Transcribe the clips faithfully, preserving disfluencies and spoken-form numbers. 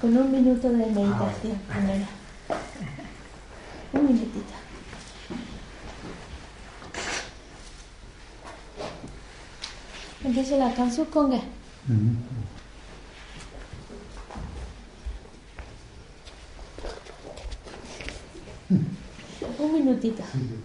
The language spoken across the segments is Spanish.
con un minuto de meditación primero. Un minutito. Empieza la canción con qué. Un minutito.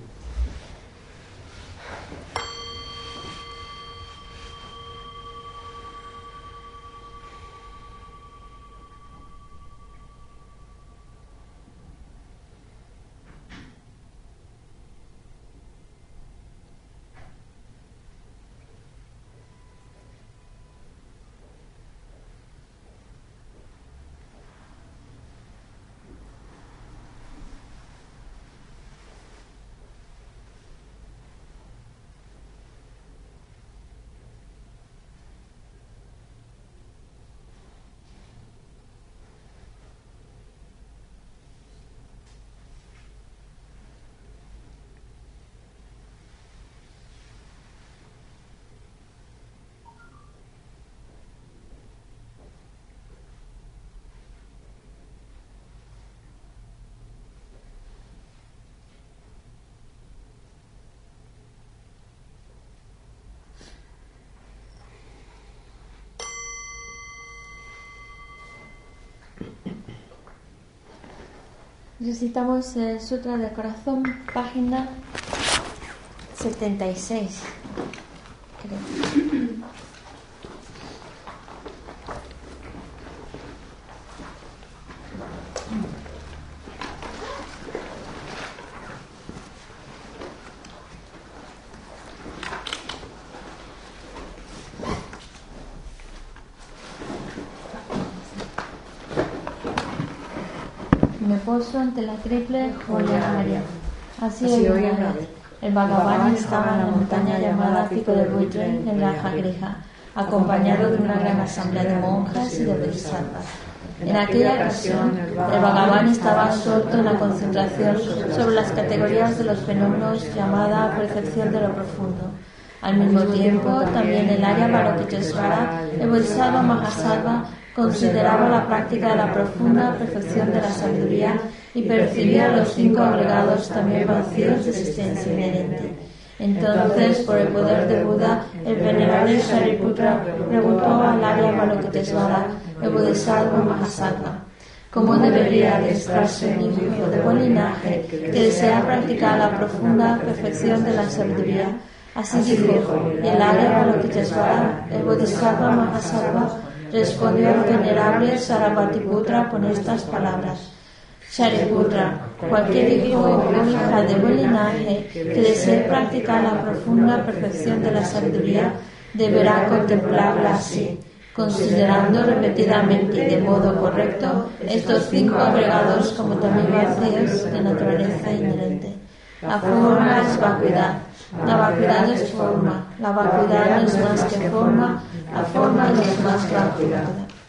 Recitamos el Sutra del Corazón, página setenta y seis, creo. Me poso ante la triple joya María. Así, Así hoy una vez. El Bhagavan estaba en la montaña llamada Pico de Buitre, en Rajagrija, acompañado de una gran asamblea de monjas y de bodhisattvas. En aquella ocasión, el Bhagavan estaba absorto en la concentración sobre las categorías de los fenómenos llamada percepción de lo profundo. Al mismo tiempo, también el Arya Avalokitesvara, el Bodhisattva Mahasattva, consideraba la práctica de la profunda perfección de la sabiduría y percibía los cinco agregados también vacíos de existencia inherente. Entonces, por el poder de Buda, el venerable Shariputra preguntó al Arya Avalokitesvara, el Bodhisattva Mahasattva, ¿cómo debería adiestrarse un hijo de buen linaje que desea practicar la profunda perfección de la sabiduría? Así dijo, y el Arya Avalokitesvara, el Bodhisattva Mahasattva, respondió al venerable Sarabhatiputra con estas palabras: Shariputra, cualquier hijo o hija de buen linaje que desee practicar la profunda perfección de la sabiduría deberá contemplarla así, considerando repetidamente y de modo correcto estos cinco agregados como también vacíos de naturaleza inherente. La forma es vacuidad. La vacuidad es forma, la vacuidad no es más que forma, la forma no es más que vacuidad.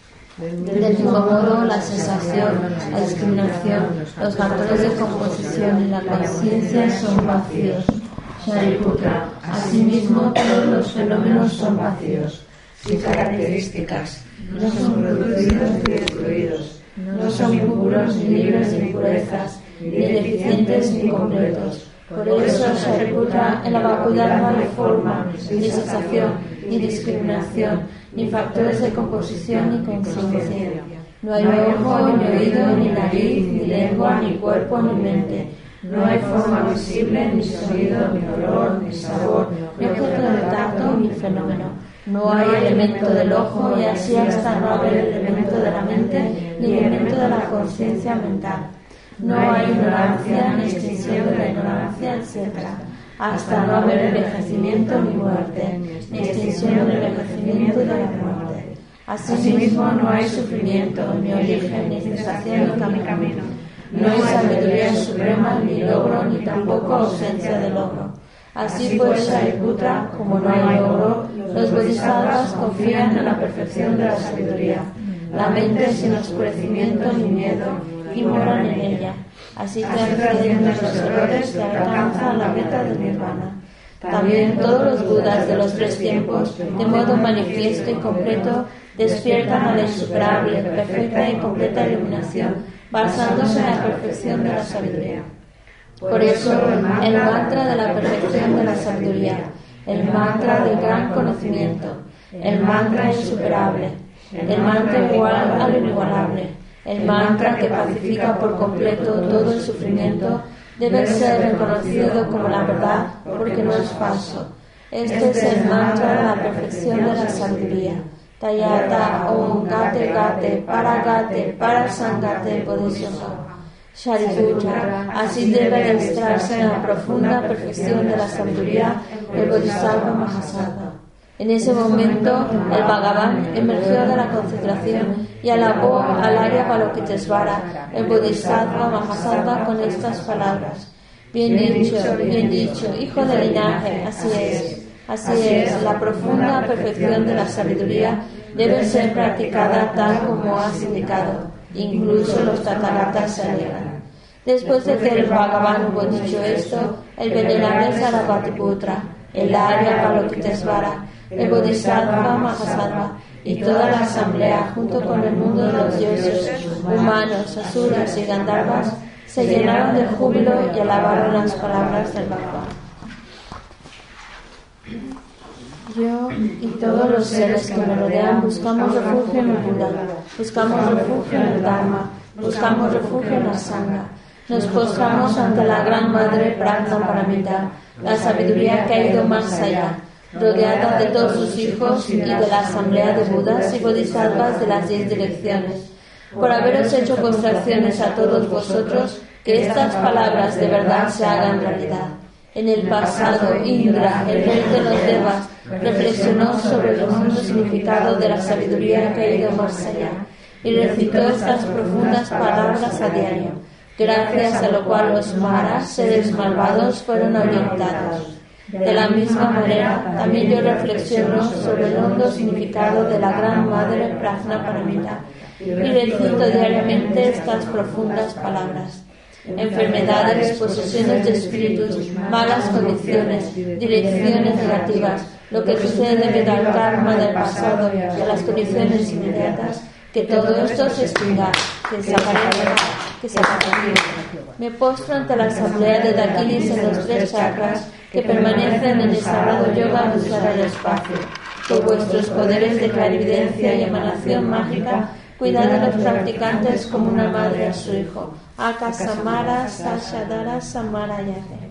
Del mismo modo, la sensación, la discriminación, los factores de composición y la conciencia son vacíos. Shariputra, asimismo, todos los fenómenos son vacíos. Sin características, no son producidos ni destruidos, no son puros ni libres de impurezas, ni deficientes ni completos. Por eso, Shariputra, en la vacuidad no hay forma, ni sensación, ni discriminación, ni factores de composición ni conciencia. No hay ojo, ni oído, ni nariz, ni lengua, ni cuerpo, ni mente. No hay forma visible, ni sonido, ni olor, ni sabor, ni objeto de tacto, ni fenómeno. No hay elemento del ojo, y así hasta no haber elemento de la mente, ni elemento de la conciencia mental. No hay ignorancia, ni extinción de la ignorancia, etcétera, hasta no haber envejecimiento ni muerte, ni extinción del envejecimiento y de la muerte. Asimismo, no hay sufrimiento, ni origen, ni sensación, ni camino. No hay sabiduría suprema, ni logro, ni tampoco ausencia de logro. Así pues, Shariputra, como no hay logro, los bodhisattvas confían en la perfección de la sabiduría. La mente sin oscurecimiento ni miedo, y moran en ella. Así trascienden los errores que alcanzan la meta del nirvana. También todos los budas de los tres tiempos, de modo manifiesto y completo, despiertan a la insuperable, perfecta y completa iluminación, basándose en la perfección de la sabiduría. Por eso, el mantra de la perfección de la sabiduría, el mantra del gran conocimiento, el mantra insuperable, el mantra igual al inigualable, el mantra que pacifica por completo todo el sufrimiento, debe ser reconocido como la verdad porque no es falso. Este es el mantra de la perfección de la sabiduría. Tayata Om Gate Gate Paragate Parasangate Bodhisattva. Shariputra, así debe registrarse en la profunda perfección de la sabiduría el Bodhisattva Mahasattva. En ese momento, el Bhagavan emergió de la concentración y alabó al Arya Balokitesvara, el Bodhisattva Mahasattva, con estas palabras: bien dicho, bien dicho, hijo del linaje, así es. Así es, la profunda perfección de la sabiduría debe ser practicada tal como has indicado. Incluso los tataratas se alegran. Después de que el Bhagavan hubo dicho esto, el venerable Sarabhatiputra, el Arya Balokitesvara, el Bodhisattva Mahasattva y toda la asamblea, junto con el mundo de los dioses, humanos, asuras y gandharvas, se llenaron de júbilo y alabaron las palabras del Bhagavan. Yo y todos los seres que me rodean buscamos refugio en el Buda, buscamos refugio en el Dharma, buscamos refugio en la Sangha. Nos postramos ante la Gran Madre Prajnaparamita, la sabiduría que ha ido más allá, rodeada de todos sus hijos y de la asamblea de Budas y Bodhisattvas de las diez direcciones. Por haberos hecho postraciones a todos vosotros, que estas palabras de verdad se hagan realidad. En el pasado, Indra, el rey de los Devas, reflexionó sobre el profundo significado de la sabiduría que ha ido más allá y recitó estas profundas palabras a diario, gracias a lo cual los maras, seres malvados, fueron ahuyentados. De la misma manera, también yo reflexiono sobre el hondo significado de la Gran Madre Prajnaparamita y recito diariamente estas profundas palabras. Enfermedades, posesiones de espíritus, malas condiciones, direcciones negativas, lo que sucede debido al karma del pasado y a las condiciones inmediatas, que todo esto se extinga, que desaparezca, que se apague. Me postro ante la asamblea de Dakinis en los tres chakras que permanecen en el sagrado yoga de usar el espacio. Con vuestros poderes de clarividencia y emanación mágica, cuidad de los practicantes como una madre a su hijo. Akasamara Sashadara Samarayate.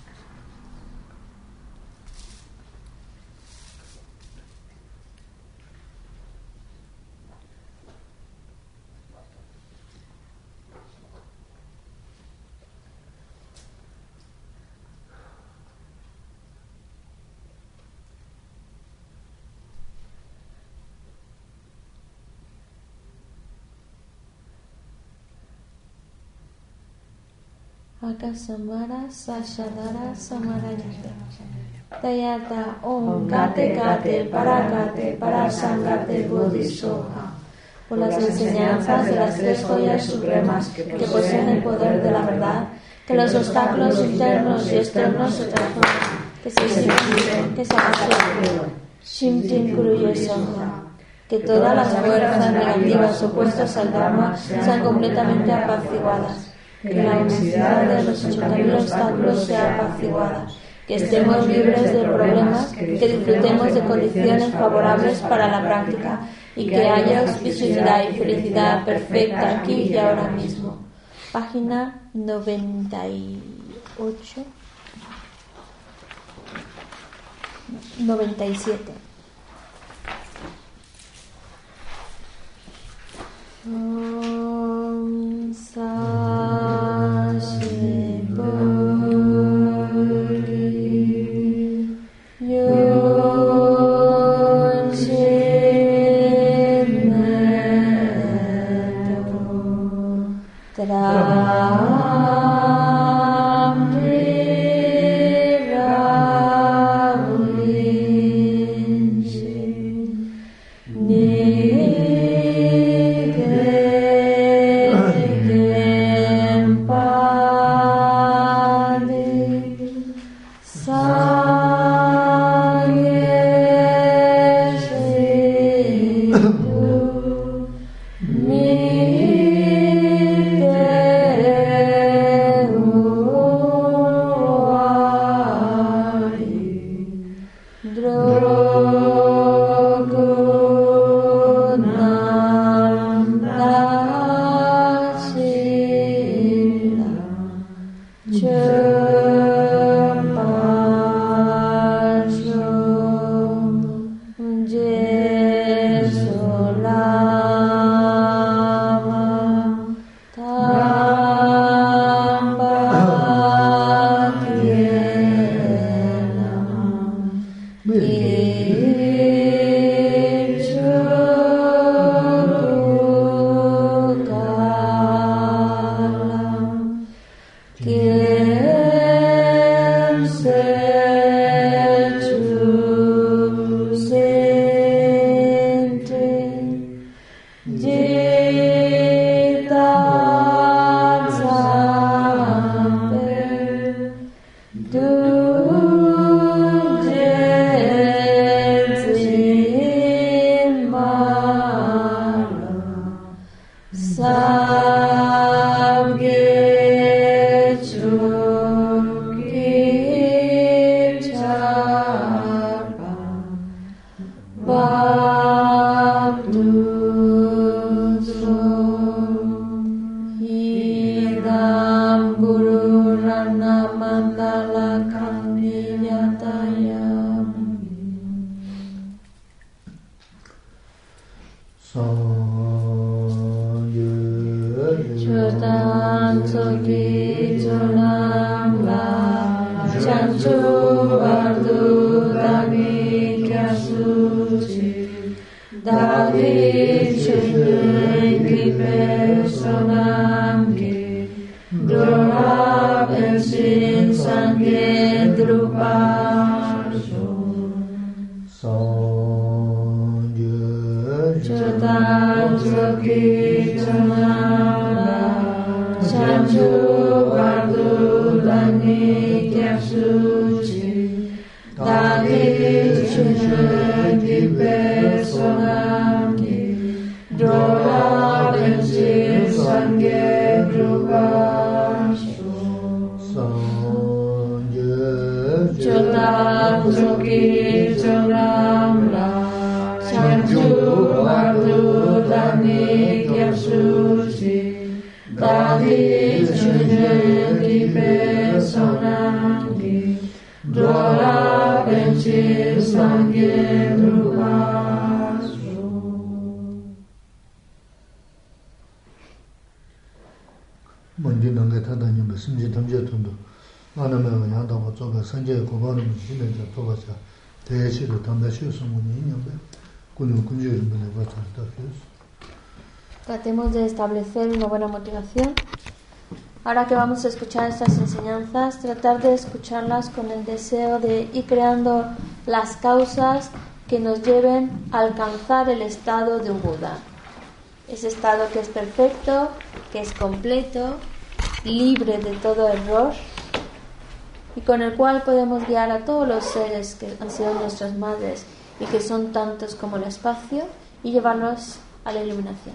Akasamara Sashadara Samarayate. Tayata Om Gate Gate Paragate Parasangate Bodhisattva. Por las enseñanzas de las tres joyas supremas que poseen el poder de la verdad, que los obstáculos internos y externos se transformen, que se disipen, que se absorben. Shimtin Kuruye Soha. Que todas las fuerzas negativas opuestas al Dharma sean completamente apaciguadas. Que la inmensidad de los ochenta mil obstáculos sea apaciguada, que estemos libres de problemas, que disfrutemos de condiciones favorables para la práctica y que haya auspiciosidad y felicidad perfecta aquí y ahora mismo. Página noventa y ocho, noventa y siete. Om Sashi Bodhi Yojin Meto Tramri Ravinshi Ni Guru Rana Mandala Kaniyataya Chodan Togi Chonam La Chanchu Bardu Dami Kyasuchi Dadi Chungi Personam Ki Dora Bensin Sange Drupasho Chodan Togi Chonam La Chanchu Bardu Dami Kyasuchi Dadi Chungi Personam Ki Dora Bensin Sange Drupasho Chodan Togi Chonam La Chanchu Bardu Dami Kyasuchi Dadi Chungi Personam Ki Dora Bensin Sange Drupasho. 먼저 남게 타다니면 심지 담제통도 안하면 양다고 저거 선제 고반을 지는 저 도가자 대시로 담다시오 소문이 있는데 군은 군주를 보내 봤다. Tratemos de establecer una buena motivación. Ahora que vamos a escuchar estas enseñanzas, tratar de escucharlas con el deseo de ir creando las causas que nos lleven a alcanzar el estado de un Buda. Ese estado que es perfecto, que es completo, libre de todo error y con el cual podemos guiar a todos los seres que han sido nuestras madres y que son tantos como el espacio y llevarlos a la iluminación.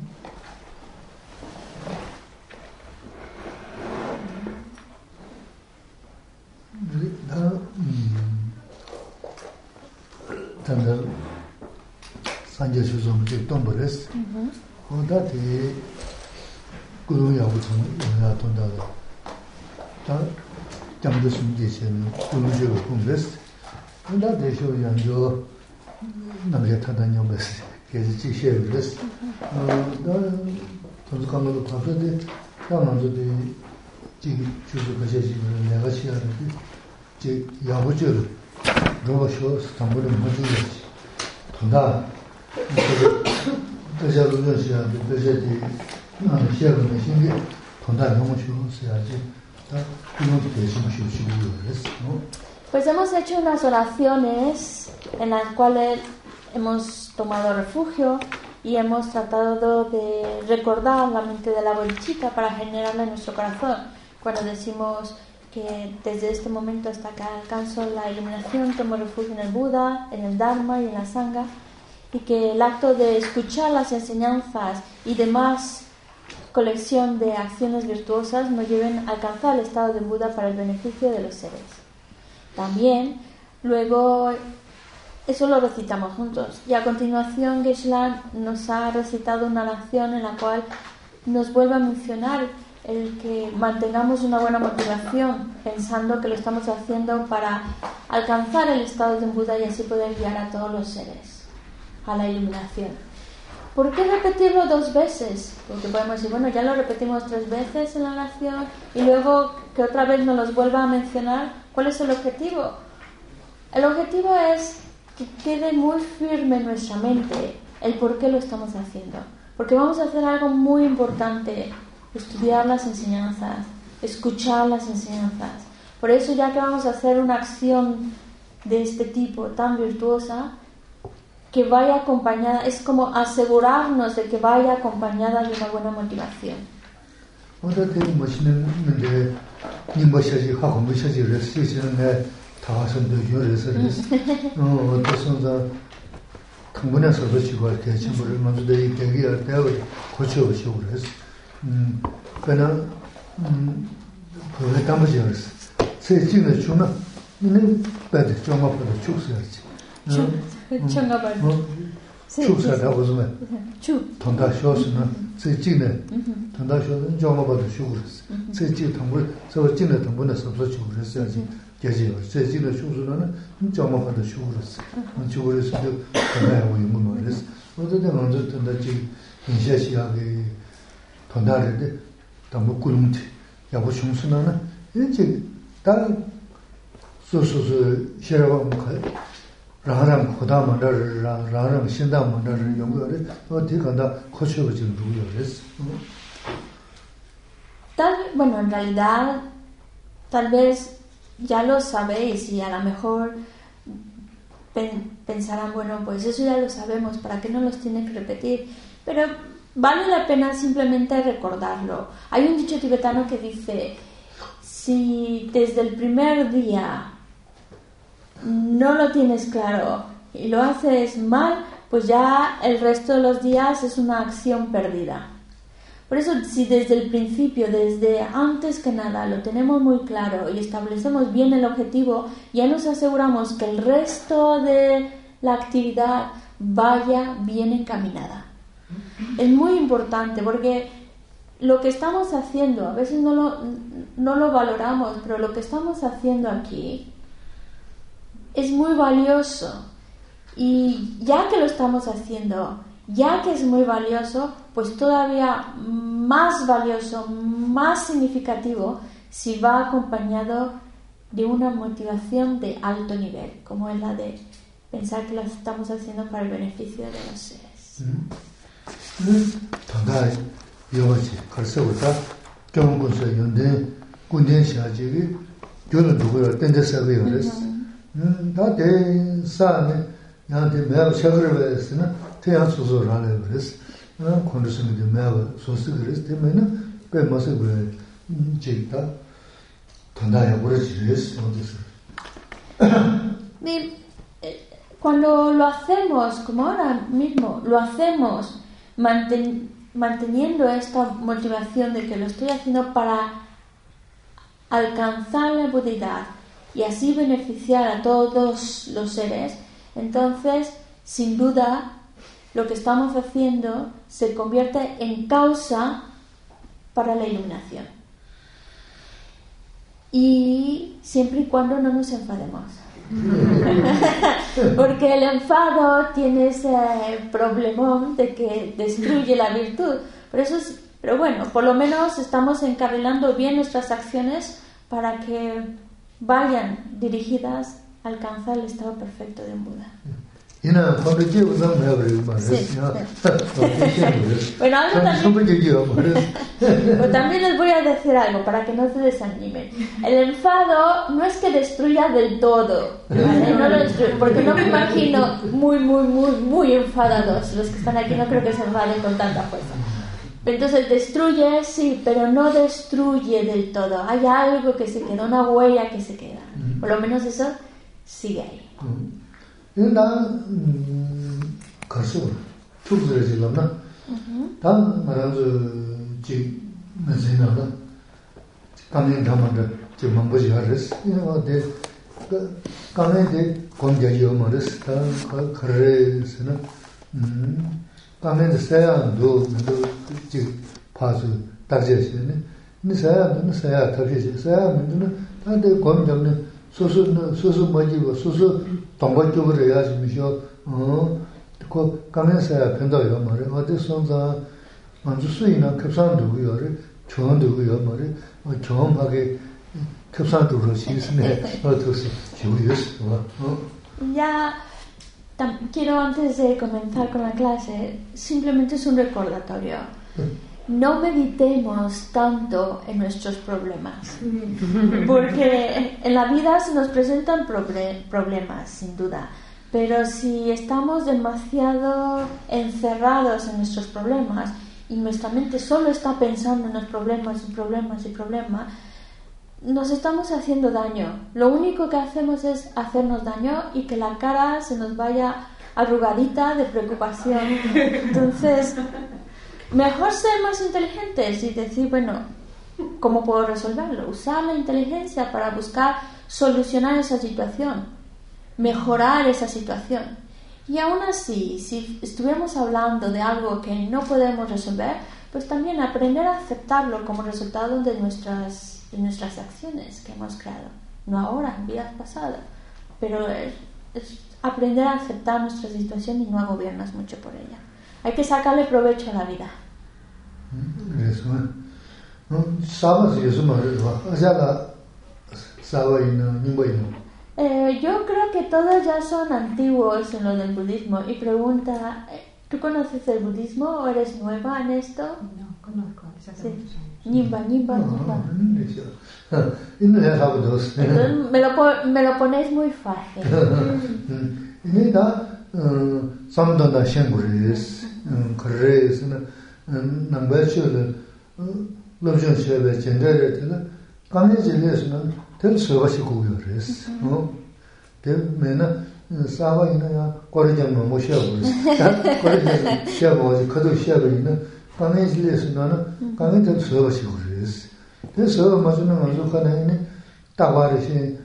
단단 산제 수송지 동버레스 어다데 구루야고 전야 돈다가 다 장도 숨지시는 구루지고 공레스 어다데 쇼양조 남게 타다녀버스 계속 지시해버레스 어다 돈감도 받는데 다만도데 지 주소 가셔지면 내가 시야는데 제 야보절 로버쇼 스탄불을 모두지 돈다 대자로 연시하는데 대자지 나는 시야는 신게 돈다 너무 쉬웠어야지 다 그것도 대신 쉬우시고 그랬어. Pues hemos hecho unas oraciones en las cuales hemos tomado refugio y hemos tratado de recordar la mente de la bodhicitta para generarla en nuestro corazón. Cuando decimos que desde este momento hasta que alcanzo la iluminación tomo refugio en el Buda, en el Dharma y en la Sangha, y que el acto de escuchar las enseñanzas y demás colección de acciones virtuosas nos lleven a alcanzar el estado de Buda para el beneficio de los seres. También, luego, eso lo recitamos juntos. Y a continuación, Geshe-la nos ha recitado una oración en la cual nos vuelve a mencionar el que mantengamos una buena motivación, pensando que lo estamos haciendo para alcanzar el estado de Buda y así poder guiar a todos los seres a la iluminación. ¿Por qué repetirlo dos veces? Porque podemos decir, bueno, ya lo repetimos tres veces en la oración y luego que otra vez nos los vuelva a mencionar. ¿Cuál es el objetivo? El objetivo es que quede muy firme en nuestra mente el por qué lo estamos haciendo. Porque vamos a hacer algo muy importante: estudiar las enseñanzas, escuchar las enseñanzas. Por eso, ya que vamos a hacer una acción de este tipo tan virtuosa, que vaya acompañada, es como asegurarnos de que vaya acompañada de una buena motivación. Chu sa da was me. Chu. Tonda shos na. Se jine. Tonda shos jo ma ba de shu res. Se ji tong bu so jine tong bu na so so chu res ya ji. Ge ji wa. Se jine shu su na jo ma ba de shu res. An chu res de na ya wo mu ma res. Wo de de man de tonda ji in xie xi ya ge tonda re de da mo ku lung ti. Ya bo shung su na na. Yin ji da so so so xie ra ba mu ka. 라랑 고다만 라랑 라랑 신다만 라랑 연구를 어디 간다 코치고 지금 누구요 그랬어. Tal, bueno, en realidad tal vez ya lo sabéis y a lo mejor pen, pensarán, bueno, pues eso ya lo sabemos, ¿para qué no los tiene que repetir? Pero vale la pena simplemente recordarlo. Hay un dicho tibetano que dice, si desde el primer día no lo tienes claro y lo haces mal, pues ya el resto de los días es una acción perdida. Por eso, si desde el principio, desde antes que nada, lo tenemos muy claro y establecemos bien el objetivo, ya nos aseguramos que el resto de la actividad vaya bien encaminada. Es muy importante porque lo que estamos haciendo, a veces no lo, no lo valoramos, pero lo que estamos haciendo aquí es muy valioso, y ya que lo estamos haciendo, ya que es muy valioso, pues todavía más valioso, más significativo si va acompañado de una motivación de alto nivel, como es la de pensar que lo estamos haciendo para el beneficio de los seres. 다 대사네 나한테 매우 책을 했으나 태양 소소라는 그랬어. 어 컨디션이 매우 소소 그랬을 때면은 꽤 모습을 제가 단다야 버리지스 어디서. Cuando lo hacemos, como ahora mismo, lo hacemos manten, manteniendo esta motivación de que lo estoy haciendo para alcanzar la budidad y así beneficiar a todos los seres, entonces, sin duda, lo que estamos haciendo se convierte en causa para la iluminación. Y siempre y cuando no nos enfademos. Porque el enfado tiene ese problemón de que destruye la virtud. Pero, eso es, pero bueno, por lo menos estamos encarrilando bien nuestras acciones para que vayan dirigidas a alcanzar el estado perfecto de un Buda. Sí, sí. Bueno, algo también, pero también les voy a decir algo para que no se desanimen. El enfado no es que destruya del todo, ¿vale? No lo destruye, porque no me imagino muy, muy, muy, muy enfadados. Los que están aquí no creo que se enfaden con tanta fuerza. Entonces destruye, sí, pero no destruye del todo. Hay algo que se queda, una huella que se queda. Por lo menos eso sigue ahí. 나 가서 투자를 단 말아서 지 매진하다 가면 담아다 지 망보지 하랬어 이거데 그 가면데 공개요 말았어 다 그래서는 음 가면데 사야도 지 파서 다지시네 니 사야도 사야 다지시 사야는 다들 공개는 소소 소소 뭐지고 소소 동반적으로 해야지 미셔 어 그 가면서야 변도요 말이 어디 sonza 먼저 수이나 급산도고요 좋은도고요 말이 어 정확하게 급산도로 시스네 어떻게 지우였어 어 ya tam, quiero antes de comenzar con la clase simplemente es un recordatorio. No meditemos tanto en nuestros problemas, porque en la vida se nos presentan problemas, sin duda, pero si estamos demasiado encerrados en nuestros problemas y nuestra mente solo está pensando en los problemas y problemas y problemas, nos estamos haciendo daño. Lo único que hacemos es hacernos daño y que la cara se nos vaya arrugadita de preocupación. Entonces, mejor ser más inteligentes y decir, bueno, ¿cómo puedo resolverlo? Usar la inteligencia para buscar solucionar esa situación, mejorar esa situación. Y aún así, si estuviéramos hablando de algo que no podemos resolver, pues también aprender a aceptarlo como resultado de nuestras, de nuestras acciones que hemos creado. No ahora, en vidas pasadas, pero es, es aprender a aceptar nuestra situación y no agobiarnos mucho por ella. Hay que sacarle provecho a la vida. Eso, ¿no? ¿Sabes eso, María? ¿Allá la sabe y no no Eh, yo creo que todos ya son antiguos en lo del budismo y pregunta, ¿tú conoces el budismo o eres nueva en esto? No, conozco. Sí. Nimba, nimba, nimba. Entonces me lo, me lo ponéis muy fácil. Y da samdanda shengures, corres, nambacho de lobjon shebe chendere tela, kamejiles no tel sobashi kuyores, no? Te mena sawa ina ya korjam no moshavures. Korjam shabo kado shebe ina kamejiles no kame tel sobashi kuyores. Te soba majuna mazu kana ina tawari she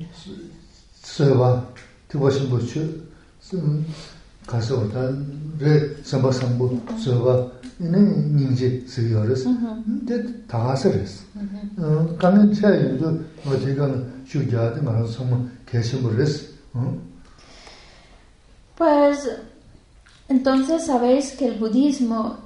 soba tiboshi bochu 가서 래 삼바삼부 서바 이네 닝지 쓰여res 근데 다가서res 어 가면 차이도 어디가 주자도 말아서 뭐 계시모res Pues entonces sabéis que el budismo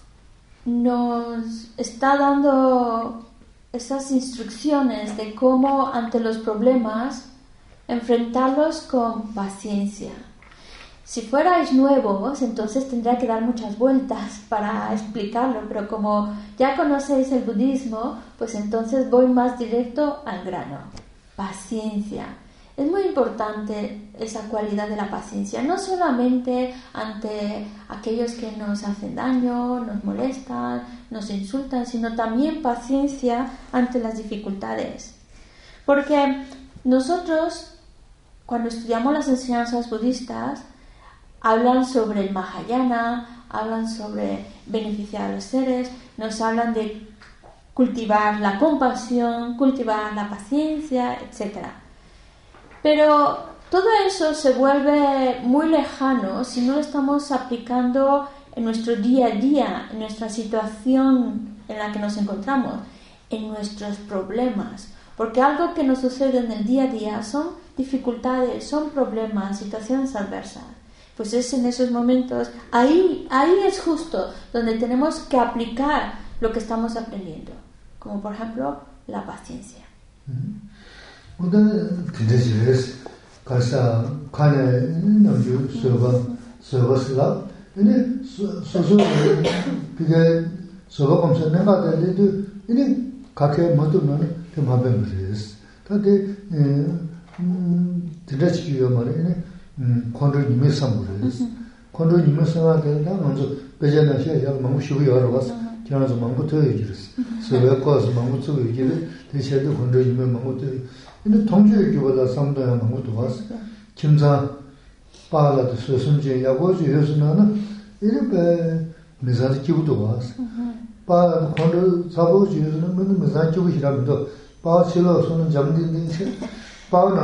nos está dando esas instrucciones de cómo ante los problemas enfrentarlos con paciencia. Si fuerais nuevos, entonces tendría que dar muchas vueltas para explicarlo, pero como ya conocéis el budismo, pues entonces voy más directo al grano. Paciencia. Es muy importante esa cualidad de la paciencia, no solamente ante aquellos que nos hacen daño, nos molestan, nos insultan, sino también paciencia ante las dificultades. Porque nosotros, cuando estudiamos las enseñanzas budistas, hablan sobre el Mahayana, hablan sobre beneficiar a los seres, nos hablan de cultivar la compasión, cultivar la paciencia, etcétera. Pero todo eso se vuelve muy lejano si no lo estamos aplicando en nuestro día a día, en nuestra situación en la que nos encontramos, en nuestros problemas. Porque algo que nos sucede en el día a día son dificultades, son problemas, situaciones adversas. Pues es en esos momentos, ahí, ahí es justo donde tenemos que aplicar lo que estamos aprendiendo, como por ejemplo la paciencia. 콘도 님의 상부레스 콘도 님의 상아들다 먼저 배제나 시야 너무 쉬고 여러 가지 저는 뭔가 더 얘기했어. 그래서 거기서 뭔가 더 얘기를 대체도 콘도 님의 뭔가 더 근데 통주의 교보다 상도야 뭔가 더 왔어. 김자 빠라도 소순제 야고지 해서는 이렇게 미사지 기부도 왔어. 빠 콘도 사보지 해서는 뭔가 미사지 기부 히라면도 빠 실어서는 잠든데 Porque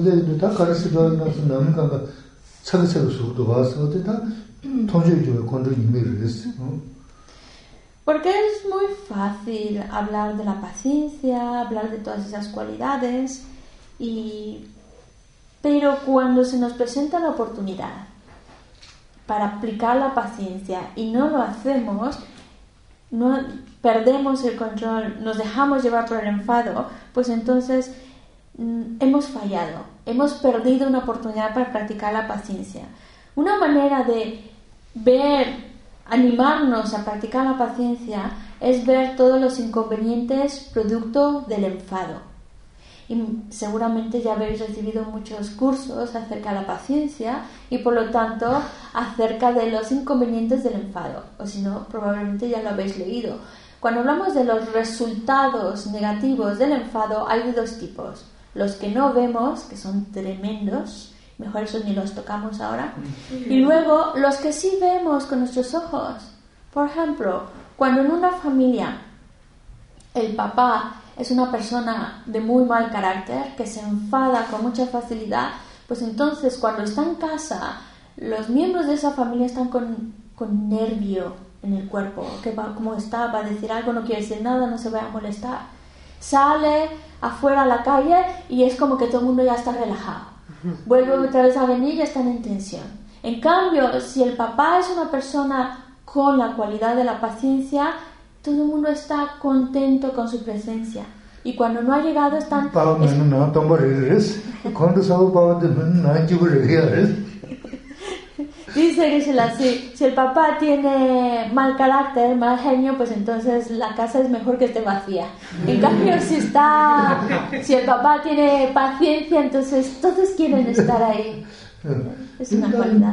es muy fácil hablar de la paciencia, hablar de todas esas cualidades, y... pero cuando se nos presenta la oportunidad para aplicar la paciencia y no lo hacemos, no perdemos el control, nos dejamos llevar por el enfado, pues entonces hemos fallado, hemos perdido una oportunidad para practicar la paciencia. Una manera de ver, animarnos a practicar la paciencia es ver todos los inconvenientes producto del enfado. Y seguramente ya habéis recibido muchos cursos acerca de la paciencia y por lo tanto acerca de los inconvenientes del enfado, o si no, probablemente ya lo habéis leído. Cuando hablamos de los resultados negativos del enfado hay de dos tipos. Los que no vemos, que son tremendos, mejor esos ni los tocamos ahora, y luego los que sí vemos con nuestros ojos. Por ejemplo, cuando en una familia el papá es una persona de muy mal carácter, que se enfada con mucha facilidad, pues entonces cuando está en casa los miembros de esa familia están con, con nervio en el cuerpo, que va, como está, va a decir algo, no quiere decir nada, no se va a molestar. Sale afuera a la calle y es como que todo el mundo ya está relajado. Vuelve otra vez a venir y ya están en tensión. En cambio, si el papá es una persona con la cualidad de la paciencia, todo el mundo está contento con su presencia. Y cuando no ha llegado están... Dice que si, la, si, si el papá tiene mal carácter, mal genio, pues entonces la casa es mejor que esté vacía. En cambio, si está, si el papá tiene paciencia, entonces todos quieren estar ahí. Es una cualidad.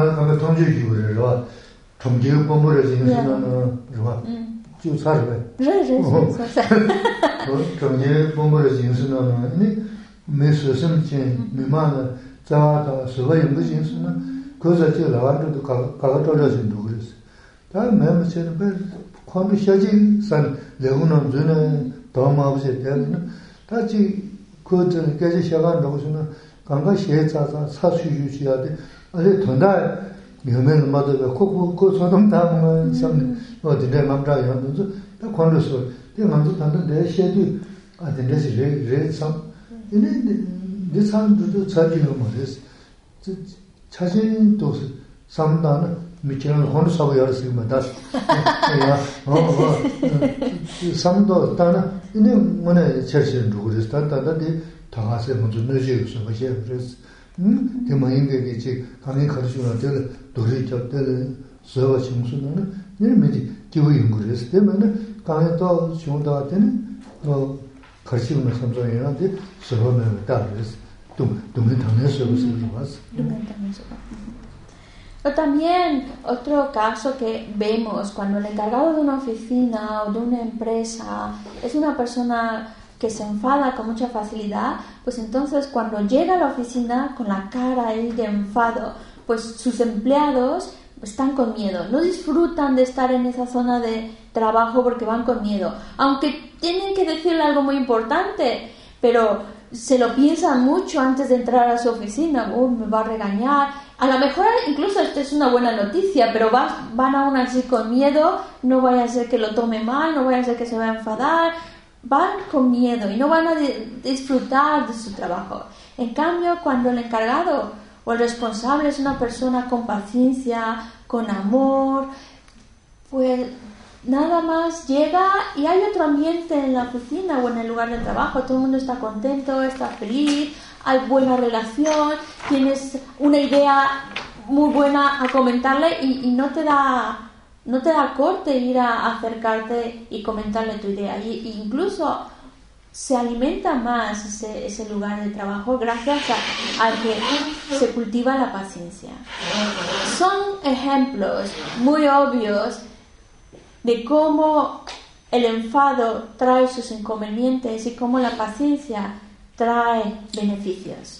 cosa che lavando do cagato sin dugres ta mem che per quando shaji san le uno zone toma obse terno ta ci cosa che je shagan do suna ganga she cha cha sa su ju chi ade ale tonda memen ma de ko ko ko so dom ta mo sam o de de mam da yo do ta quando so de mam do ta de she du a de de re re sam ine de sam do cha ji no mo des 자신도 삼다는 미치는 혼자 사고 열었으면 다시 야 어 삼도 따나 이네 뭐네 철신 누구를 따다다디 당하세 먼저 늦게 무슨 것이 그래서 음 대만인게 이제 강의 가르치는 때 도리 잡때 서버 청소는 이름이 기부인 거래서 때문에 강의 또 중도할 때는 어 가르치는 삼성이라는데 서버는 따라서 O también otro caso que vemos cuando el encargado de una oficina o de una empresa es una persona que se enfada con mucha facilidad, pues entonces cuando llega a la oficina con la cara ahí de enfado, pues sus empleados están con miedo, no disfrutan de estar en esa zona de trabajo porque van con miedo, aunque tienen que decirle algo muy importante, pero se lo piensan mucho antes de entrar a su oficina. Oh, me va a regañar. A lo mejor incluso esto es una buena noticia, pero vas, van aún así con miedo. No vaya a ser que lo tome mal, no vaya a ser que se vaya a enfadar. Van con miedo y no van a di- disfrutar de su trabajo. En cambio, cuando el encargado o el responsable es una persona con paciencia, con amor, pues nada más llega y hay otro ambiente en la oficina o en el lugar de trabajo, todo el mundo está contento, está feliz, hay buena relación, tienes una idea muy buena a comentarle y, y no te da no te da corte ir a acercarte y comentarle tu idea, y, y incluso se alimenta más ese, ese lugar de trabajo gracias a, a que se cultiva la paciencia. Son ejemplos muy obvios de cómo el enfado trae sus inconvenientes y cómo la paciencia trae beneficios.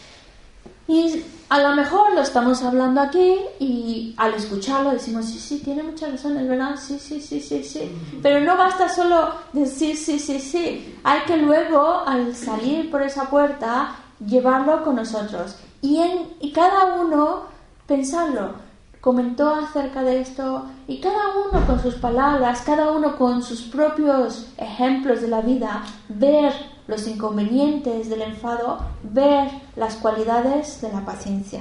Y a lo mejor lo estamos hablando aquí y al escucharlo decimos, sí, sí, tiene mucha razón, es verdad, sí, sí, sí, sí, sí. Pero no basta solo decir sí, sí, sí. Hay que luego, al salir por esa puerta, llevarlo con nosotros. Y, en, y cada uno pensarlo. Comentó acerca de esto y cada uno con sus palabras, cada uno con sus propios ejemplos de la vida, ver los inconvenientes del enfado, ver las cualidades de la paciencia.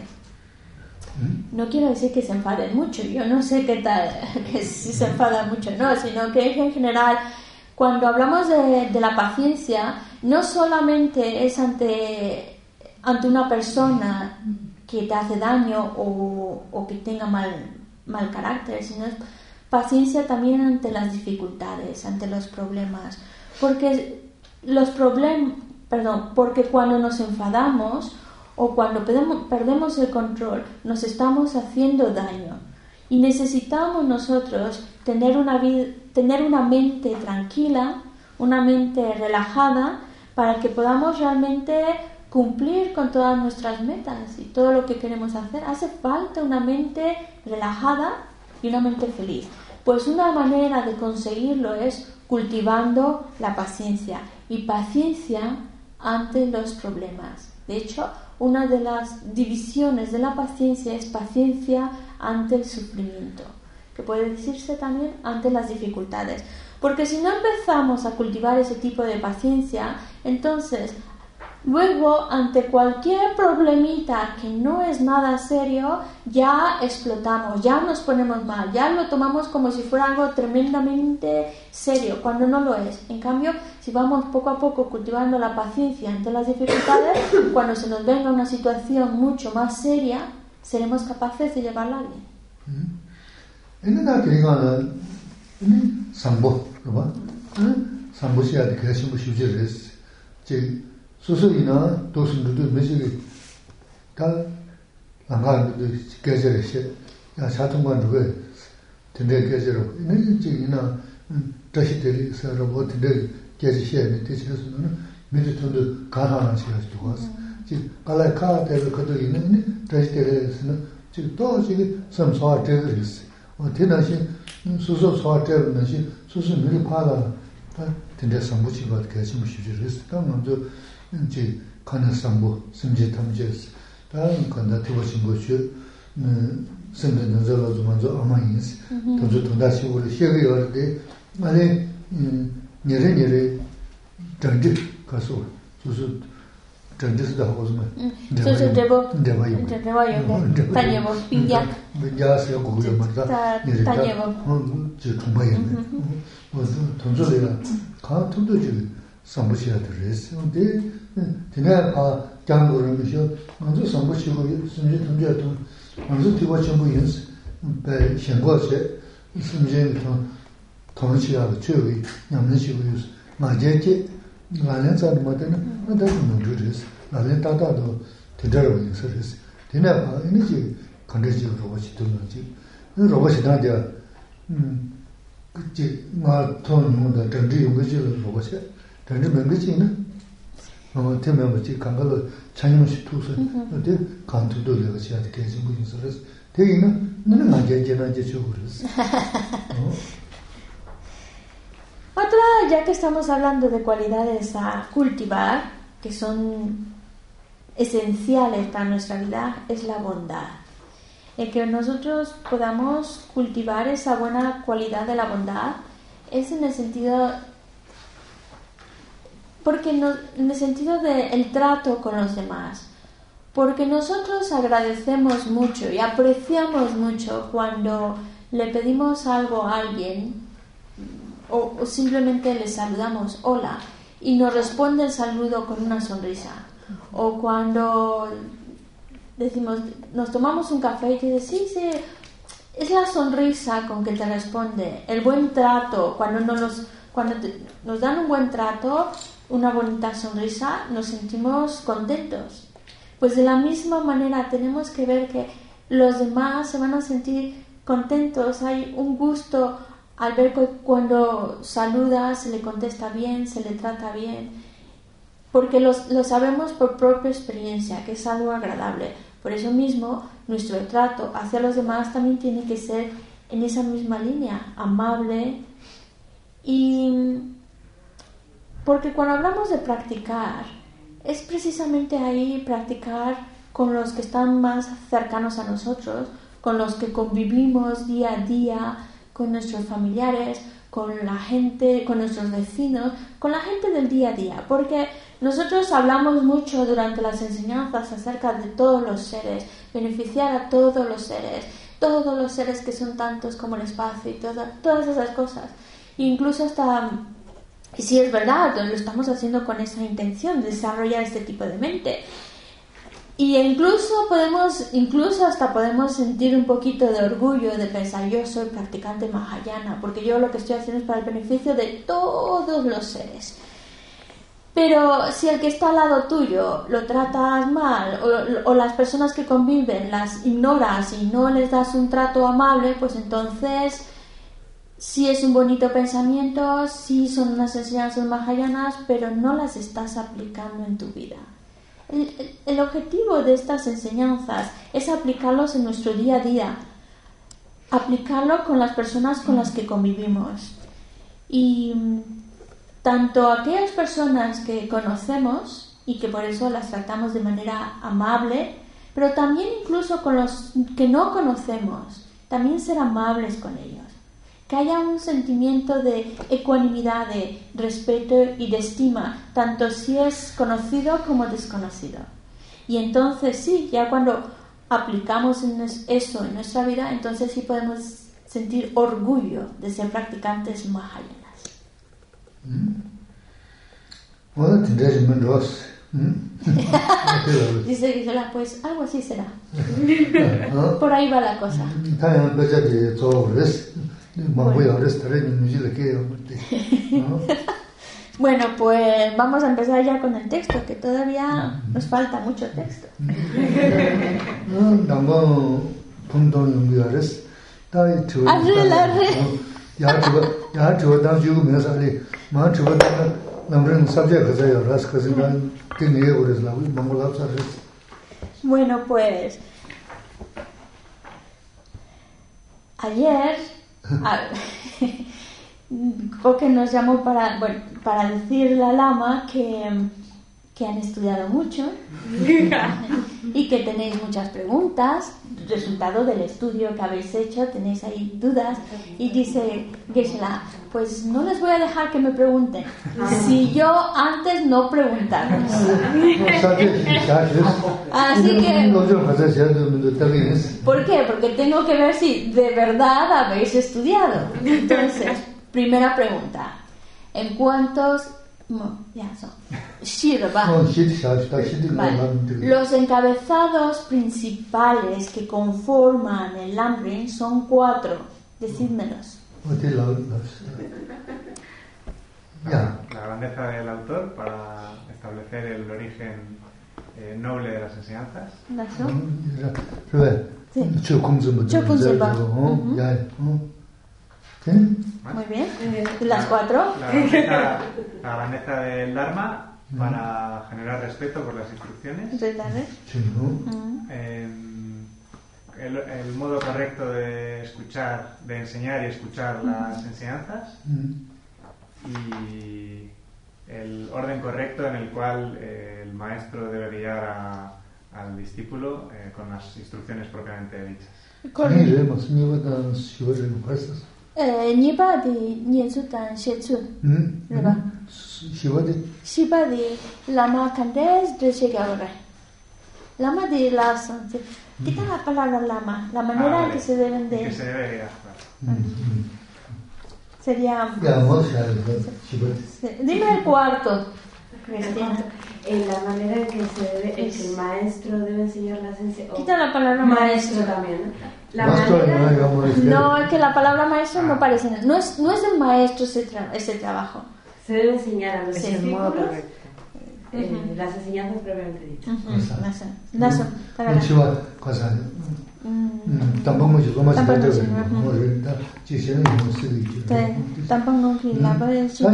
No quiero decir que se enfaden mucho, yo no sé qué tal, que si se enfadan mucho, no, sino que en general, cuando hablamos de, de la paciencia, no solamente es ante, ante una persona que te hace daño o, o que tenga mal, mal carácter, sino es paciencia también ante las dificultades, ante los problemas, porque los problemas, perdón, porque cuando nos enfadamos o cuando perdemos, perdemos el control, nos estamos haciendo daño y necesitamos nosotros tener una vida, tener una mente tranquila, una mente relajada, para que podamos realmente cumplir con todas nuestras metas y todo lo que queremos hacer. Hace falta una mente relajada y una mente feliz. Pues una manera de conseguirlo es cultivando la paciencia y paciencia ante los problemas. De hecho, una de las divisiones de la paciencia es paciencia ante el sufrimiento, que puede decirse también ante las dificultades. Porque si no empezamos a cultivar ese tipo de paciencia, entonces luego ante cualquier problemita que no es nada serio, ya explotamos, ya nos ponemos mal, ya lo tomamos como si fuera algo tremendamente serio, cuando no lo es. En cambio, si vamos poco a poco cultivando la paciencia ante las dificultades, cuando se nos venga una situación mucho más seria, seremos capaces de llevarla bien. Sambo, ¿no? Sambo se ha de que se mucho es que sosoina dos minutos me sigue tal la mano de que se se ya se ha tomado lugar tener que ser en que na tashi se robot de que se se de se no me de todo cara na se esto was que para cada de que todo ne tashi de se no que todo se sam so de es o tiene así soso so de no se soso me para tener sambo chi va que se mucho es también yo 이제 가는 상부 심지 탐지스 다음 간다 되어진 것이 선배는 저러도 먼저 아마인스 또 도다시 우리 시험이었는데 아니 내려내려 전지 가서 무슨 전지스다 하고서 entonces debo debo yo tañevo pinyak pin야서 고요 맞다 tañevo 저 정말이네 무슨 돈저리가 가 돈도지 sambuchia de res de tena a jangoru misho manzo sambuchigo sunje tunje to manzo tiwa chambu yins be shengo se sunje to tonchia de chui nyamne chigo yus ma jeje ma len sa ma de na da no res la len ta da do tedaro yins res tena a energy condition ro chi to no chi ro chi da ja 음 그게 마 돈은 다 전지 용거지를 로 chi 전지 멤버지는 어 때문에 뭐지 강가로 찬용시 투서 근데 간투도 내가 지야 돼 계속 무슨 소리스 되기는 너는 맞게 제나 이제 죽으랬어 Otra, ya que estamos hablando de cualidades a cultivar que son esenciales para nuestra vida, es la bondad. El que nosotros podamos cultivar esa buena cualidad de la bondad es en el sentido porque no, en el sentido de el trato con los demás, porque nosotros agradecemos mucho y apreciamos mucho cuando le pedimos algo a alguien o, o simplemente le saludamos hola y nos responde el saludo con una sonrisa, o cuando decimos, nos tomamos un café y te dice, sí, sí, es la sonrisa con que te responde, el buen trato, cuando nos, cuando te, nos dan un buen trato, una bonita sonrisa, nos sentimos contentos. Pues de la misma manera tenemos que ver que los demás se van a sentir contentos, hay un gusto al ver que cuando saluda se le contesta bien, se le trata bien, porque los, lo sabemos por propia experiencia, que es algo agradable. Por eso mismo, nuestro trato hacia los demás también tiene que ser en esa misma línea, amable. Y porque cuando hablamos de practicar, es precisamente ahí practicar con los que están más cercanos a nosotros, con los que convivimos día a día, con nuestros familiares, con la gente, con nuestros vecinos, con la gente del día a día, porque nosotros hablamos mucho durante las enseñanzas acerca de todos los seres, beneficiar a todos los seres, todos los seres que son tantos como el espacio y toda, todas esas cosas. E incluso hasta, y si es verdad, lo estamos haciendo con esa intención de desarrollar este tipo de mente. Y incluso podemos, incluso hasta podemos sentir un poquito de orgullo de pensar, yo soy practicante Mahayana, porque yo lo que estoy haciendo es para el beneficio de todos los seres. Pero si el que está al lado tuyo lo tratas mal, o, o las personas que conviven las ignoras y no les das un trato amable, pues entonces sí es un bonito pensamiento, sí son unas enseñanzas mahayanas, pero no las estás aplicando en tu vida. El, el, el objetivo de estas enseñanzas es aplicarlos en nuestro día a día, aplicarlo con las personas con las que convivimos. Y tanto aquellas personas que conocemos y que por eso las tratamos de manera amable, pero también incluso con los que no conocemos, también ser amables con ellos. Que haya un sentimiento de ecuanimidad, de respeto y de estima, tanto si es conocido como desconocido. Y entonces sí, ya cuando aplicamos eso en nuestra vida, entonces sí podemos sentir orgullo de ser practicantes mahayanas. Dice Gisela, pues algo así será. Por ahí va la cosa. Bueno, pues vamos a empezar ya con el texto, que todavía nos falta mucho texto. Arre, arre. Bueno, pues ayer Koken nos llamó para, bueno, para decirle al lama que, que han estudiado mucho y que tenéis muchas preguntas, resultado del estudio que habéis hecho, tenéis ahí dudas, y dice Geshe-la, pues no les voy a dejar que me pregunten si yo antes no preguntaros. Así que, ¿por qué? Porque tengo que ver si de verdad habéis estudiado. Entonces, primera pregunta, ¿en cuántos no, ya son vale. Los encabezados principales que conforman el Lamrim son cuatro? Decídmelos. La, la grandeza del autor para establecer el origen eh, noble de las enseñanzas. Sí. Muy bien. ¿Las cuatro? La grandeza, la grandeza del Dharma para generar respeto por las instrucciones. Eh, el, el modo correcto de escuchar, de enseñar y escuchar las enseñanzas. Y el orden correcto en el cual eh, el maestro debe guiar a, al discípulo eh, con las instrucciones propiamente dichas. Nipa di Niensu Tan Shetsu, ¿verdad? Shiba di Lama Candes de Shigahore. Lama di las. Quita la palabra lama, la manera en que se deben de. Que se debe guiar. Sería. Dime el cuarto, Cristina. En la manera en que se debe, en que el maestro debe enseñar las enseñanzas. Quita la palabra maestro, maestro también, ¿no? La manera... No, es que la palabra maestro no aparece. No es, no es del maestro ese, tra- ese trabajo. Se debe enseñar a los Sí, discípulos eh, uh-huh. las enseñanzas previamente dichas. Naso, naso, tagara. Tampoco yo como Tampoco se sí, tampoco que la puede ser.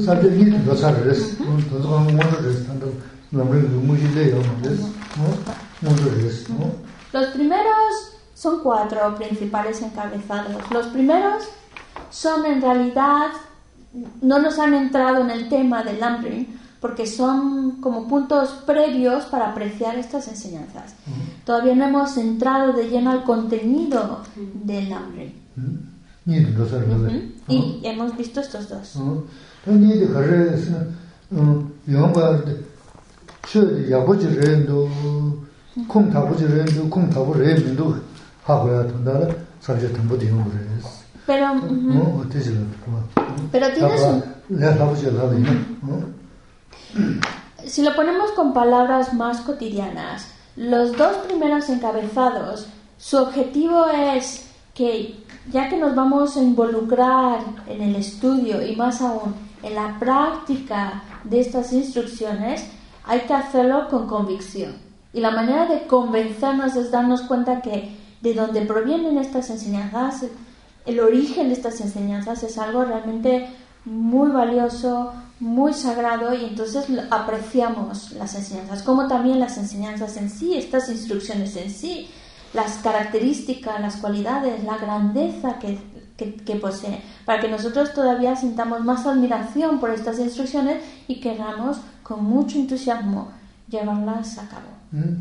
Los primeros son cuatro principales encabezados. Los primeros son en realidad, no nos han entrado en el tema del Lamrim, porque son como puntos previos para apreciar estas enseñanzas. Uh-huh. Todavía no hemos entrado de lleno al contenido del Lamrim. Uh-huh. Uh-huh. Y hemos visto estos dos. Uh-huh. Pero, uh-huh. pero tienes un... Si lo ponemos con palabras más cotidianas, los dos primeros encabezados, su objetivo es que, ya que nos vamos a involucrar en el estudio y más aún en la práctica de estas instrucciones, hay que hacerlo con convicción. Y la manera de convencernos es darnos cuenta que de donde provienen estas enseñanzas, el origen de estas enseñanzas es algo realmente muy valioso, muy sagrado, y entonces apreciamos las enseñanzas, como también las enseñanzas en sí, estas instrucciones en sí, las características, las cualidades, la grandeza que, que, que posee, para que nosotros todavía sintamos más admiración por estas instrucciones y queramos con mucho entusiasmo llevarlas a cabo.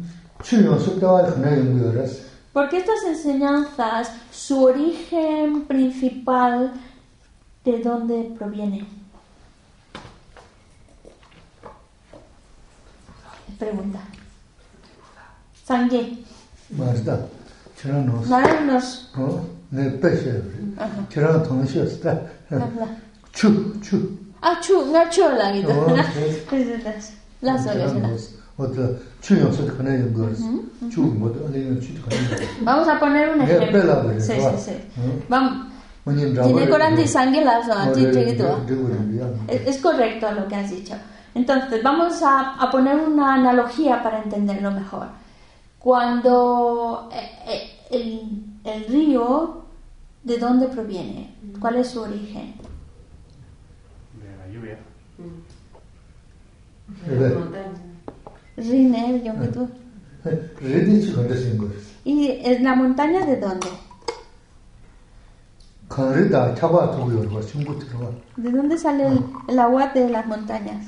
Porque estas enseñanzas, su origen principal, ¿de dónde proviene? Pregunta. Sangye. Mazda. Naranos. Oh, ne peshe. Chera tongshe sta. Chu, chu. Ah, chu, nga chu la gitu. Las las olas. Otra chu yo se con ellos dos. Chu modo ale chu con ellos. Vamos a poner un ejemplo. Sí, sí, sí. Vamos. Tiene corante y sangre las olas, es correcto lo que has dicho. Entonces, vamos a, a poner una analogía para entenderlo mejor. Cuando eh, el, el río, ¿de dónde proviene? ¿Cuál es su origen? De la lluvia. Rine, yo me tú. ¿Y la montaña de dónde? ¿De dónde sale el, el agua de las montañas?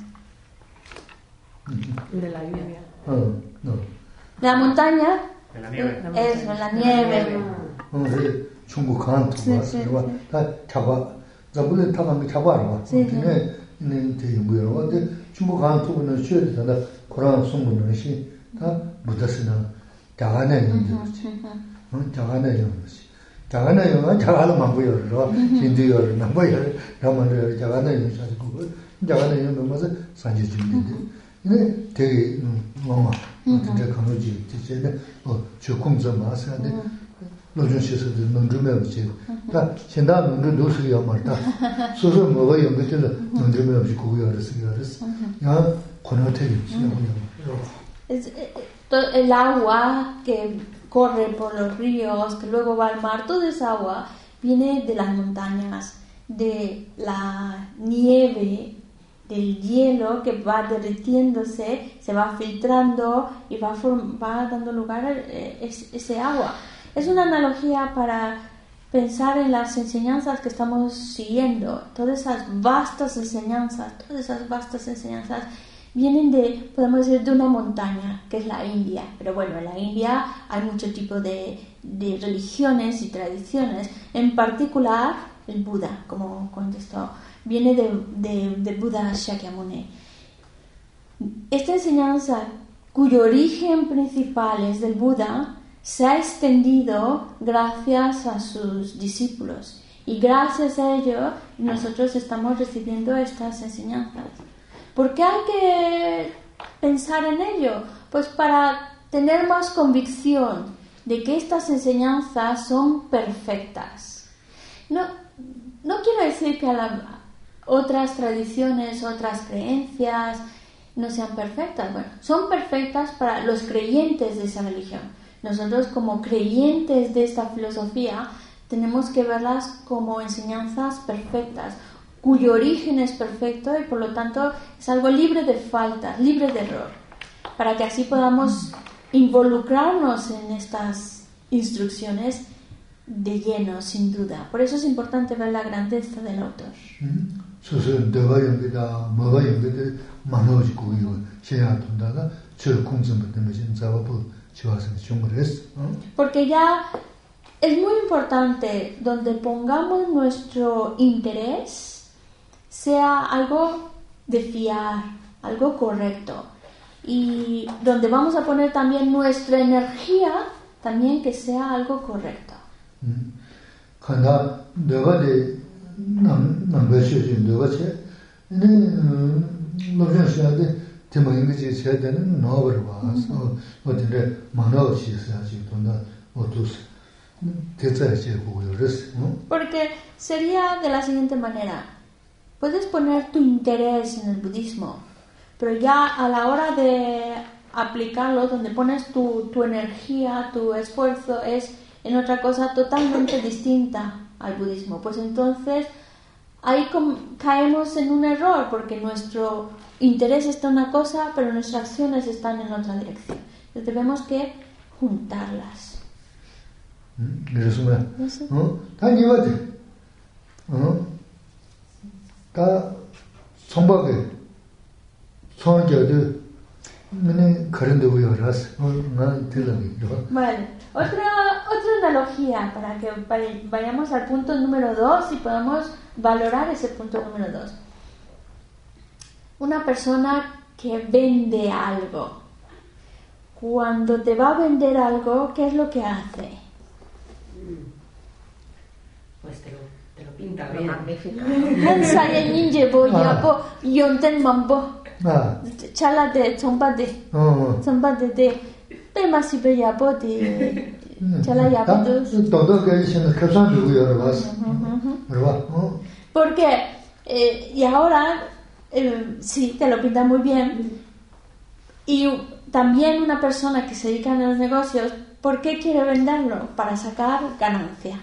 De la lluvia. Oh, no. La montaña de la nieve. Es la nieve. Sí, sí, sí. 되게 엄마 진짜 강조지 진짜 어 조금좀 마셔야 돼. 노준시에서도 논주면 없지. 다 현다 논주 도시야 말다. 소소 뭐가 연결되는 논주면 없이 그거 알았어. 알았어. 야 코너테리 el agua que corre por los ríos, que luego va al mar, toda esa agua viene de las montañas, de la nieve, del hielo que va derritiéndose, se va filtrando y va, va dando lugar a ese agua. Es una analogía para pensar en las enseñanzas que estamos siguiendo. Todas esas vastas enseñanzas, todas esas vastas enseñanzas vienen de, podemos decir, de una montaña, que es la India. Pero bueno, en la India hay mucho tipo de, de religiones y tradiciones. En particular, el Buda, como contestó, viene de, de, de Buda Shakyamuni. Esta enseñanza, cuyo origen principal es del Buda, se ha extendido gracias a sus discípulos. Y gracias a ello, nosotros estamos recibiendo estas enseñanzas. ¿Por qué hay que pensar en ello? Pues para tener más convicción de que estas enseñanzas son perfectas. No, no quiero decir que a la, otras tradiciones, otras creencias no sean perfectas. Bueno, son perfectas para los creyentes de esa religión. Nosotros, como creyentes de esta filosofía, tenemos que verlas como enseñanzas perfectas, cuyo origen es perfecto y por lo tanto es algo libre de faltas, libre de error, para que así podamos involucrarnos en estas instrucciones de lleno, sin duda. Por eso es importante ver la grandeza del autor. Porque ya es muy importante donde pongamos nuestro interés sea algo de fiar, algo correcto, y donde vamos a poner también nuestra energía, también que sea algo correcto. Porque sería de la siguiente manera: puedes poner tu interés en el budismo, pero ya a la hora de aplicarlo, donde pones tu, tu energía, tu esfuerzo, es en otra cosa totalmente distinta al budismo. Pues entonces ahí com- caemos en un error, porque nuestro interés está en una cosa, pero nuestras acciones están en otra dirección. Entonces debemos que juntarlas. 그래서 어? 다 이거지. 어? 다 성박에 성적도 Vale, otra, otra analogía para que vayamos al punto número dos y podamos valorar ese punto número dos. Una persona que vende algo. Cuando te va a vender algo, ¿qué es lo que hace? Pues te lo, te lo pinta bien. Magnífico. Chalate, chompate. Chompate de Pemasipe yapote. Chala yapotus. Todo que dicen que son de Porque, eh, y ahora, eh, sí, te lo pinta muy bien. Y también una persona que se dedica a los negocios, ¿por qué quiere venderlo? Para sacar ganancia.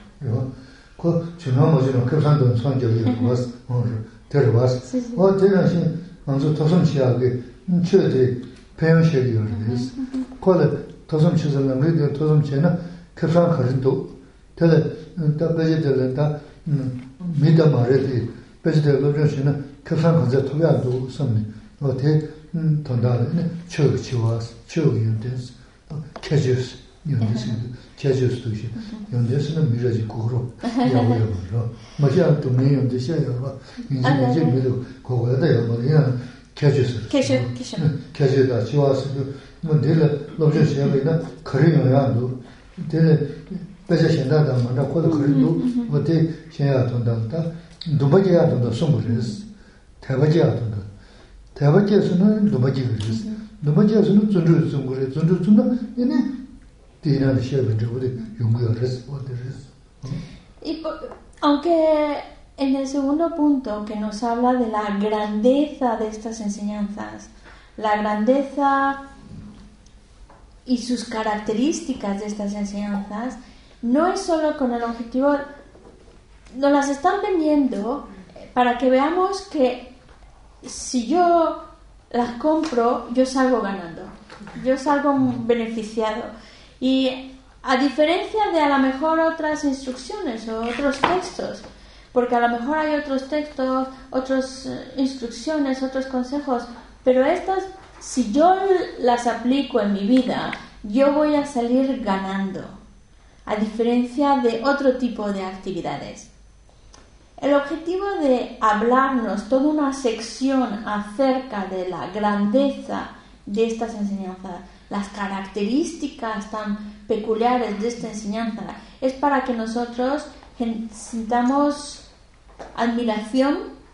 Si no, no, no, que son de son de vas, te lo vas. O tienes anzo tosum chiage, chede peon sheriyor des. Kole tosum chizalan de tosum chena, kefran karindo. Tele da bejedele da mida maredi. Bejedele lobjena kefran kaza toya do samne. O te tonda ne chog chiwas, chog yundes. Kejus yundes. Kejus tushi. Yundes ne miraji kuro. Yawo yawo. Maja to me yundes ya yawo. Inji je mido ko da yawo ya. Kejus. Kejus, kejus. Kejus da chiwas. Mo dele lobje shebe na kariyo ya do. Dele beje shenda da ma da ko da kariyo. O te shenya tonda da dubaje ya do sumures. Tabaje ya do. 대바지에서는 노바지를 했어. 노바지에서는 존중 존고래 존중 존나 얘네 디나는 시험인데 용구를 했어. Y aunque en el segundo punto que nos habla de la grandeza de estas enseñanzas, la grandeza y sus características de estas enseñanzas, no es solo con el objetivo, nos las están vendiendo para que veamos que si yo las compro, yo salgo ganando, yo salgo beneficiado. Y a diferencia de a lo mejor otras instrucciones o otros textos, porque a lo mejor hay otros textos, otras instrucciones, otros consejos, pero estas, si yo las aplico en mi vida, yo voy a salir ganando, a diferencia de otro tipo de actividades. El objetivo de hablarnos toda una sección acerca de la grandeza de estas enseñanzas, las características tan peculiares de esta enseñanza, es para que nosotros sintamos admiración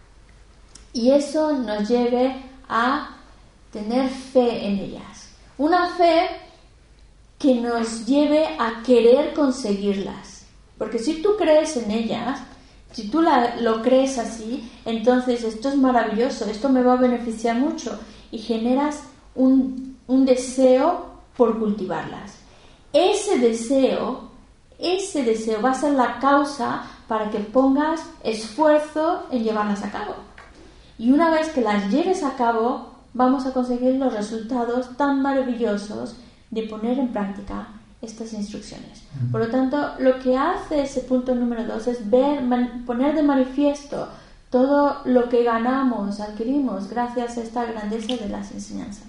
y eso nos lleve a tener fe en ellas. Una fe que nos lleve a querer conseguirlas. Porque si tú crees en ellas, si tú la, lo crees así, entonces esto es maravilloso, esto me va a beneficiar mucho y generas un, un deseo por cultivarlas. Ese deseo, ese deseo va a ser la causa para que pongas esfuerzo en llevarlas a cabo. Y una vez que las lleves a cabo, vamos a conseguir los resultados tan maravillosos de poner en práctica estas instrucciones. Por lo tanto, lo que hace ese punto número dos es ver, man, poner de manifiesto todo lo que ganamos, adquirimos gracias a esta grandeza de las enseñanzas.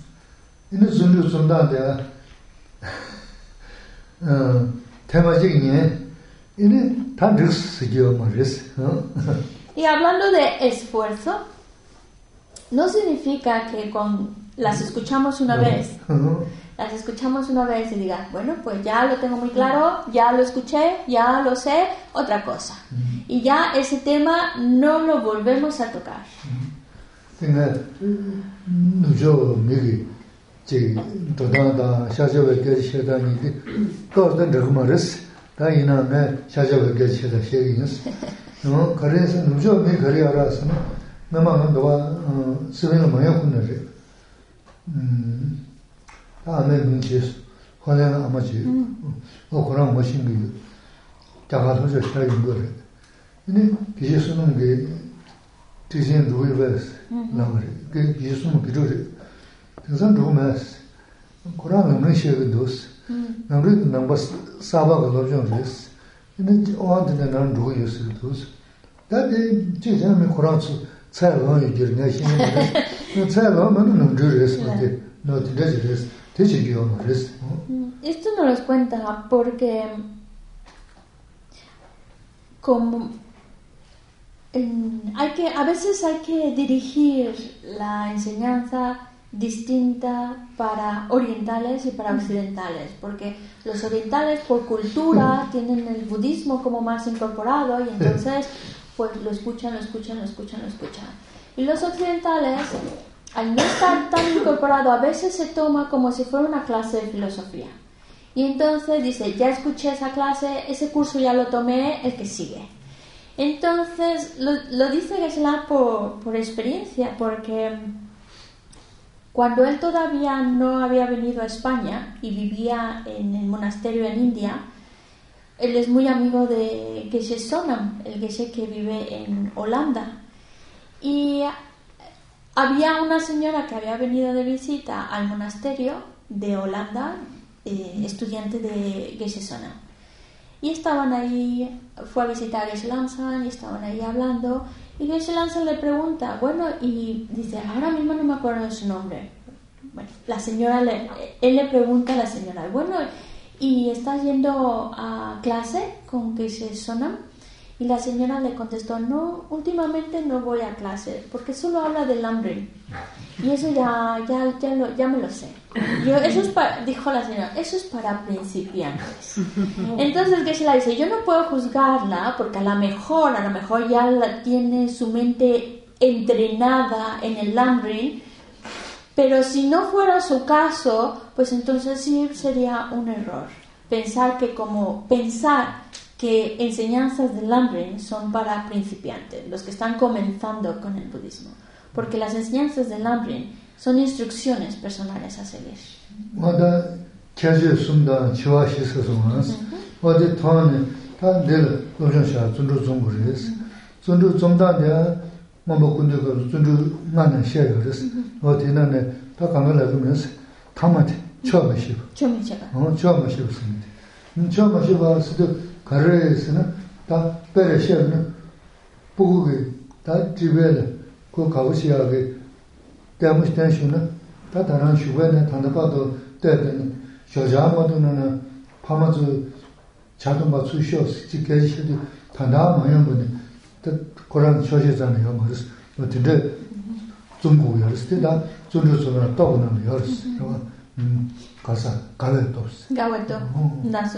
Y hablando de esfuerzo, no significa que con las escuchamos una vez, las escuchamos una vez y digas, bueno, pues ya lo tengo muy claro, ya lo escuché, ya lo sé, otra cosa. Y ya ese tema no lo volvemos a tocar. 다음에 문제스 혼내는 아마지 어 그런 머신 그 자가서 저기는 거래. 근데 기술은 게 디자인 루이버스 나머지 그 기술은 필요해. 그래서 로마스 그런 문제가 dos. 나를 넘버 사바가 넣어줘서 근데 어한테 난 루이버스 dos. 다들 제자면 코란스 차로 이제 내가 신경 No sé, no, no, no, no, esto no los cuenta porque como en, hay que a veces hay que dirigir la enseñanza distinta para orientales y para occidentales, porque los orientales por cultura tienen el budismo como más incorporado y entonces pues lo escuchan, lo escuchan, lo escuchan, lo escuchan. Y los occidentales, al no estar tan incorporado, a veces se toma como si fuera una clase de filosofía. Y entonces dice, ya escuché esa clase, ese curso ya lo tomé, el que sigue. Entonces, lo, lo dice Geshe-la por, por experiencia, porque cuando él todavía no había venido a España y vivía en el monasterio en India, él es muy amigo de Geshe Sonam, el Geshe que vive en Holanda. Y había una señora que había venido de visita al monasterio de Holanda, eh, estudiante de Geshe Sonam. Y estaban ahí, fue a visitar a Geshe Lansan y estaban ahí hablando. Y Geshe Lansan le pregunta, bueno, y dice, ahora mismo no me acuerdo de su nombre. Bueno, la señora, le, él le pregunta a la señora, bueno, ¿y estás yendo a clase con Geshe Sonam? Y la señora le contestó, no, últimamente no voy a clase, porque solo habla del hambre. Y eso ya, ya, ya, lo, ya me lo sé. Yo, eso es para, dijo la señora, eso es para principiantes. Entonces Geshe-la dice, yo no puedo juzgarla, porque a lo mejor, a lo mejor ya la tiene su mente entrenada en el hambre, pero si no fuera su caso, pues entonces sí sería un error. Pensar que como, pensar que enseñanzas del hambre son para principiantes, los que están comenzando con el budismo, porque las enseñanzas del hambre son instrucciones personales a seguir. 가르에서는 다 베레셔는 부국이 다 집에를 그 가보시하게 때문에 tensio는 다 다른 주변에 단답도 때는 저자모도는 파마주 자동화 수시어 지켜지셔도 단다 모양분이 그런 조제잖아요. 그래서 근데 중국이 했을 중국에서 또 오는 열스 음 가서 가려도 없어. 가려도 나서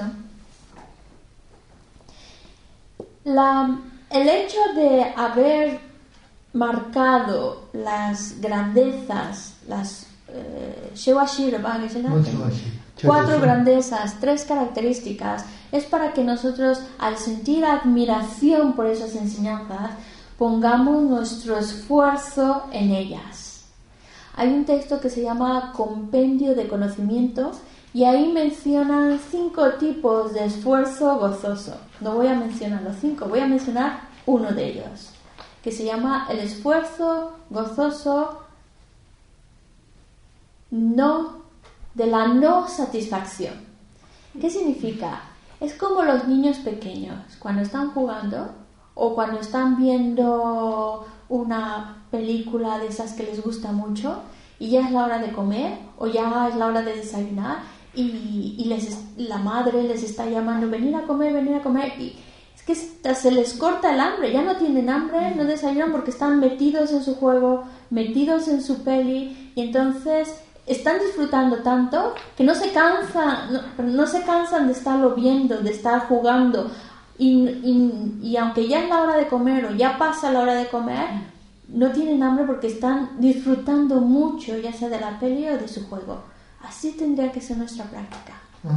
La, el hecho de haber marcado las grandezas, las eh, Shewashirva, que se llama, cuatro grandezas, tres características, es para que nosotros, al sentir admiración por esas enseñanzas, pongamos nuestro esfuerzo en ellas. Hay un texto que se llama Compendio de Conocimiento y ahí mencionan cinco tipos de esfuerzo gozoso. No voy a mencionar los cinco, voy a mencionar uno de ellos, que se llama el esfuerzo gozoso no, de la no satisfacción. ¿Qué significa? Es como los niños pequeños, cuando están jugando o cuando están viendo una película de esas que les gusta mucho y ya es la hora de comer o ya es la hora de desayunar. Y, y les, la madre les está llamando, venir a comer, venir a comer, y es que se les corta el hambre, ya no tienen hambre, no desayunan porque están metidos en su juego, metidos en su peli, y entonces están disfrutando tanto que no se cansan, no, no se cansan de estarlo viendo, de estar jugando, y, y, y aunque ya es la hora de comer o ya pasa la hora de comer, no tienen hambre porque están disfrutando mucho, ya sea de la peli o de su juego. Así tendría que ser nuestra práctica.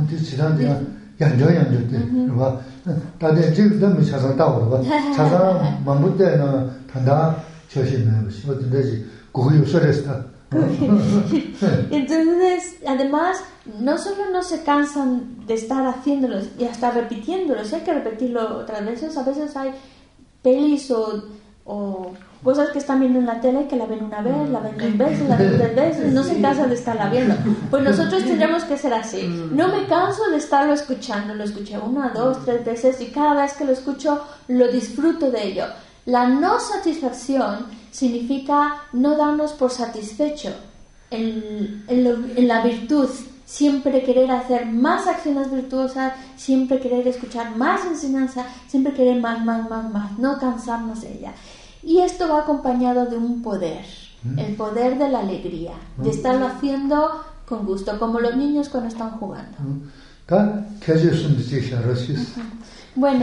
Entonces, además, no solo no se cansan de estar haciéndolos y hasta repitiéndolos, hay que repetirlo otras veces. A veces hay pelis o, o cosas que están viendo en la tele que la ven una vez, la ven dos veces, la ven tres veces, no se cansan de estarla viendo. Pues nosotros tendríamos que ser así. No me canso de estarlo escuchando, lo escuché una, dos, tres veces y cada vez que lo escucho lo disfruto de ello. La no satisfacción significa no darnos por satisfecho en, en, lo, en la virtud, siempre querer hacer más acciones virtuosas, siempre querer escuchar más enseñanza, siempre querer más, más, más, más, no cansarnos de ella. Y esto va acompañado de un poder, ¿Mm? el poder de la alegría, ¿Mm? de estarlo haciendo con gusto, como los niños cuando están jugando. ¿Mm? Bueno,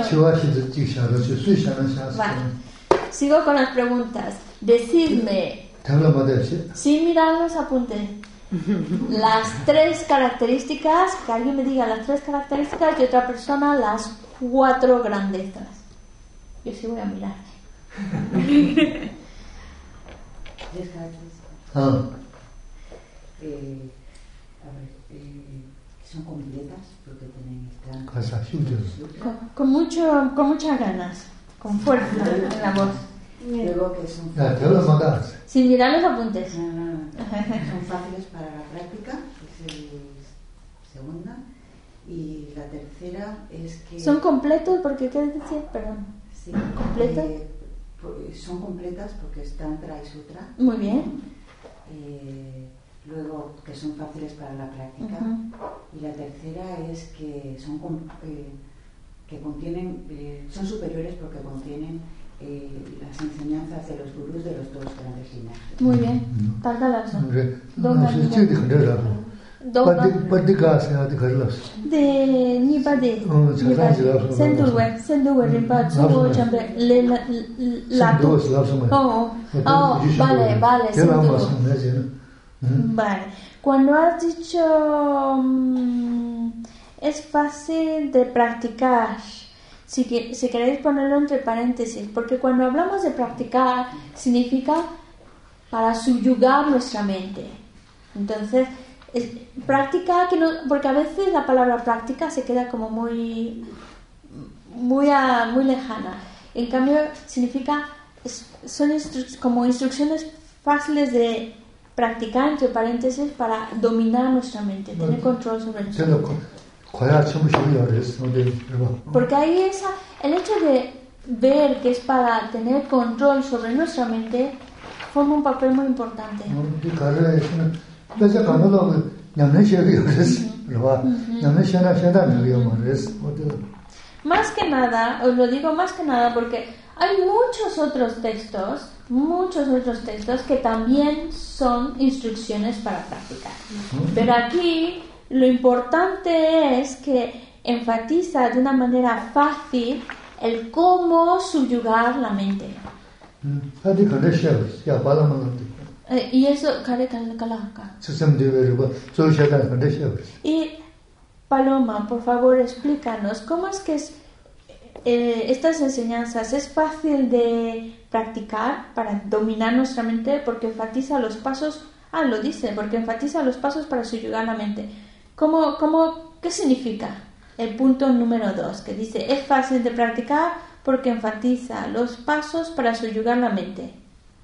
vale. Sigo con las preguntas. Decidme, sin mirar los apuntes, las tres características, que alguien me diga las tres características y otra persona las cuatro grandezas. Yo sí voy a mirar. Tres características. Ah. Eh, a ver, eh, son completas porque tienen el con, con mucho, con muchas ganas, con fuerza en la voz. Luego que son fáciles. Sin mirar los apuntes. No, no, no. Son fáciles para la práctica, es el segunda. Y la tercera es que... ¿Son completos? Porque qué decir, perdón. Sí. ¿Completas? Eh, son completas porque están Tantra y Sutra. Muy bien. Eh, luego que son fáciles para la práctica. Uh-huh. Y la tercera es que son eh, que contienen, eh, son superiores porque contienen eh, las enseñanzas de los gurús de los dos grandes linajes. Muy bien. Tardalas. De Nipade. Sendulwe, Sendulwe Rinpa, Tsubo Chambe, la Oh, oh, vale, vale, Sendulwe. Vale. Cuando has dicho um, es fácil de practicar, si, que, si queréis ponerlo entre paréntesis, porque cuando hablamos de practicar significa para subyugar nuestra mente. Entonces, es, práctica que no, porque a veces la palabra práctica se queda como muy muy, a, muy lejana. En cambio, significa es, son instru- como instrucciones fáciles de practicar, entre paréntesis, para dominar nuestra mente, tener control sobre nuestra mente. Porque ahí esa, el hecho de ver que es para tener control sobre nuestra mente forma un papel muy importante. Más que nada, os lo digo más que nada porque hay muchos otros textos, muchos otros textos que también son instrucciones para practicar. Pero aquí lo importante es que enfatiza de una manera fácil el cómo subyugar la mente. Eh, y eso, y Paloma, por favor, explícanos cómo es que es, eh, estas enseñanzas es fácil de practicar para dominar nuestra mente, porque enfatiza los pasos. Ah, lo dice, porque enfatiza los pasos para subyugar la mente. ¿Cómo, cómo, qué significa el punto número dos, que dice es fácil de practicar porque enfatiza los pasos para subyugar la mente?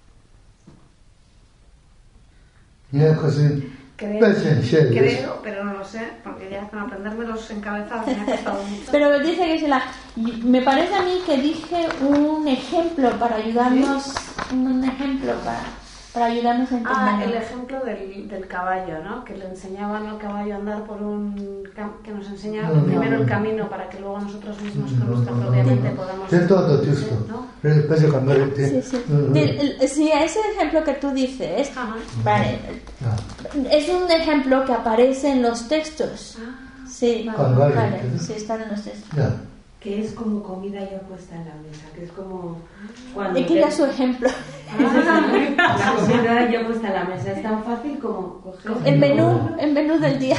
Creo, creo, pero no lo sé, porque ya con aprenderme los encabezados me ha costado mucho. Pero dice que se la, me parece a mí que dije un ejemplo para ayudarnos, ¿sí? un ejemplo para, para ayudarnos a entender. Ah, el ejemplo del, del caballo, ¿no? Que le enseñaban al caballo a andar por un, que nos enseñaba no, primero no, el camino para que luego nosotros mismos con nuestra propia mente podamos. ¿No? Sí, sí. De, el, sí, ese ejemplo que tú dices, ajá, vale, es un ejemplo que aparece en los textos. Ah, sí, vale, vale, sí, están en los textos. Yeah. Que es como comida ya puesta en la mesa, que es como cuando y que era su ejemplo. Ah, la comida ya puesta en la mesa es tan fácil como coger el menú, el menú del día.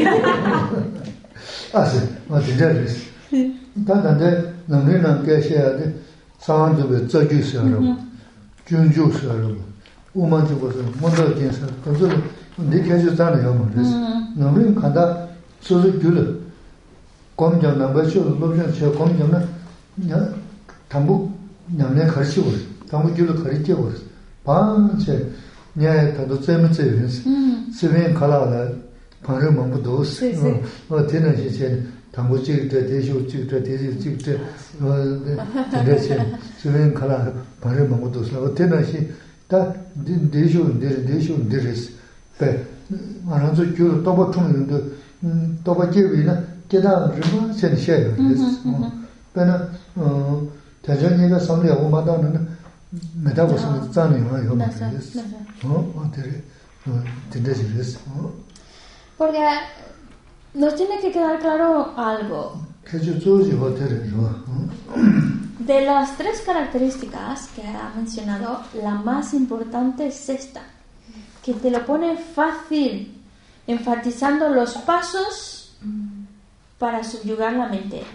Ah, sí, no te llames. Tanto no me no que sea de santo de zojusero, junjusero, umanjusero, mondojensero, todo de que yo tan yo más. No me cada solo gula. 공정 넘버쇼 로션 저 공정은 야 담부 냠내 가르치고 담부줄을 가르치고 반체 냐 다도 쩨면쩨면서 스벤 칼라다 방을 몸부도 어 되는 시체 당고 찍을 때 대쇼 찍을 때 대시 찍을 때 대시 수행 칼라 바를 먹어도 서 때나시 다 대쇼 대쇼 대레스 배 알아서 교 또버 통는데 또버 제비나 계단 좀 센셔요 그래서 배나 어 대전이가 섬리하고 마다는 메타버스 짠이요 이거 맞아요 어 어때 대대시 그래서 porque nos tiene que quedar claro algo. De las tres características que ha mencionado, la más importante es esta, que te lo pone fácil, enfatizando los pasos para subyugar la mente.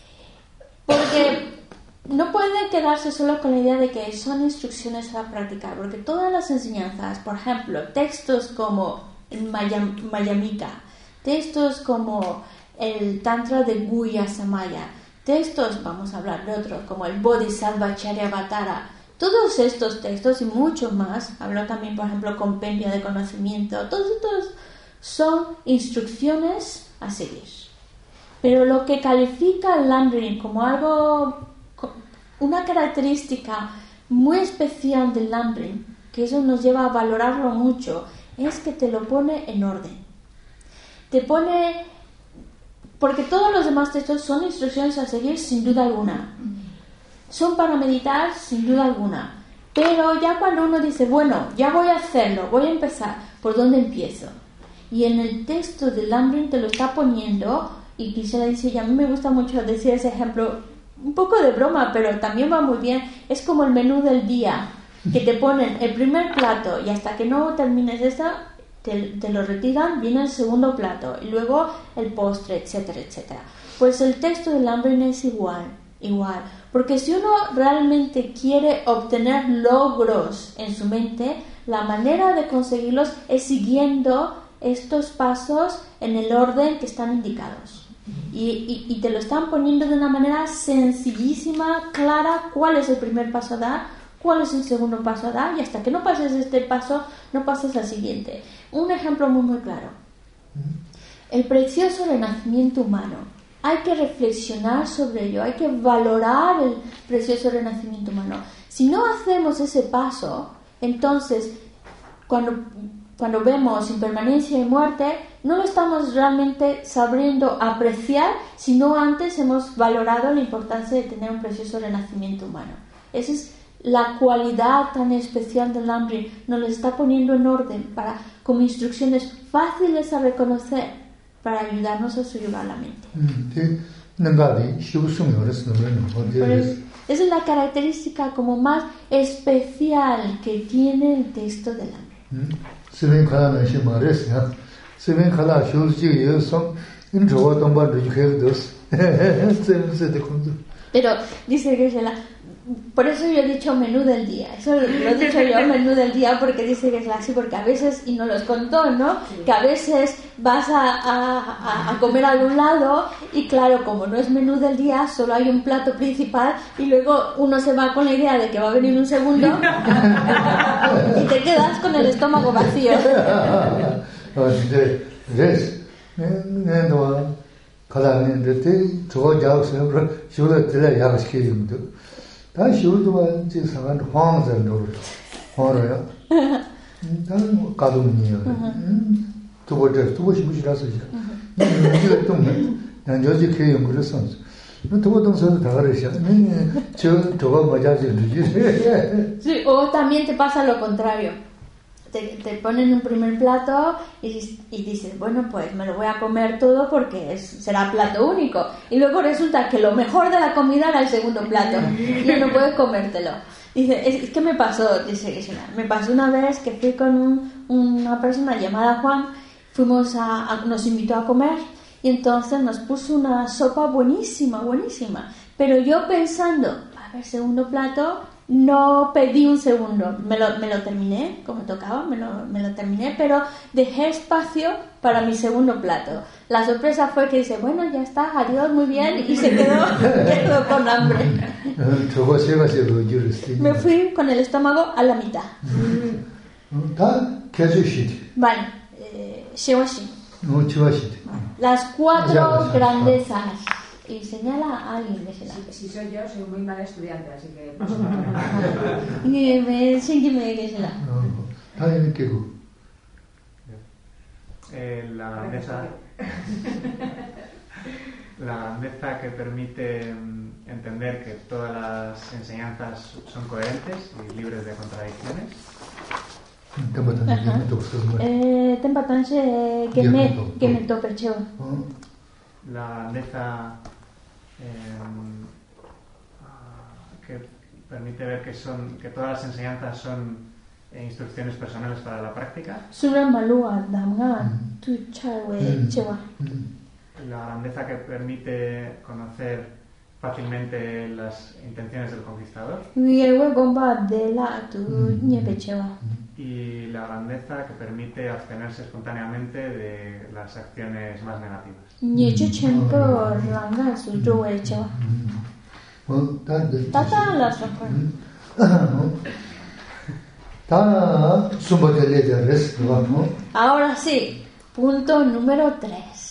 Porque no pueden quedarse solo con la idea de que son instrucciones a practicar, porque todas las enseñanzas, por ejemplo, textos como en Mayam, Mayamika, textos como el Tantra de Guhya Samaya, textos, vamos a hablar de otros, como el Bodhisattva Charyavatara, todos estos textos y muchos más, hablo también, por ejemplo, compendio de conocimiento, todos estos son instrucciones a seguir. Pero lo que califica el Lamrim como algo, una característica muy especial del Lamrim, que eso nos lleva a valorarlo mucho, es que te lo pone en orden. Te pone, porque todos los demás textos son instrucciones a seguir sin duda alguna, son para meditar sin duda alguna, pero ya cuando uno dice, bueno, ya voy a hacerlo, voy a empezar, ¿por dónde empiezo? Y en el texto del Lamrim te lo está poniendo, y quisiera decir, y a mí me gusta mucho decir ese ejemplo, un poco de broma, pero también va muy bien, es como el menú del día, que te ponen el primer plato y hasta que no termines esta, Te, te lo retiran, viene el segundo plato y luego el postre, etcétera, etcétera. Pues el texto del Lamrim es igual, igual, porque si uno realmente quiere obtener logros en su mente, la manera de conseguirlos es siguiendo estos pasos en el orden que están indicados. Y, y, y te lo están poniendo de una manera sencillísima, clara, cuál es el primer paso a dar, cuál es el segundo paso a dar, y hasta que no pases este paso, no pases al siguiente. Un ejemplo muy muy claro. El precioso renacimiento humano. Hay que reflexionar sobre ello, hay que valorar el precioso renacimiento humano. Si no hacemos ese paso, entonces, cuando, cuando vemos impermanencia y muerte, no lo estamos realmente sabiendo apreciar, sino antes hemos valorado la importancia de tener un precioso renacimiento humano. Esa es la cualidad tan especial del Lamrim, nos lo está poniendo en orden para, como instrucciones fáciles a reconocer para ayudarnos a subyugar la mente. Pero esa es la característica como más especial que tiene el texto del Lamrim. Pero dice Geshe-la, por eso yo he dicho menú del día, eso lo he dicho yo, menú del día, porque dice que es así, porque a veces, y nos los contó, ¿no? Que a veces vas a, a, a comer a algún lado y claro, como no es menú del día, solo hay un plato principal y luego uno se va con la idea de que va a venir un segundo y te quedas con el estómago vacío. 다 쇼도 이제 사간 황자로 horror. 단 가동이요. 두 번째 두 번씩 무시라서 이제. 이거 좀 난 여지 개요 그랬어. 또 동서도 다 그러셔. 저 저거 맞아지. Sí, o también te pasa lo contrario. Te, te ponen un primer plato y, y dices, bueno, pues me lo voy a comer todo porque es, será plato único. Y luego resulta que lo mejor de la comida era el segundo plato y no puedes comértelo. Dice, es, es que me pasó, dice, me pasó una vez que fui con un, una persona llamada Juan, fuimos a, a, nos invitó a comer y entonces nos puso una sopa buenísima, buenísima. Pero yo pensando, a ver, segundo plato, no pedí un segundo, me lo, me lo terminé, como tocaba, me lo, me lo terminé, pero dejé espacio para mi segundo plato. La sorpresa fue que dice, bueno, ya está, adiós, muy bien, y se quedó, quedó con hambre. Me fui con el estómago a la mitad. Vale, eh, Shewashi. No, las cuatro grandezas. Y señala a alguien de ese lado. Si, si soy yo, soy muy mala estudiante, así que... Y me sígueme que se la... Eh, la grandeza... La grandeza que permite entender que todas las enseñanzas son coherentes y libres de contradicciones. Eh, Tempatanshe que me que me tope cheo. La grandeza eh, que permite ver que son que todas las enseñanzas son eh, instrucciones personales para la práctica. Sura malua damga tu chawe chewa. La grandeza que permite conocer fácilmente las intenciones del conquistador. Y la grandeza que permite abstenerse espontáneamente de las acciones más negativas. Ahora sí, punto número tres.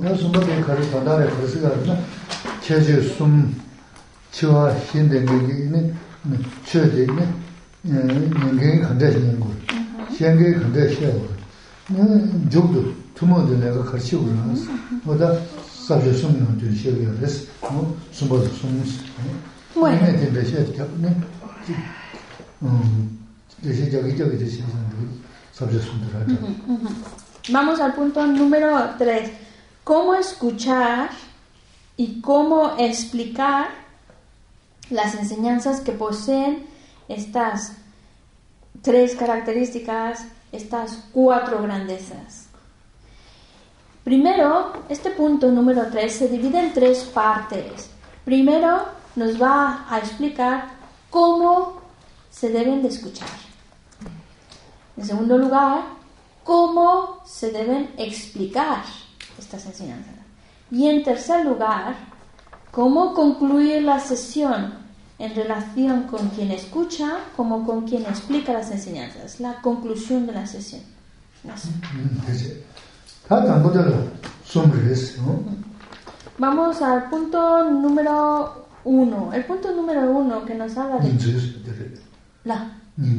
Vamos al punto número tres. Cómo escuchar y cómo explicar las enseñanzas que poseen estas tres características, estas cuatro grandezas. Primero, este punto número tres se divide en tres partes. Primero, nos va a explicar cómo se deben de escuchar. En segundo lugar, cómo se deben explicar estas enseñanzas. Y en tercer lugar, cómo concluir la sesión en relación con quien escucha como con quien explica las enseñanzas, la conclusión de la sesión. Vamos al punto número uno. El punto número uno que nos habla de... La.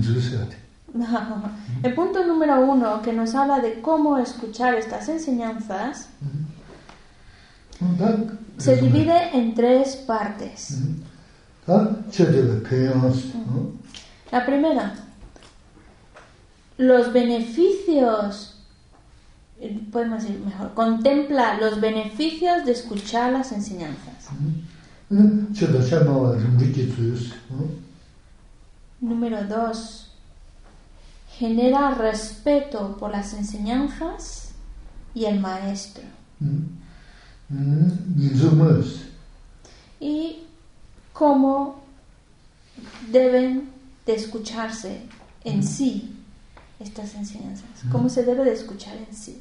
El punto número uno que nos habla de cómo escuchar estas enseñanzas se divide en tres partes. La primera, los beneficios, podemos decir mejor, contempla los beneficios de escuchar las enseñanzas. Número dos, genera respeto por las enseñanzas y el maestro. Y cómo deben de escucharse en sí estas enseñanzas, cómo se debe de escuchar en sí.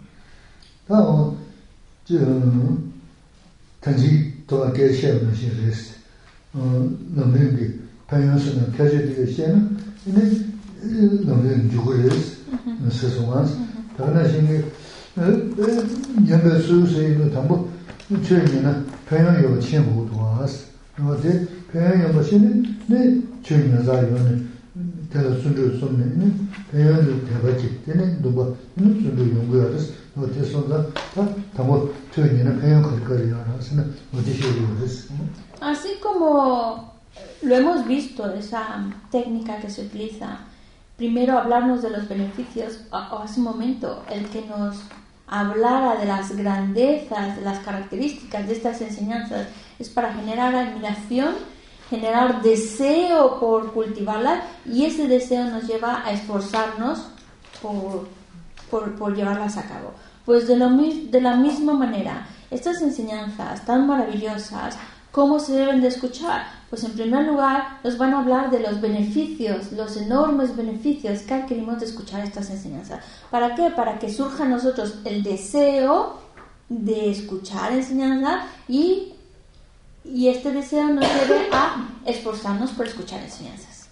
Así como lo hemos visto, esa técnica que se utiliza, primero hablarnos de los beneficios, o hace un momento el que nos hablara de las grandezas, de las características de estas enseñanzas, es para generar admiración, generar deseo por cultivarlas, y ese deseo nos lleva a esforzarnos por, por, por llevarlas a cabo. Pues de, lo, de la misma manera, estas enseñanzas tan maravillosas, ¿cómo se deben de escuchar? Pues en primer lugar nos van a hablar de los beneficios, los enormes beneficios que adquirimos de escuchar estas enseñanzas. ¿Para qué? Para que surja en nosotros el deseo de escuchar enseñanzas y, y este deseo nos lleve a esforzarnos por escuchar enseñanzas.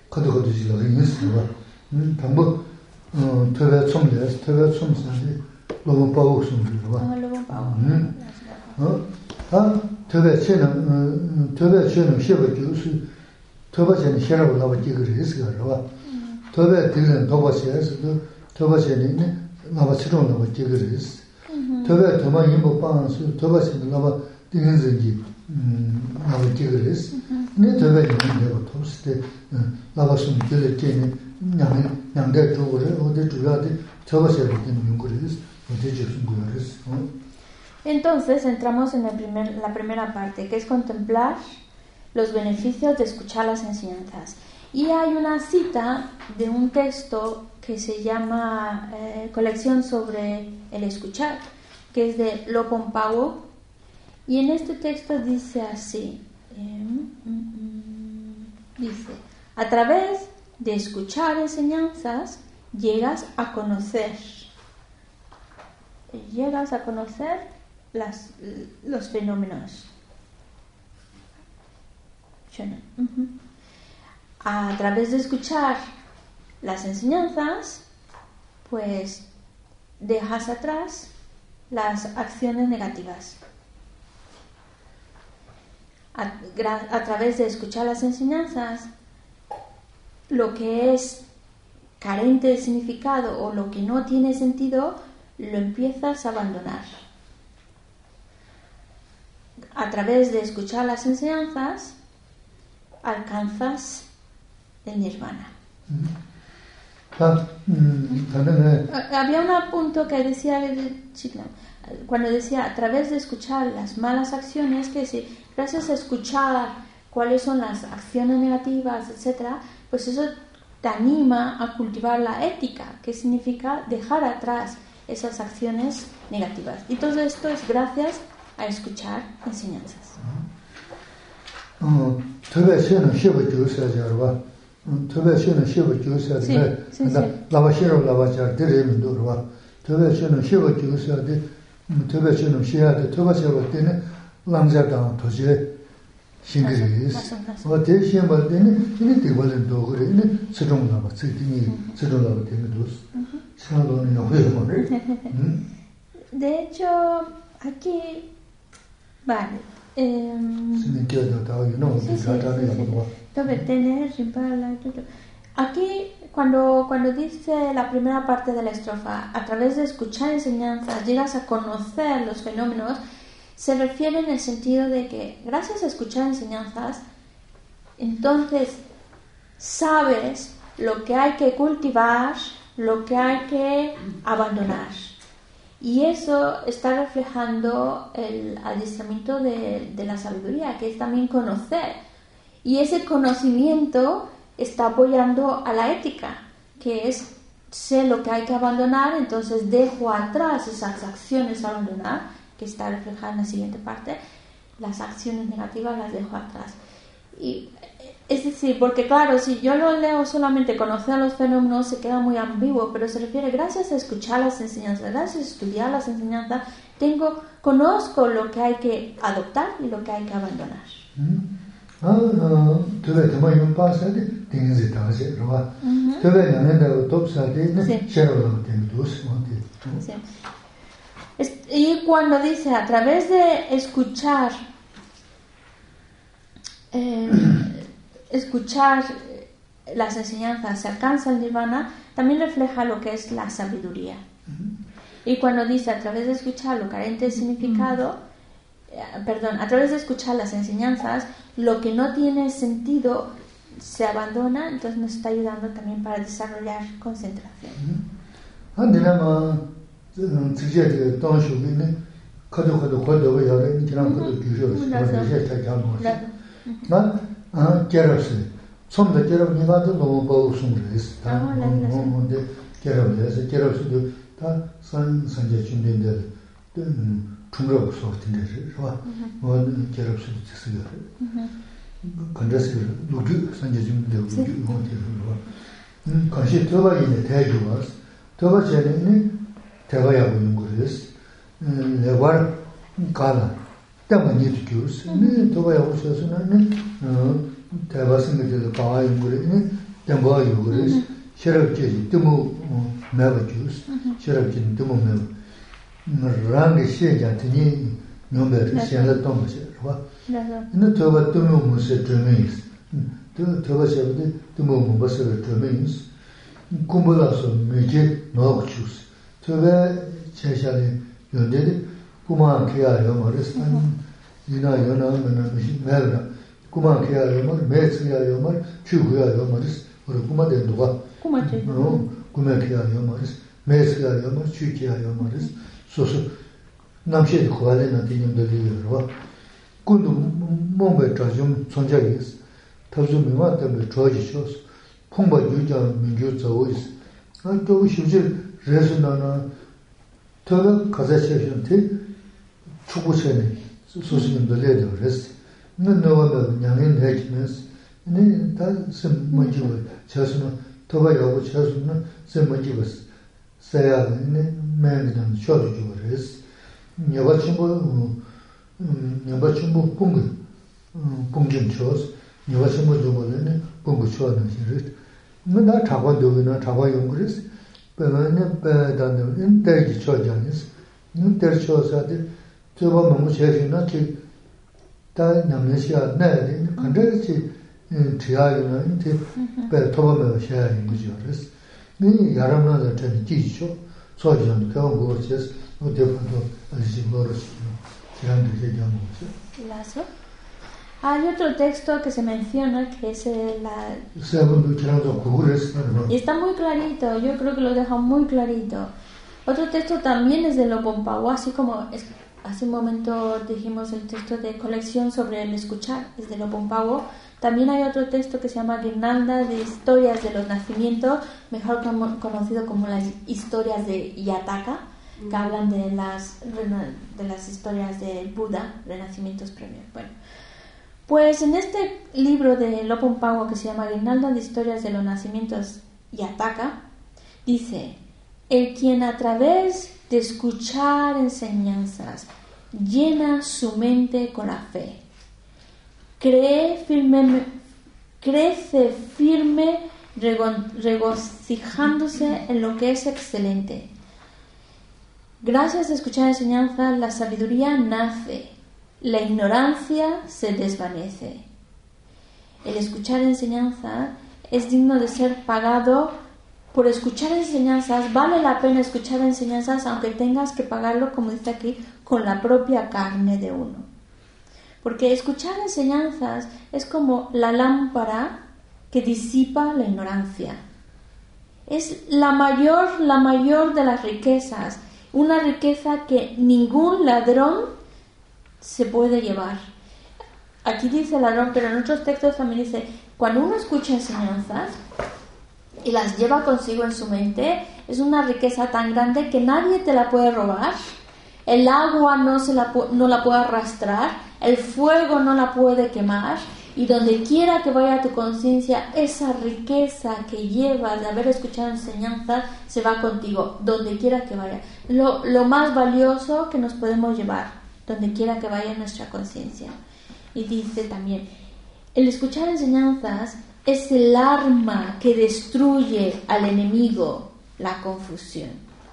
거도 거도 지가 있어. 음, 담보 어, 토베 촘레스, 토베 촘사지. 너무 빠고 숨을 봐. 아, 너무 빠고. 음. 어? 아, 토베 쳇는 토베 쳇는 시버 교수 토베 쳇는 시라고 나와 지그를 했어. 봐. 토베 들은 도바시에서도 토베 쳇는 나와 치료는 나와 지그를 했어. 토베 도마 임보 빵수 토베 쳇는 나와 dingenzi 음 나와 지그를 했어. 네 토베 있는 거 톱스테 나와 숨 길을 때는 냥 양대 쪽으로 어디 주야데 토베 쳇는 연구를 했어. Entonces entramos en el primer, la primera parte, que es contemplar los beneficios de escuchar las enseñanzas. Y hay una cita de un texto que se llama eh, Colección sobre el escuchar, que es de Lo Pompao. Y en este texto dice así, eh, mm, mm, dice, a través de escuchar enseñanzas llegas a conocer llegas a conocer las, los fenómenos. A través de escuchar las enseñanzas, pues dejas atrás las acciones negativas. A, a través de escuchar las enseñanzas, lo que es carente de significado o lo que no tiene sentido, lo empiezas a abandonar. A través de escuchar las enseñanzas, alcanzas el nirvana. Había un punto que decía cuando decía a través de escuchar las malas acciones, que si gracias a escuchar cuáles son las acciones negativas, etcétera, pues eso te anima a cultivar la ética, que significa dejar atrás esas acciones negativas. Y todo esto es gracias a escuchar enseñanzas. De hecho, aquí, vale. Eh, aquí, cuando, cuando dice la primera parte de la estrofa, a través de escuchar enseñanzas llegas a conocer los fenómenos, se refiere en el sentido de que gracias a escuchar enseñanzas, entonces sabes lo que hay que cultivar, lo que hay que abandonar. Y eso está reflejando el adiestramiento de, de la sabiduría, que es también conocer. Y ese conocimiento está apoyando a la ética, que es sé lo que hay que abandonar, entonces dejo atrás esas acciones a abandonar, que está reflejada en la siguiente parte. Las acciones negativas las dejo atrás. Y es decir, porque claro, si yo lo leo solamente conocer los fenómenos se queda muy ambiguo, pero se refiere gracias a escuchar las enseñanzas, gracias a estudiar las enseñanzas, tengo, conozco lo que hay que adoptar y lo que hay que abandonar. Sí. Y cuando dice a través de escuchar eh, escuchar las enseñanzas se alcanza el nirvana, también refleja lo que es la sabiduría. Y cuando dice a través de escuchar lo carente de significado, eh, perdón, a través de escuchar las enseñanzas, lo que no tiene sentido se abandona, entonces nos está ayudando también para desarrollar concentración. 처음에 결혼이가도 너무 보우스물이스. 다 뭔데 결혼해서 결혼수도 다 선선제 준비인데 음 중국 소프트인데 좋아. 뭐 결혼수도 됐어요. 건드스 누구 선제 준비인데 누구 뭔데 좋아. 음 같이 들어가기는 대주와 더 전에는 대화야 보는 거였어. 음 내가 가라. 때문에 이렇게였어. 네, 더가야 오셔서는 어 대화승들도 가와인 거는 tembo yugres sharab ji timo meba jus sharab ji timo meba rang she ja tini nyombe shen la tong she ba no toba timo mo se tremis to toba she de timo mo ba se tremis kumbola so meje no jus toba che shale yonde kuma kya yo maris ina yo na na mera kuma kya yo mar mes kya yo mar chu kya yo maris or kuma de duga kuma che no kuma kya yo maris mes kya yo mar chu kya yo maris so so namshe de khwale na tin de li yo kundu mombe tajum sonja yes tazu mi ma de choji chos phongba yuja mingyu zo is a to shuje resuna toda kazacheshente chubuchene 소식은 들려요. 그래서 너는 양인 해지면서 네, 다 semmoji고 자수는 더가 여고 자수는 semmoji고 세야네 매는 쇼도 주고 그래서 여가 친구 여가 친구 봉구 봉준 쳐서 여가 친구 주고는 봉구 쳐는 시를 나 잡아도나 잡아용 그래서 배는 배다는 인대기 쳐잖아요. 인대 쳐서들 저거 너무 제시나 그 다 남녀시야 네 근데지 지하유나 인테 배 토범을 해야 하는 거죠. 그래서 네 여러분들 전 지죠. 소리는 그런 거죠. 어디서도 알지 모르시죠. 지난 되게 좀 Lazo. Hay otro texto que se menciona que es la y está muy clarito, yo creo que lo deja muy clarito. Otro texto también es de Lopompau, así como es, hace un momento dijimos el texto de colección sobre el escuchar, es de Lopompau. También hay otro texto que se llama Guirnalda de historias de los nacimientos, mejor como, conocido como las historias de Yataka, que hablan de las, de las historias del Buda, renacimientos premios. Bueno, pues en este libro de Lopompau que se llama Guirnalda de historias de los nacimientos Yataka, dice: el quien a través de escuchar enseñanzas llena su mente con la fe, cree firme, crece firme regocijándose en lo que es excelente. Gracias a escuchar enseñanzas, la sabiduría nace, la ignorancia se desvanece. El escuchar enseñanzas es digno de ser pagado. Por escuchar enseñanzas, vale la pena escuchar enseñanzas aunque tengas que pagarlo, como dice aquí, con la propia carne de uno. Porque escuchar enseñanzas es como la lámpara que disipa la ignorancia. Es la mayor, la mayor de las riquezas, una riqueza que ningún ladrón se puede llevar. Aquí dice ladrón, pero en otros textos también dice, cuando uno escucha enseñanzas y las lleva consigo en su mente, es una riqueza tan grande que nadie te la puede robar, el agua no, se la, no la puede arrastrar, el fuego no la puede quemar, y donde quiera que vaya tu conciencia, esa riqueza que llevas de haber escuchado enseñanzas se va contigo, donde quiera que vaya. Lo, lo más valioso que nos podemos llevar, donde quiera que vaya nuestra conciencia. Y dice también, el escuchar enseñanzas es el arma que destruye al enemigo, la confusión.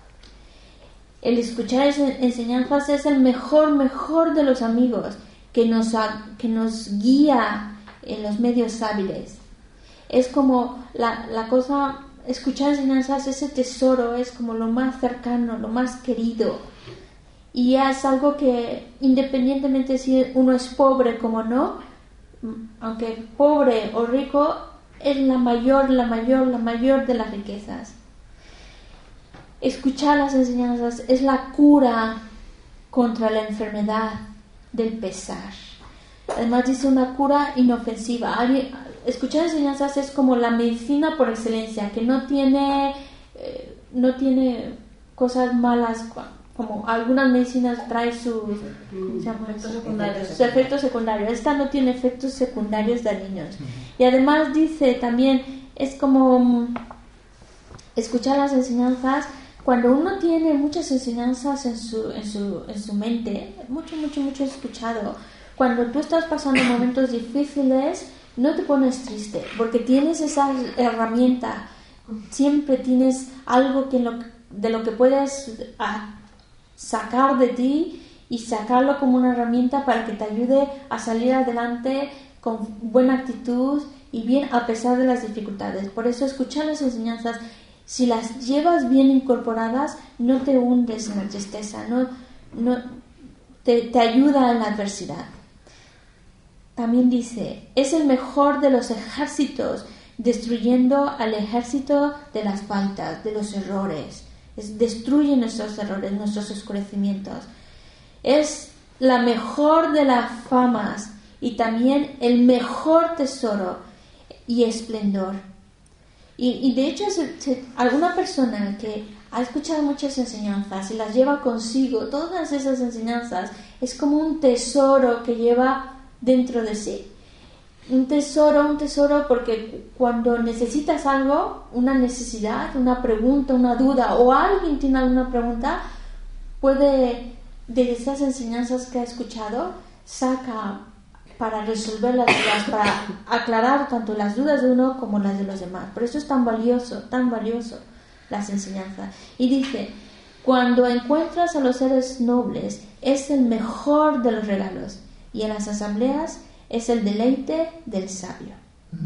El escuchar enseñanzas es el mejor, mejor de los amigos que nos, que nos guía en los medios hábiles. Es como la, la cosa, escuchar enseñanzas, ese tesoro es como lo más cercano, lo más querido. Y es algo que, independientemente si uno es pobre como no, aunque pobre o rico, es la mayor, la mayor, la mayor de las riquezas. Escuchar las enseñanzas es la cura contra la enfermedad del pesar. Además dice una cura inofensiva. Escuchar enseñanzas es como la medicina por excelencia, que no tiene, eh, no tiene cosas malas, como algunas medicinas traen sus, efectos secundarios. sus efectos secundarios. Esta no tiene efectos secundarios dañinos. Y además dice también, es como escuchar las enseñanzas, cuando uno tiene muchas enseñanzas en su, en su, en su mente, mucho, mucho, mucho escuchado, cuando tú estás pasando momentos difíciles, no te pones triste, porque tienes esa herramienta, siempre tienes algo que lo, de lo que puedes a, sacar de ti y sacarlo como una herramienta para que te ayude a salir adelante con buena actitud y bien a pesar de las dificultades. Por eso escuchar las enseñanzas, si las llevas bien incorporadas, no te hundes en la tristeza, no, no te, te ayuda en la adversidad. También dice, es el mejor de los ejércitos, destruyendo al ejército de las faltas, de los errores. Es, destruye nuestros errores, nuestros oscurecimientos. Es la mejor de las famas y también el mejor tesoro y esplendor. Y, y de hecho, se, se, alguna persona que ha escuchado muchas enseñanzas y las lleva consigo, todas esas enseñanzas, es como un tesoro que lleva dentro de sí. Un tesoro, un tesoro, porque cuando necesitas algo, una necesidad, una pregunta, una duda, o alguien tiene alguna pregunta, puede, de esas enseñanzas que ha escuchado, saca para resolver las dudas, para aclarar tanto las dudas de uno como las de los demás. Por eso es tan valioso, tan valioso las enseñanzas. Y dice, cuando encuentras a los seres nobles, es el mejor de los regalos, y en las asambleas es el deleite del sabio.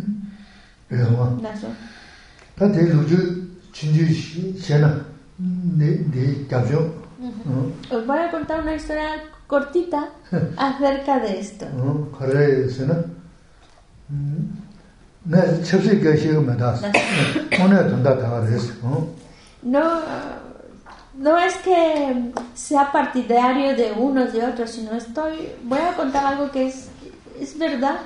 Os voy a contar una historia cortita acerca de esto. No, no es que sea partidario de unos y otros, sino estoy, voy a contar algo que es, es verdad.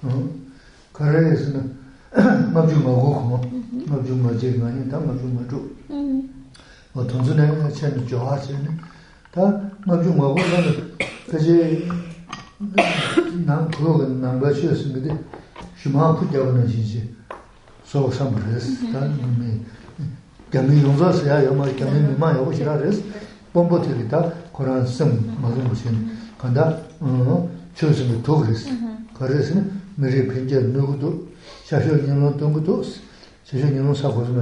Kami yungza siya yama, kami mima yabu shira res, pompo tiri ta Koran sim mazungu shin, kanda cho simi tuk res, kare simi miri pinja nukudu, shasho nyinglong tungudu, shasho nyinglong sako simi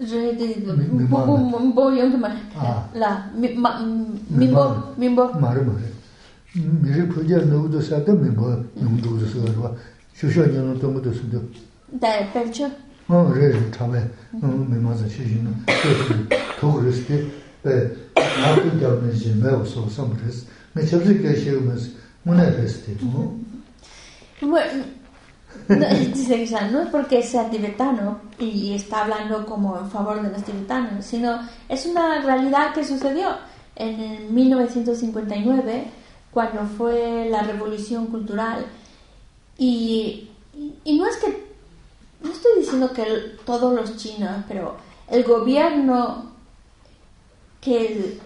mima mbo yungima, la, mimbo, mimbo mari mari, miri pinja nukudu saka mimbo yungdu sigarwa, shasho nyinglong tungudu sido da percho 어, 그래, 참에, 음, 매마자 시시는, 그, 도그레스티, 배, 나쁜 잡는 시, 매우 소소, 그랬어. 매 접수게 시우면서, 문화레스티, 어? Bueno, no, dice que no es porque sea tibetano y está hablando como en favor de los tibetanos, sino es una realidad que sucedió en mil novecientos cincuenta y nueve, cuando fue la revolución cultural. Y, y, y no es que no estoy diciendo que el, todos los chinos, pero el gobierno que el,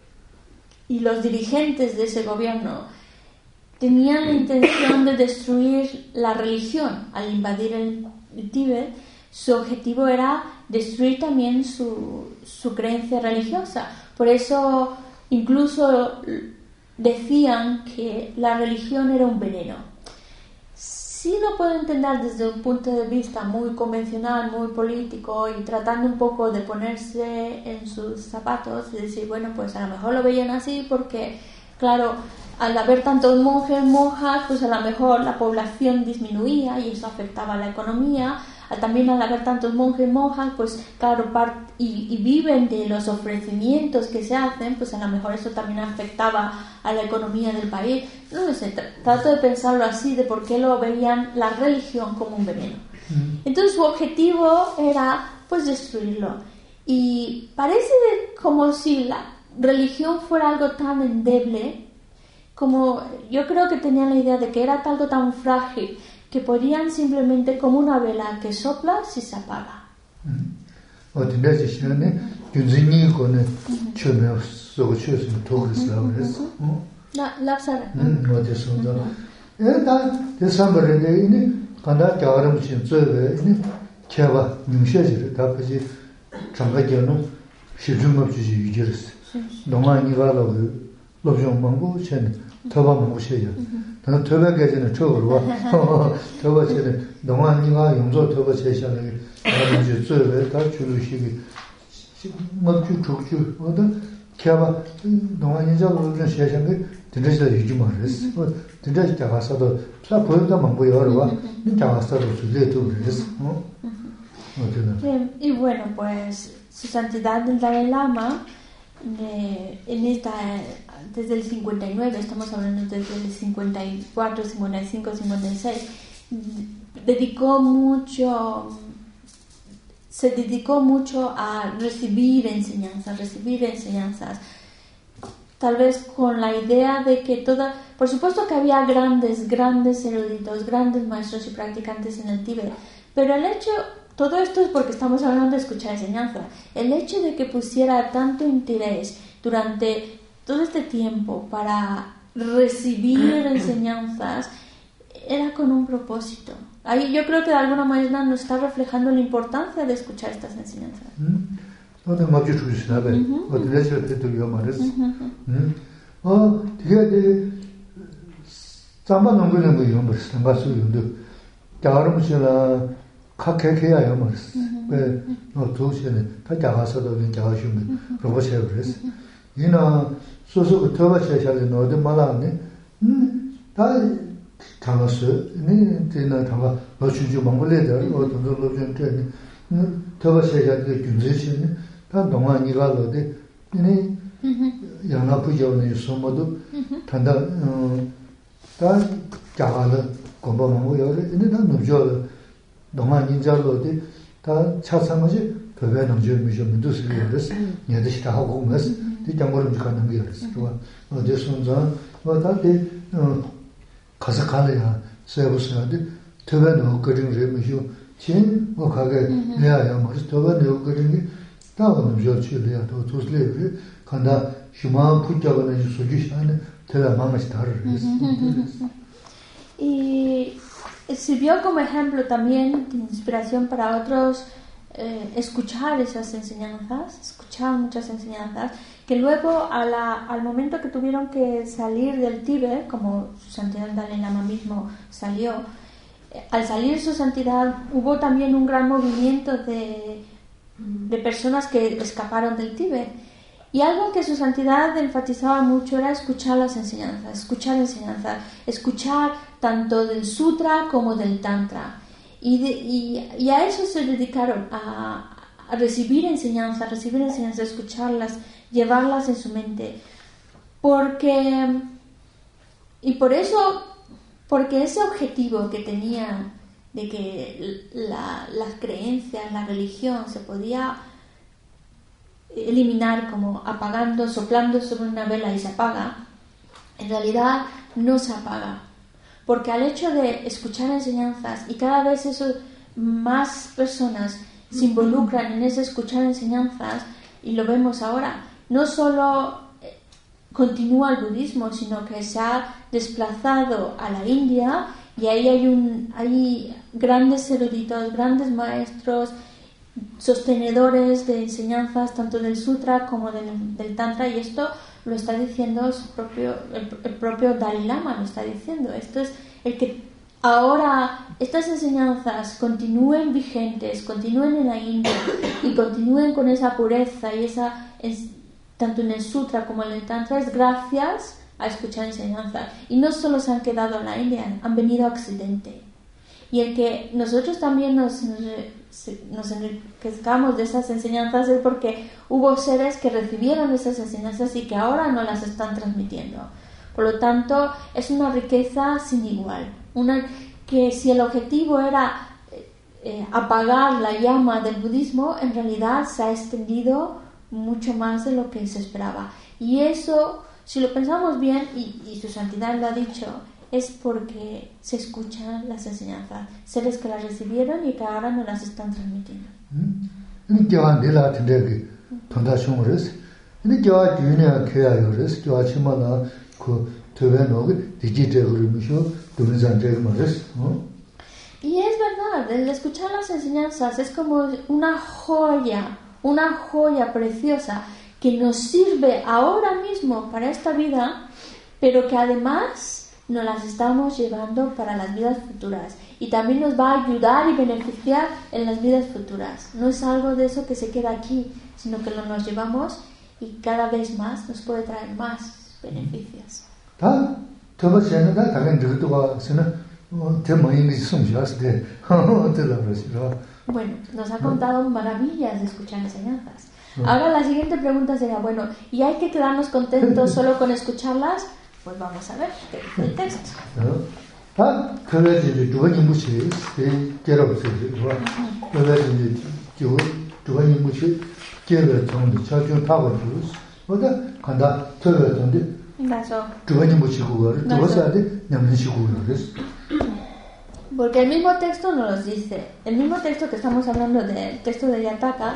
y los dirigentes de ese gobierno tenían la intención de destruir la religión al invadir el, el Tíbet. Su objetivo era destruir también su, su creencia religiosa. Por eso incluso decían que la religión era un veneno. Sí lo puedo entender desde un punto de vista muy convencional, muy político, y tratando un poco de ponerse en sus zapatos y decir, bueno, pues a lo mejor lo veían así porque, claro, al haber tantos monjes, monjas, pues a lo mejor la población disminuía y eso afectaba a la economía. También al haber tantos monjes, monjas, pues claro, part- y, y viven de los ofrecimientos que se hacen, pues a lo mejor eso también afectaba a la economía del país. No lo sé, tr- trato de pensarlo así, de por qué lo veían la religión como un veneno. Entonces su objetivo era pues destruirlo. Y parece como si la religión fuera algo tan endeble, como yo creo que tenían la idea de que era algo tan frágil, que podían simplemente como una vela que sopla si se apaga. La, la Sara. toba mushaya tan toba gajina chogurwa toba chene donganiga yongzo toba cheshane 아주 저에 다 줄으시기 뭐주 쪽주 어디 걔가 동안이 잡으면 세상에 진짜로 이지 말았어. 진짜 가서도 다 보여도 만 보여라. 진짜 가서도 줄래도 그랬어. 어? Y bueno, pues su santidad el Dalai Lama eh, en esta desde el cincuenta y nueve, estamos hablando desde el cincuenta y cuatro, cincuenta y cinco, cincuenta y seis, dedicó mucho se dedicó mucho a recibir enseñanzas, recibir enseñanzas, tal vez con la idea de que toda, por supuesto que había grandes, grandes eruditos, grandes maestros y practicantes en el Tíbet, pero el hecho, todo esto es porque estamos hablando de escuchar enseñanza, el hecho de que pusiera tanto interés durante todo este tiempo para recibir enseñanzas, era con un propósito. Ahí yo creo que de alguna manera nos está reflejando la importancia de escuchar estas enseñanzas. ¿Dónde más yo soy sabe? ¿O te ves que te yo mares? Oh, tío, samba no me lo voy a ver, samba soy yo. Claro, pues la caquequea yo mares. Pero no tú sí, ta cagasado bien cagashumi, provocebles. Y no, soso que todo se sale no de malane. Ta 당았어. 네, 제가 당아 로슈주 망골레다. 어떤 로슈한테 더 세자들 준비시네. 다 동안이가 로데. 네. 양나 부여는 소모도 단다 다 자가는 공부하고 여러 근데 다 늦어. 동안인자로데 다 차상하지 더베 넘지 미셔도 쓰리です. 얘도 시다 하고 맞어. 이 장고를 가는 게 그랬어. 어디선자 뭐다데 가서 가려야 세부서한테 더변도 그림 레미쇼 진 뭐가게 내야 뭐 더변도 그림이 다음은 저치려야 또 도스레 간다 휴만 붙잡는 소주샤는 대라 마음이 다르지. Y sirvió como ejemplo también de inspiración para otros eh, escuchar esas enseñanzas, escuchar muchas enseñanzas, que luego a la, al momento que tuvieron que salir del Tíbet, como su santidad Dalai Lama mismo salió, eh, al salir su santidad hubo también un gran movimiento de, de personas que escaparon del Tíbet. Y algo que su santidad enfatizaba mucho era escuchar las enseñanzas, escuchar enseñanzas, escuchar tanto del sutra como del tantra. Y, de, y, y a eso se dedicaron, a, a recibir enseñanzas, recibir enseñanzas, escucharlas, llevarlas en su mente. Porque, y por eso, porque ese objetivo que tenían de que la, las creencias, la religión se podía eliminar como apagando, soplando sobre una vela y se apaga, en realidad no se apaga. Porque al hecho de escuchar enseñanzas y cada vez eso, más personas se involucran en ese escuchar enseñanzas, y lo vemos ahora, no solo continúa el budismo, sino que se ha desplazado a la India y ahí hay, un, hay grandes eruditos, grandes maestros, sostenedores de enseñanzas tanto del sutra como del, del tantra, y esto lo está diciendo su propio, el, el propio Dalai Lama lo está diciendo. Esto es el que ahora estas enseñanzas continúen vigentes, continúen en la India y continúen con esa pureza y esa es, tanto en el sutra como en el tantra, es gracias a escuchar enseñanzas. Y no solo se han quedado en la India, han venido a Occidente. Y el que nosotros también nos, nos, nos enriquezcamos de esas enseñanzas es porque hubo seres que recibieron esas enseñanzas y que ahora no las están transmitiendo. Por lo tanto, es una riqueza sin igual. Una que si el objetivo era eh, apagar la llama del budismo, en realidad se ha extendido mucho más de lo que se esperaba. Y eso, si lo pensamos bien, y, y su santidad lo ha dicho, es porque se escuchan las enseñanzas, seres que las recibieron y que ahora no las están transmitiendo. Y es verdad, el escuchar las enseñanzas es como una joya, una joya preciosa que nos sirve ahora mismo para esta vida, pero que además nos las estamos llevando para las vidas futuras y también nos va a ayudar y beneficiar en las vidas futuras. No es algo de eso que se queda aquí, sino que lo nos llevamos y cada vez más nos puede traer más beneficios. Bueno, nos ha contado maravillas de escuchar enseñanzas. Ahora la siguiente pregunta sería, bueno, ¿y hay que quedarnos contentos solo con escucharlas? Pues vamos a ver qué dice el texto. Porque el mismo texto nos los dice. El mismo texto que estamos hablando del texto de Jataka,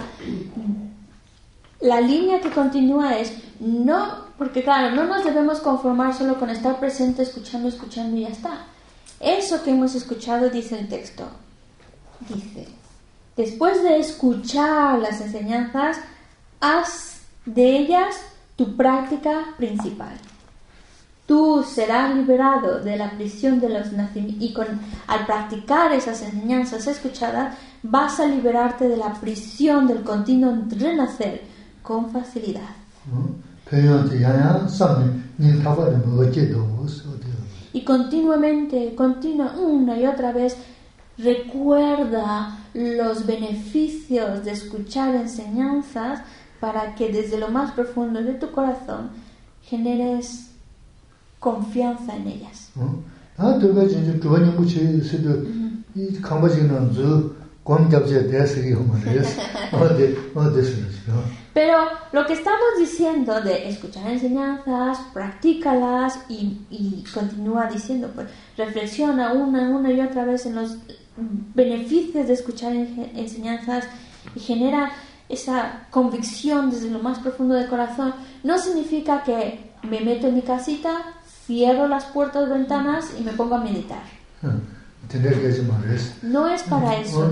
la línea que continúa es no, porque claro, no nos debemos conformar solo con estar presente, escuchando, escuchando y ya está. Eso que hemos escuchado, dice el texto, dice, después de escuchar las enseñanzas, haz de ellas tu práctica principal. Tú serás liberado de la prisión de los nacimientos y con, al practicar esas enseñanzas escuchadas, vas a liberarte de la prisión del continuo renacer con facilidad. Y continuamente, continua, una y otra vez, recuerda los beneficios de escuchar enseñanzas para que desde lo más profundo de tu corazón generes confianza en ellas. Pero lo que estamos diciendo de escuchar enseñanzas, practícalas y, y continúa diciendo, pues reflexiona una, una y otra vez en los beneficios de escuchar enseñanzas y genera esa convicción desde lo más profundo del corazón. No significa que me meto en mi casita, cierro las puertas, ventanas y me pongo a meditar. No es para eso.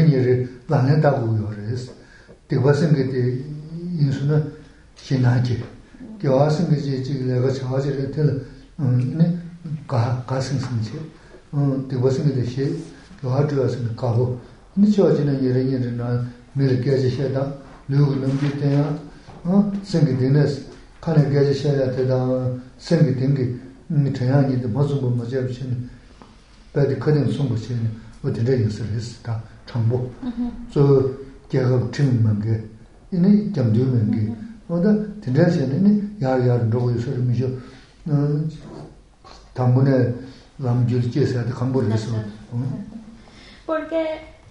Porque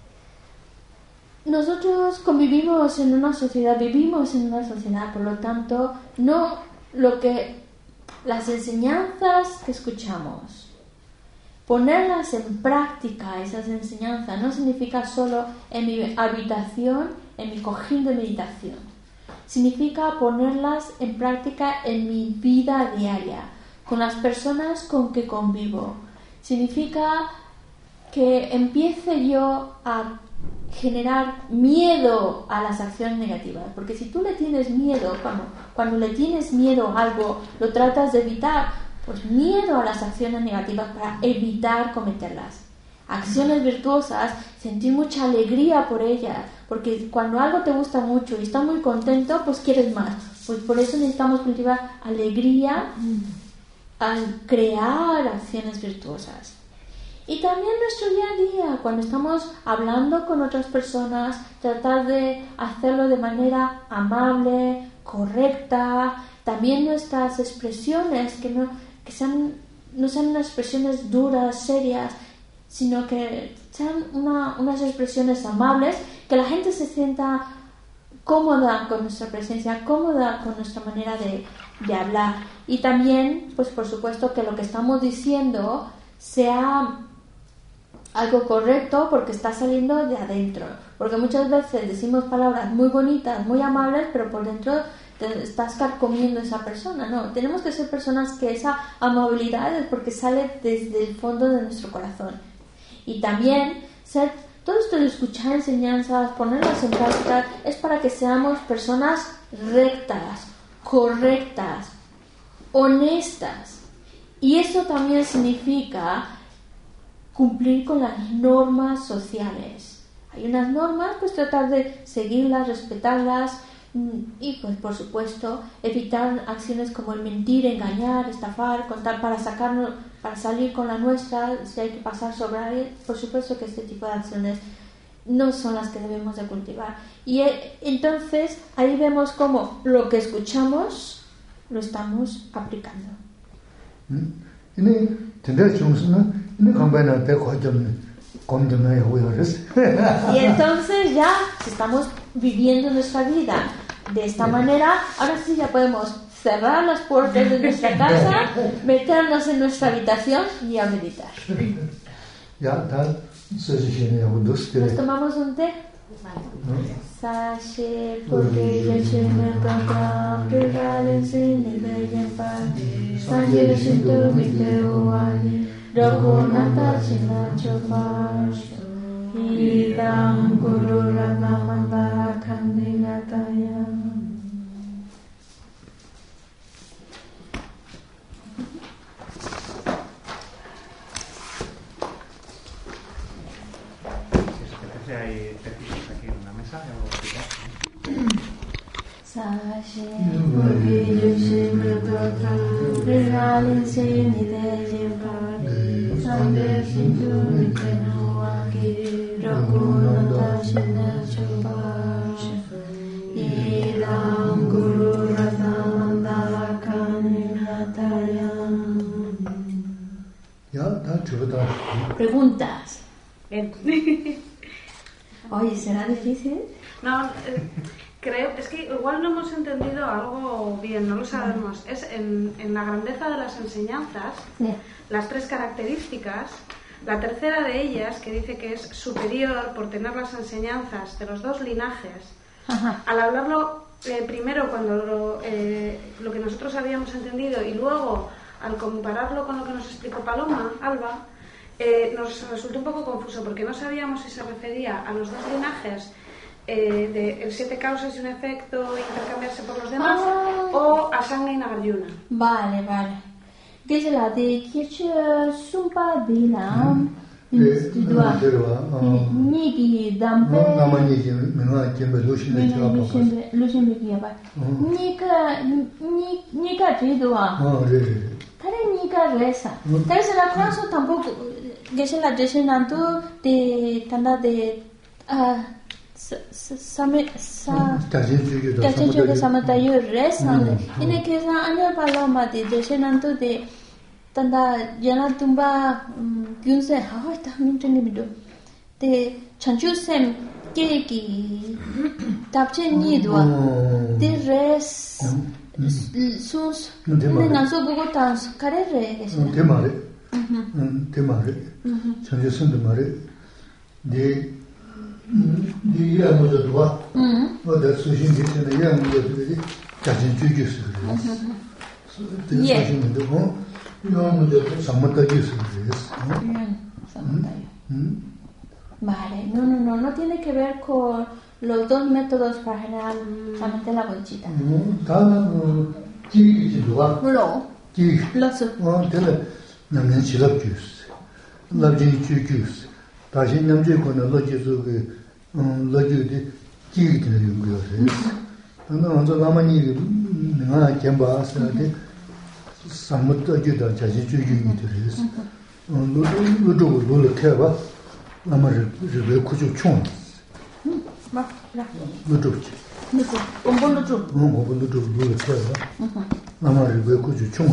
nosotros convivimos en una sociedad, vivimos en una sociedad, por lo tanto, no lo que las enseñanzas que escuchamos, ponerlas en práctica, esas enseñanzas, no significa solo en mi habitación, en mi cojín de meditación. Significa ponerlas en práctica en mi vida diaria, con las personas con que convivo. Significa que empiece yo a generar miedo a las acciones negativas, porque si tú le tienes miedo, cuando, cuando le tienes miedo a algo, lo tratas de evitar, pues miedo a las acciones negativas para evitar cometerlas. Acciones virtuosas, sentir mucha alegría por ellas, porque cuando algo te gusta mucho y estás muy contento, pues quieres más. Pues por eso necesitamos cultivar alegría al crear acciones virtuosas. Y también nuestro día a día, cuando estamos hablando con otras personas, tratar de hacerlo de manera amable, correcta. También nuestras expresiones, que no, que sean, no sean unas expresiones duras, serias, sino que sean una, unas expresiones amables, que la gente se sienta cómoda con nuestra presencia, cómoda con nuestra manera de, de hablar. Y también, pues por supuesto, que lo que estamos diciendo sea algo correcto porque está saliendo de adentro. Porque muchas veces decimos palabras muy bonitas, muy amables, pero por dentro te estás carcomiendo a esa persona. No, tenemos que ser personas que esa amabilidad es porque sale desde el fondo de nuestro corazón. Y también ser, todo esto de escuchar enseñanzas, ponerlas en práctica, es para que seamos personas rectas, correctas, honestas. Y eso también significa cumplir con las normas sociales. Hay unas normas, pues tratar de seguirlas, respetarlas y, pues por supuesto, evitar acciones como el mentir, engañar, estafar, contar para sacarnos, para salir con la nuestra, si hay que pasar sobre alguien. Por supuesto que este tipo de acciones no son las que debemos de cultivar. Y eh, entonces ahí vemos cómo lo que escuchamos lo estamos aplicando. Y entonces ya, si estamos viviendo nuestra vida de esta manera, ahora sí ya podemos cerrar las puertas de nuestra casa, meternos en nuestra habitación y a meditar. ¿Nos tomamos un té? Sashe porque yo se me toca pegar sin nivel en paz. Sanje siento mi teoani, Raghunatha China Chopash, Idam Guru Ratnamanda Kandinataya. Hay tesis aquí en una mesa. Sashe porque yo se me toca pegar sin nivel en paz. Sanje siento mi teoani, Raghunatha China Chopash, Idam Guru Ratnamanda Kandinataya. Preguntas. Oye, ¿será difícil? No, eh, creo, es que igual no hemos entendido algo bien, no lo sabemos. Es en, en la grandeza de las enseñanzas, yeah. Las tres características, la tercera de ellas, que dice que es superior por tener las enseñanzas de los dos linajes, ajá. Al hablarlo eh, primero cuando lo, eh, lo que nosotros habíamos entendido y luego al compararlo con lo que nos explicó Paloma, Alba, Eh, nos resultó un poco confuso porque no sabíamos si se refería a los dos linajes eh, de el siete causas y un efecto intercambiarse por los demás ah. o a Sangha y Nagarjuna. Vale, vale. Que se la de que sumpa bilam institua ni ki dampe ni que lusin de chapa lusin de chapa ni ka ni ni ka tidua Tare ni ka resa. Tare se la fraso tampoco que se la desenanto de tanda de ah same sa tajenju de samatayo resa. Ine que sa anya paloma de desenanto de tanda yana tumba gyunse ha ta minteni bido de chanchu sem que que tapche ni doa de res sus no so Bogotá carere es te mare te mare change sun de mare de de ya mo de doa o de sujin de se ya mo de tajin juju su de sujin de ho yo mo de samata ju su vale, no, no, no, no tiene que ver con los dos métodos para generar solamente la bolchita. No, ¿qué no, ¿qué? Los. Oh, tele, no me enchila juice. La juice juice. Tashi namje con la juice que, la juice ¿qué tiene un gusto? No, no, la mani, no, que va a ser de samut ayuda, tashi juice juice. No, no, no, no le queda. La madre je vais coucher chon. Va, là. Le truc. Un bon le truc. Un bon le truc le faire. La madre je vais coucher chon.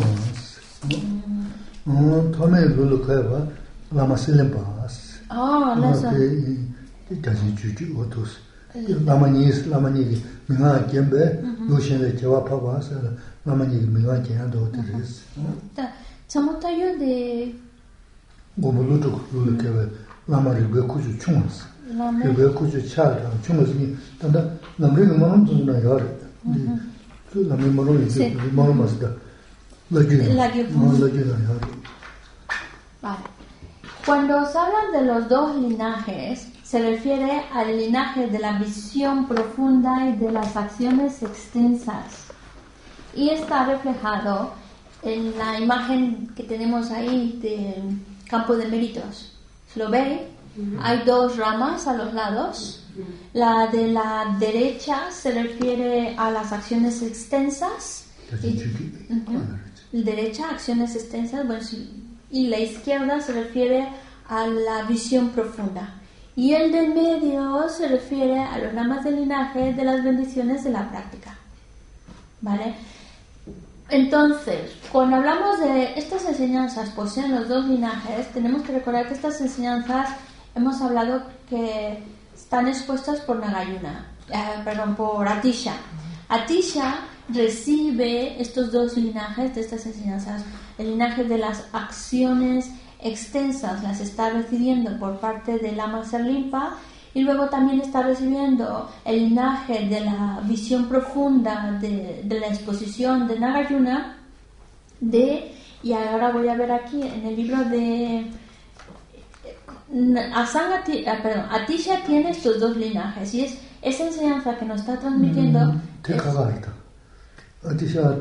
On tourne le faire, la masse l'embasse. Ah, là ça. Et quasi tu tu autos. La manie, la manie, mina kembe, lo chene que va pas va ça. La manie mina qui a d'autres. Ta, samotayo de bon le truc le faire. La madre je vais coucher chon. Je vais coucher chal, chon ni tanda namre no manon na yar. La me manon ni manon masda. La guía. La guía. La guía. Vale. Cuando se habla de los dos linajes, se refiere al linaje de la visión profunda y de las acciones extensas. Y está reflejado en la imagen que tenemos ahí del campo de méritos, ¿lo veis? Uh-huh. Hay dos ramas a los lados. Uh-huh. La de la derecha se refiere a las acciones extensas. Y, uh-huh. Derecha, acciones extensas, bueno, y la izquierda se refiere a la visión profunda. Y el de medio se refiere a los ramas del linaje de las bendiciones de la práctica. ¿Vale? Entonces, cuando hablamos de estas enseñanzas poseen los dos linajes, tenemos que recordar que estas enseñanzas hemos hablado que están expuestas por Nagarjuna, eh, perdón, por Atisha. Atisha recibe estos dos linajes de estas enseñanzas. El linaje de las acciones extensas las está recibiendo por parte de Lama Serlimpa, y luego también está recibiendo el linaje de la visión profunda de, de la exposición de Nagarjuna de, y ahora voy a ver aquí en el libro de Asanga, perdón, Atisha tiene estos dos linajes, y es esa enseñanza que nos está transmitiendo. Mm, es, Atisha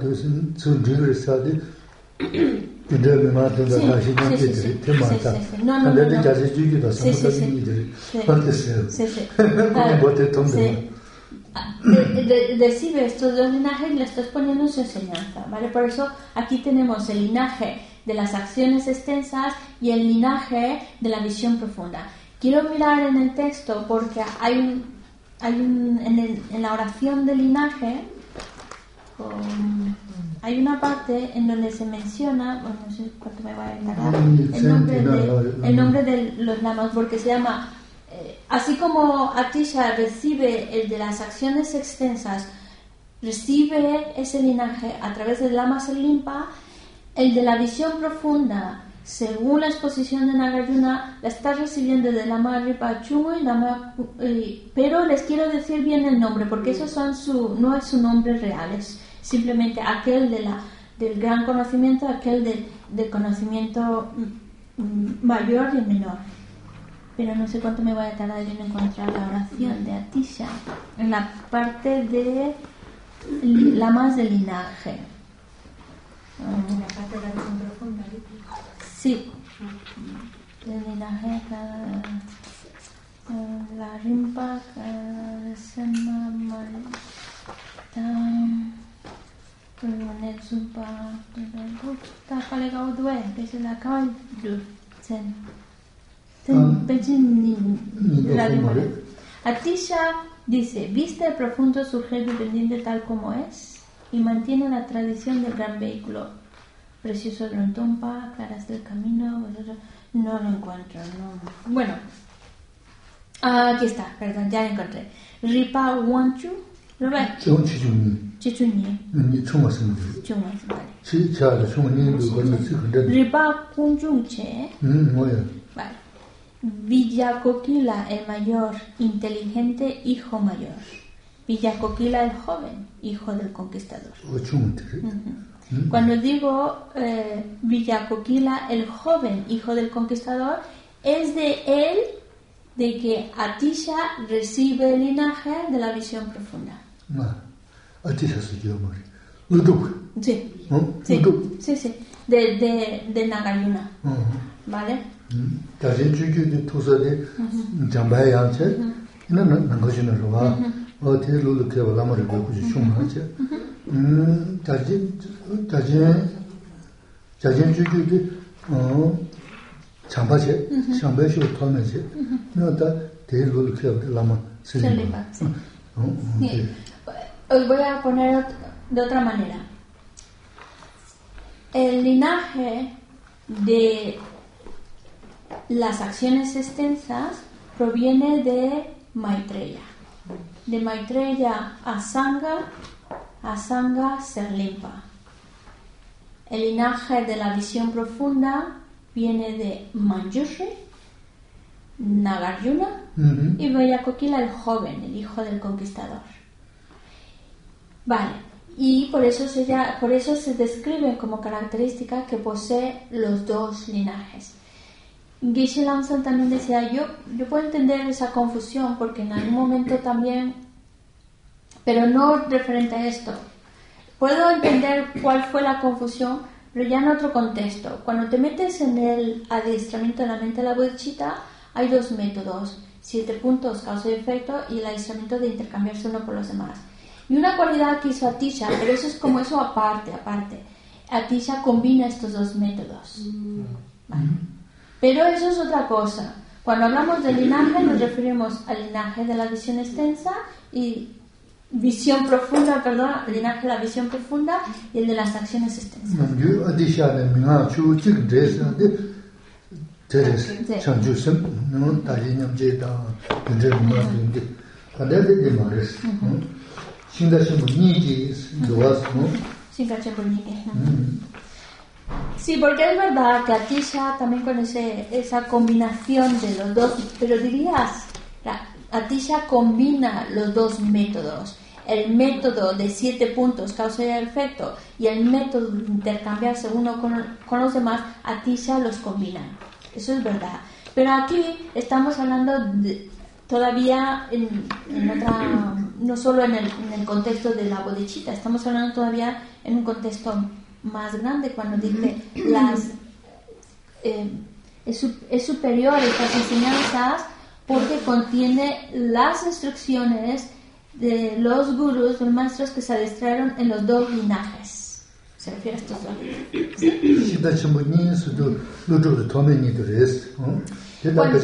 Sí, sí, sí, sí, sí, sí. No, no, no, no. Sí, sí, sí. Sí, sí. Claro, sí. De, de, recibe estos dos linajes y le estás poniendo en su enseñanza, ¿vale? Por eso aquí tenemos el linaje de las acciones extensas y el linaje de la visión profunda. Quiero mirar en el texto porque hay un, hay un en, el, en la oración del linaje um, hay una parte en donde se menciona, bueno, no sé cuánto me va a encargar, el nombre de, el nombre de los lamas, porque se llama, eh, así como Atisha recibe el de las acciones extensas, recibe ese linaje a través del Lama Serlimpa, el de la visión profunda, según la exposición de Nagarjuna, la está recibiendo de Lama Ripa Chumo y Lama, eh, pero les quiero decir bien el nombre, porque esos son su, no es su nombre real, es simplemente aquel de la, del gran conocimiento, aquel del de conocimiento mayor y menor. Pero no sé cuánto me voy a tardar en encontrar la oración de Atisha en la parte de lamas del linaje. En la parte de la visión profunda. Sí, del linaje la rimpa sema Nel Zumpa ta palegao due que se la cae sen ten pechin la limona. Atisha dice: viste el profundo surgir dependiente tal como es y mantiene la tradición del gran vehículo precioso de Rontompa, claras del camino. No lo encuentro, no. Bueno, aquí está, perdón, ya lo encontré. Ripa Wanchu. ¿Lo ves? Chichuni. Ripa Kunjungche. Vale. Villacoquila el mayor, inteligente hijo mayor. Villacoquila el joven, hijo del conquistador. Uh-huh. Cuando digo eh, Villacoquila el joven, hijo del conquistador, es de él de que Atisha recibe el linaje de la visión profunda. Atisha se llama Uduk. Sí, sí, sí, sí, de, de, de Nagarjuna. Uh-huh. ¿Vale? Tajin Chuki de Tusa de Jambay Yanche, no Nangashina Rova, o Tilu Kevala Maribu Shumache. Tajin Tajin Tajin Chuki de Chambache, Chambache Tonache, no da Tilu Kevala Seripa. Os voy a poner de otra manera. El linaje de las acciones extensas proviene de Maitreya. De Maitreya a Sangha, a Sangha Serlimpa. El linaje de la visión profunda viene de Manjushri, Nagarjuna uh-huh. y Villacoquila el joven, el hijo del conquistador. Vale, y por eso se ya, por eso se describe como característica que posee los dos linajes. Geshe Lamson también decía, yo, yo puedo entender esa confusión porque en algún momento también, pero no referente a esto. Puedo entender cuál fue la confusión, pero ya en otro contexto. Cuando te metes en el adiestramiento de la mente de la bodhicitta, hay dos métodos, siete puntos, causa y efecto, y el adiestramiento de intercambiarse uno por los demás. Y una cualidad que hizo Atisha, pero eso es como eso aparte, aparte. Atisha combina estos dos métodos. ¿Vale? Pero eso es otra cosa. Cuando hablamos de linaje, nos referimos al linaje de la visión extensa y visión profunda, perdón, el linaje de la visión profunda y el de las acciones extensas. Sí, porque es verdad que Atisha también con ese, esa combinación de los dos, pero dirías, Atisha combina los dos métodos, el método de siete puntos, causa y efecto, y el método de intercambiarse uno con, con los demás, Atisha los combina. Eso es verdad. Pero aquí estamos hablando de, todavía en, en otra, no solo en el, en el contexto de la bodhicitta, estamos hablando todavía en un contexto más grande cuando dice las eh, es, es superior estas enseñanzas porque contiene las instrucciones de los gurús, los maestros que se adiestraron en los dos linajes. Se refiere a estos dos. Sí. Bueno,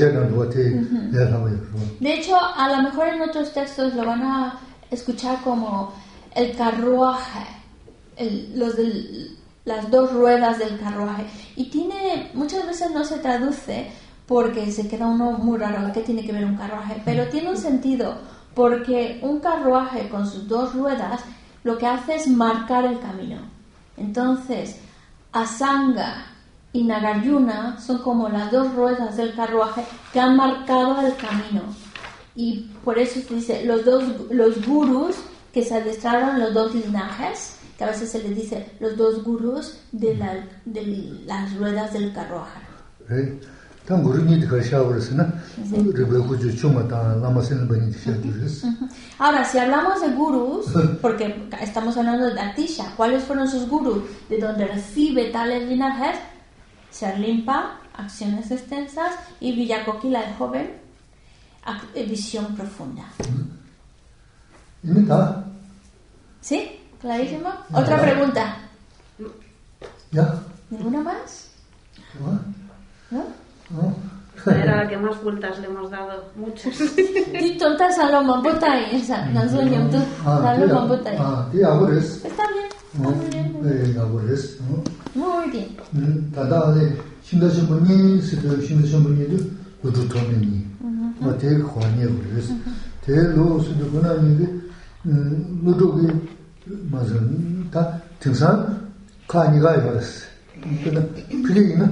de hecho, a lo mejor en otros textos lo van a escuchar como el carruaje, el, los del, las dos ruedas del carruaje. Y tiene, muchas veces no se traduce porque se queda uno muy raro, ¿qué tiene que ver un carruaje? Pero tiene un sentido, porque un carruaje con sus dos ruedas lo que hace es marcar el camino. Entonces, Asanga y Nagarjuna son como las dos ruedas del carruaje que han marcado el camino. Y por eso se dice, los dos los gurús que se adiestraron los dos linajes, que a veces se les dice los dos gurús de, la, de las ruedas del carruaje. ¿Eh? Ahora, si hablamos de gurús, porque estamos hablando de Atisha, ¿cuáles fueron sus gurús? De donde recibe tales linajes, Serlimpa, acciones extensas, y Villacokila el joven, visión profunda. ¿Sí? ¿Clarísimo? ¿Otra pregunta? ¿Ya? ¿Ninguna más? ¿No? Era la que más vueltas le hemos dado, muchas. Y tontas a lo mamputa y esa, no soy yo, tú, a lo mamputa. Ah, tía, ahora es. Está bien, está muy bien. Eh, ahora es, ¿no? Muy bien. Tata de Shindashi Muni, Sido Shindashi Muni, Lutu Tomini. Ma te Juani ahora es. Te lo Sido Gunani, Lutu que Mazan, ta, Tinsan, Kaniga ahora es. Pilina.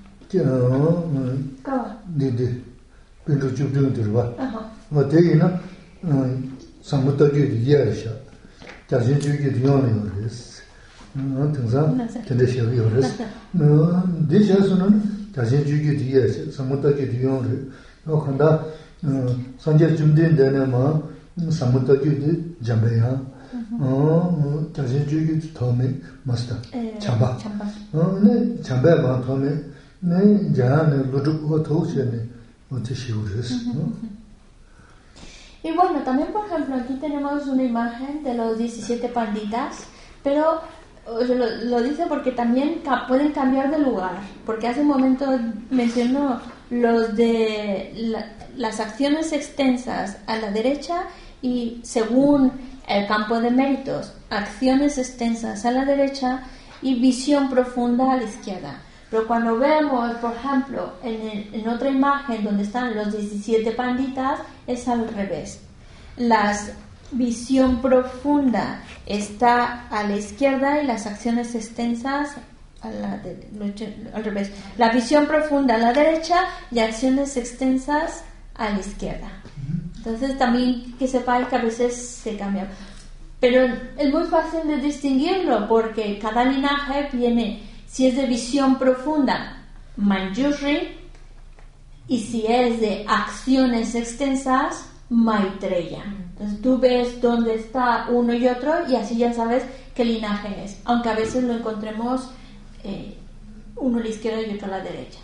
네, 네. 벤조 주변 들어봐. 뭐 대기나 상무터기 이해하셔. 자신 주기 되어는 그랬어. 어, 등산 된대셔 그랬어. 어, 대셔서는 자신 주기 이해하셔. 상무터기 되어는 어, 간다. 어, 선제 준비된 데는 뭐 상무터기 잠배야. 어, 자신 주기 처음에 마스터. 잠바. 어, 네, 잠바만 처음에 네, ya no lo todo tiene muchos seguros, ¿no? Y bueno, también por ejemplo aquí tenemos una imagen de los diecisiete panditas, pero lo, lo dice porque también ca- pueden cambiar de lugar, porque hace un momento mencionó los de la, las acciones extensas a la derecha y según el campo de méritos, acciones extensas a la derecha y visión profunda a la izquierda. Pero cuando vemos, por ejemplo, en, el, en otra imagen donde están los diecisiete panditas, es al revés. La visión profunda está a la izquierda y las acciones extensas a la de, al revés. La visión profunda a la derecha y acciones extensas a la izquierda. Entonces también que sepáis que a veces se cambian. Pero es muy fácil de distinguirlo porque cada linaje viene... Si es de visión profunda, Manjushri, y si es de acciones extensas, Maitreya. Entonces tú ves dónde está uno y otro y así ya sabes qué linaje es. Aunque a veces lo encontremos eh, uno a la izquierda y otro a la derecha.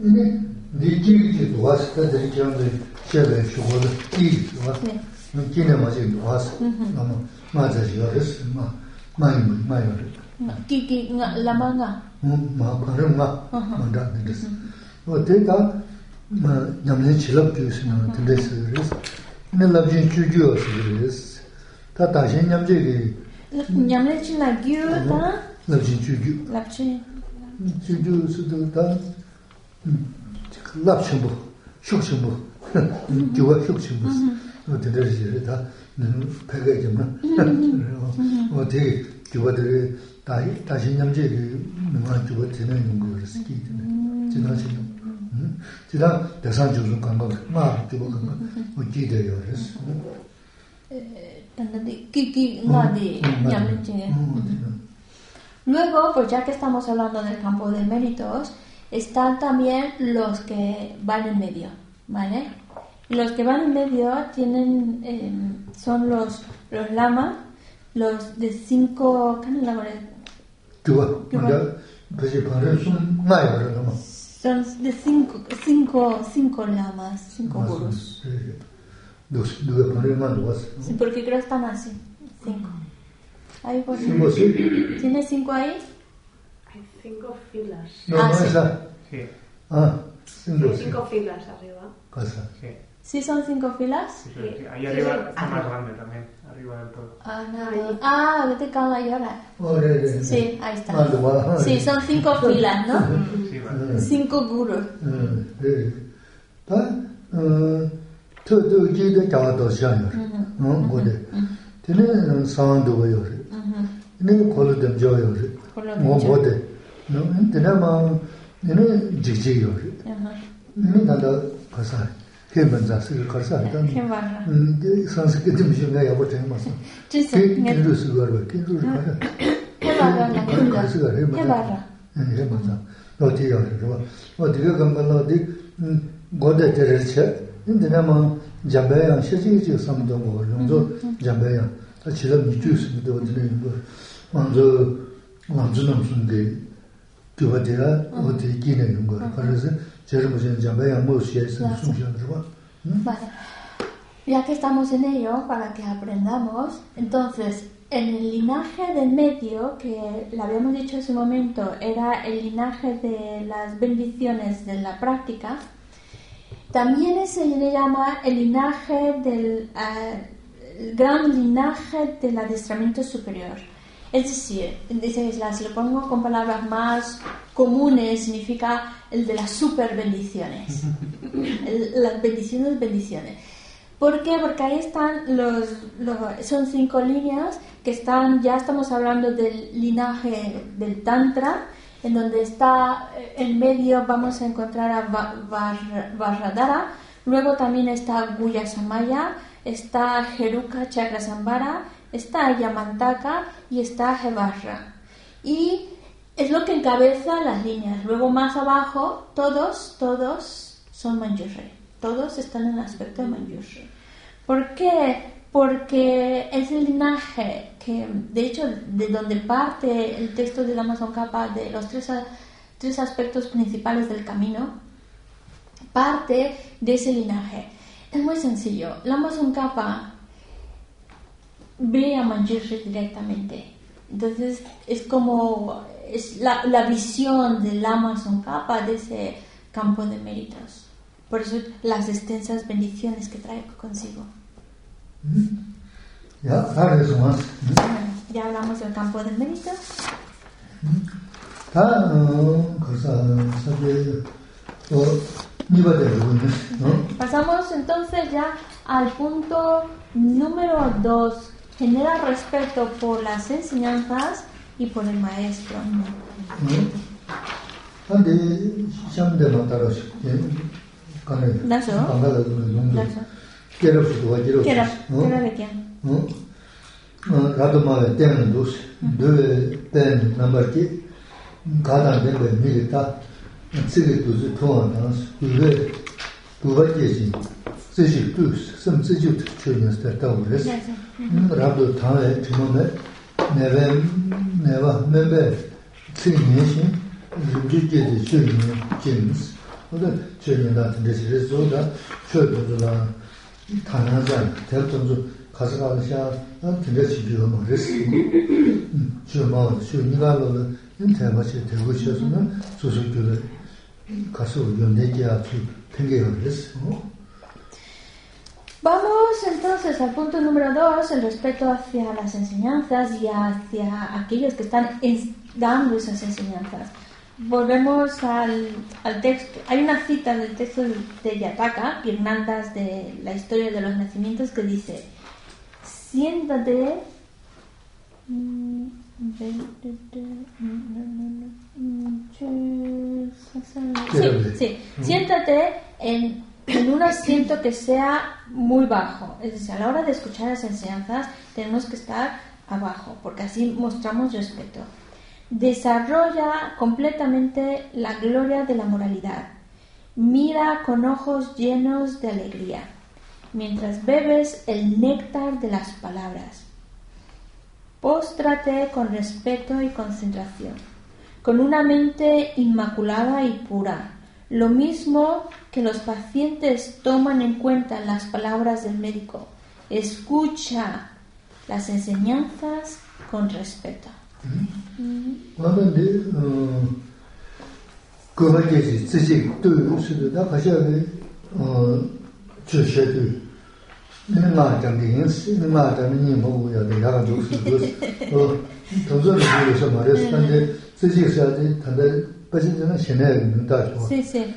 Kiki la manga. Ma para ma manda des. O te da ma nyamne chilap kyus na des des. Ne labjin chuju des. Ta ta shen nyamje ge. Nyamne chila gyu ta. Labjin chuju. Labjin. Chuju su da. Labjin shukshim bu. Gywa shukshim bu. O te des je ta pege jemna. O te gywa de 다시 다시 남제를 누가 주고 되는 거를 스키드네. 지나지. 음. 지나 대산 주는 간거 막 주고 간거 어디대요. 그래서. Eh, tanto kiki ngadi nyamche. Luego, pues ya que estamos hablando del campo de méritos, están también los que van en medio, ¿vale? Los que van en medio tienen eh, son los los lamas, los de cinco, ¿qué es la Son de cinco, cinco, cinco lamas, cinco gurús. Sí, porque creo que están así, cinco. Ahí por ¿Tiene cinco ahí? Hay cinco filas. No, ah, no, sí. esa. Sí. Ah, cinco, sí, cinco filas arriba. Casa. Sí. ¿Sí son cinco filas? Sí, sí, sí. Ahí arriba sí, está más grande también, arriba del todo. Ah, no. Ah, vete cada hora. Oh, re, re, sí, ahí está. Ah, sí, son cinco filas, ¿no? Sí, vale. Cinco gurús. todo de cada dos años. ¿No? Gode. Tiene sound de ellos. Tiene color de ellos. No gode. No, tiene más tiene jiji. No nada pasa. Que mensa se casa tan. Qué barra. De sánscrito me llega ya por tema. Sí, sí. Que lo sugar, que lo sugar. Qué barra la cunda. Qué barra. Eh, mensa. No te yo, ¿no? O diga que no de gode derecha. Tiene más Jambaya, sheji ji samdo mo, yongzo Jambaya. Ta chila mi ju su de de ngo. Manzo manzo nam sun de tuba de la o de gine ngo. Parece jero mo Jambaya mo sie su su Vale. Ya que estamos en ello, para que aprendamos, entonces, en el linaje del medio, que le habíamos dicho en su momento, era el linaje de las bendiciones de la práctica. También se le llama el linaje del uh, el gran linaje del adiestramiento superior. Es decir, si lo pongo con palabras más comunes, significa el de las super bendiciones. El, las bendiciones, bendiciones. ¿Por qué? Porque ahí están los, los... Son cinco líneas que están... Ya estamos hablando del linaje del Tantra, en donde está en medio vamos a encontrar a Vajradhara, luego también está Guhya Samaya, está Heruka Chakrasambhara, está Yamantaka y está Hevajra. Y es lo que encabeza las líneas. Luego más abajo, todos, todos son Manjushri. Todos están en el aspecto de Manjushri. ¿Por qué? Porque es el linaje que, de hecho, de donde parte el texto de Lama Tsongkhapa, de los tres, tres aspectos principales del camino, parte de ese linaje. Es muy sencillo. Lama Tsongkhapa ve a Manjushri directamente. Entonces, es como es la, la visión de Lama Tsongkhapa de ese campo de méritos. Por eso, las extensas bendiciones que trae consigo. Ya, ahora eso más. Ya hablamos del campo de méritos. Ah, cosa, sabe, o nivel de ¿no? Pasamos entonces ya al punto número dos. Genera respeto por las enseñanzas y por el maestro. Ande, siempre mataros. ¿Daso? ¿Daso? Quiero que quiero. Quiero, quiero de quién. ¿No? Rato más de dos, dos pen number que cada vez me milita. Sigue tu su todas, tu ve, tu va que sí. Se si tu, sem se yo te no está taures. Rato tan es como me, me ve, me va, me ve. Sí, ni sí. rimjige de chöni james oda chöni da de rezo da chödo da tanazan tertonzo 가서가서 한 되게 지금 뭐 레스 저뭐 쇼니가로 인터넷에 되고 싶으면 소소들 가서 연대기야 땡겨요 레스 Vamos entonces al punto número dos, el respeto hacia las enseñanzas y hacia aquellos que están dando esas enseñanzas. Volvemos al, al texto. Hay una cita del texto de Yataka, Guirnaldas de la historia de los nacimientos, que dice: siéntate, sí, sí, siéntate en en un asiento que sea muy bajo. Es decir, a la hora de escuchar las enseñanzas tenemos que estar abajo, porque así mostramos respeto. Desarrolla completamente la gloria de la moralidad. Mira con ojos llenos de alegría, mientras bebes el néctar de las palabras. Póstrate con respeto y concentración, con una mente inmaculada y pura. Lo mismo que los pacientes toman en cuenta las palabras del médico. Escucha las enseñanzas con respeto. Sí, sí.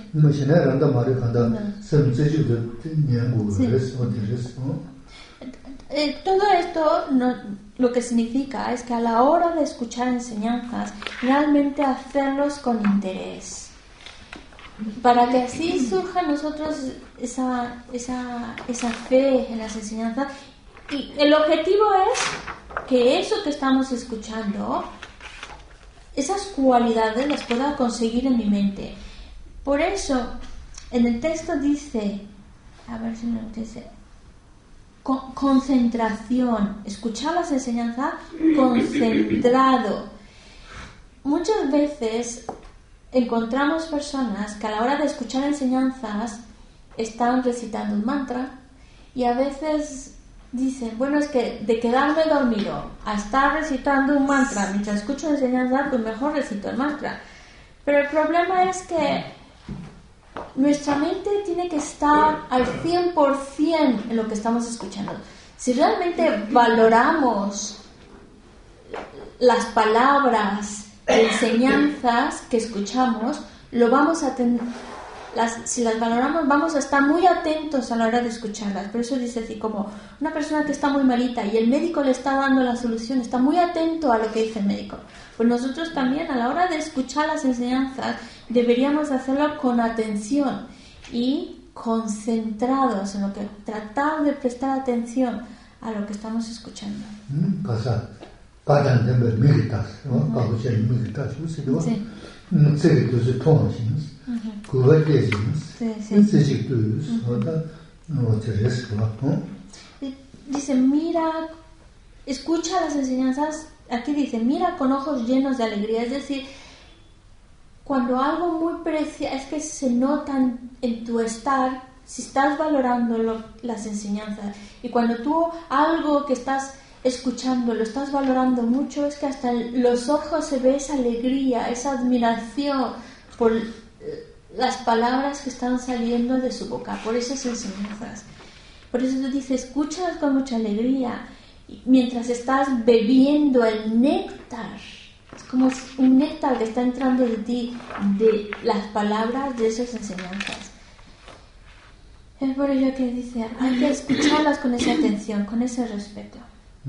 Eh, todo esto no, lo que significa es que a la hora de escuchar enseñanzas, realmente hacerlos con interés, para que así surja en nosotros esa, esa, esa fe en las enseñanzas. Y el objetivo es que eso que estamos escuchando, esas cualidades las pueda conseguir en mi mente. Por eso, en el texto dice, a ver si me lo dice, con, concentración, escuchar las enseñanzas concentrado. Muchas veces encontramos personas que a la hora de escuchar enseñanzas están recitando un mantra y a veces dicen, bueno, es que de quedarme dormido a estar recitando un mantra mientras escucho enseñanza, pues mejor recito el mantra. Pero el problema es que nuestra mente tiene que estar al cien por ciento en lo que estamos escuchando. Si realmente valoramos las palabras de enseñanzas que escuchamos, lo vamos a tener. Las, si las valoramos, vamos a estar muy atentos a la hora de escucharlas. Por eso dice así, como una persona que está muy malita y el médico le está dando la solución, está muy atento a lo que dice el médico. Pues nosotros también, a la hora de escuchar las enseñanzas, deberíamos hacerlo con atención y concentrados en lo que, tratar de prestar atención a lo que estamos escuchando. Pasa, paran de ver militas, ¿no? Cuando se militas, ¿sí? No sé que se toma, ¿sí? Dice, mira, escucha las enseñanzas. Aquí dice, mira con ojos llenos de alegría. Es decir, cuando algo muy preciado, es que se notan en tu estar, si estás valorando lo, las enseñanzas, y cuando tú algo que estás escuchando lo estás valorando mucho, es que hasta en los ojos se ve esa alegría, esa admiración por las palabras que están saliendo de su boca, por esas enseñanzas. Por eso te dice, escúchalas con mucha alegría mientras estás bebiendo el néctar. Es como un néctar que está entrando de ti, de las palabras de esas enseñanzas. Es por ello que dice, hay que escucharlas con esa atención, con ese respeto.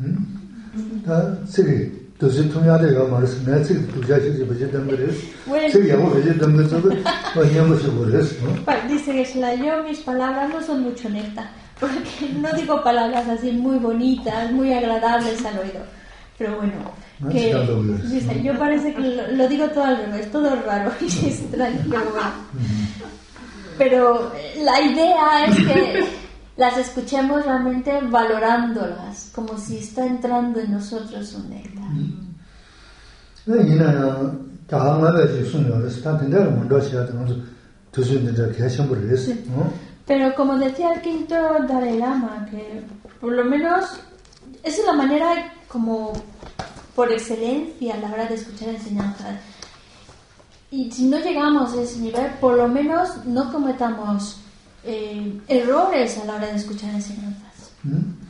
Sí. Entonces tú me has llegado a decir, me dice que tú ya se puede también. Sí, ya voy a también todo. Vayamos a por eso, ¿no? Dice que si la yo mis palabras no son mucho néctar, porque no digo palabras así muy bonitas, muy agradables al oído. Pero bueno, que dice, yo parece que lo, lo digo todo al revés, todo raro y extraño, pero bueno. Pero la idea es que las escuchemos realmente valorándolas, como si está entrando en nosotros un néctar. Pero como decía el quinto Dalai Lama, que por lo menos esa es la manera como por excelencia a la hora de escuchar enseñanzas. Y si no llegamos a ese nivel, por lo menos no cometamos eh, errores a la hora de escuchar enseñanzas. ¿Mm?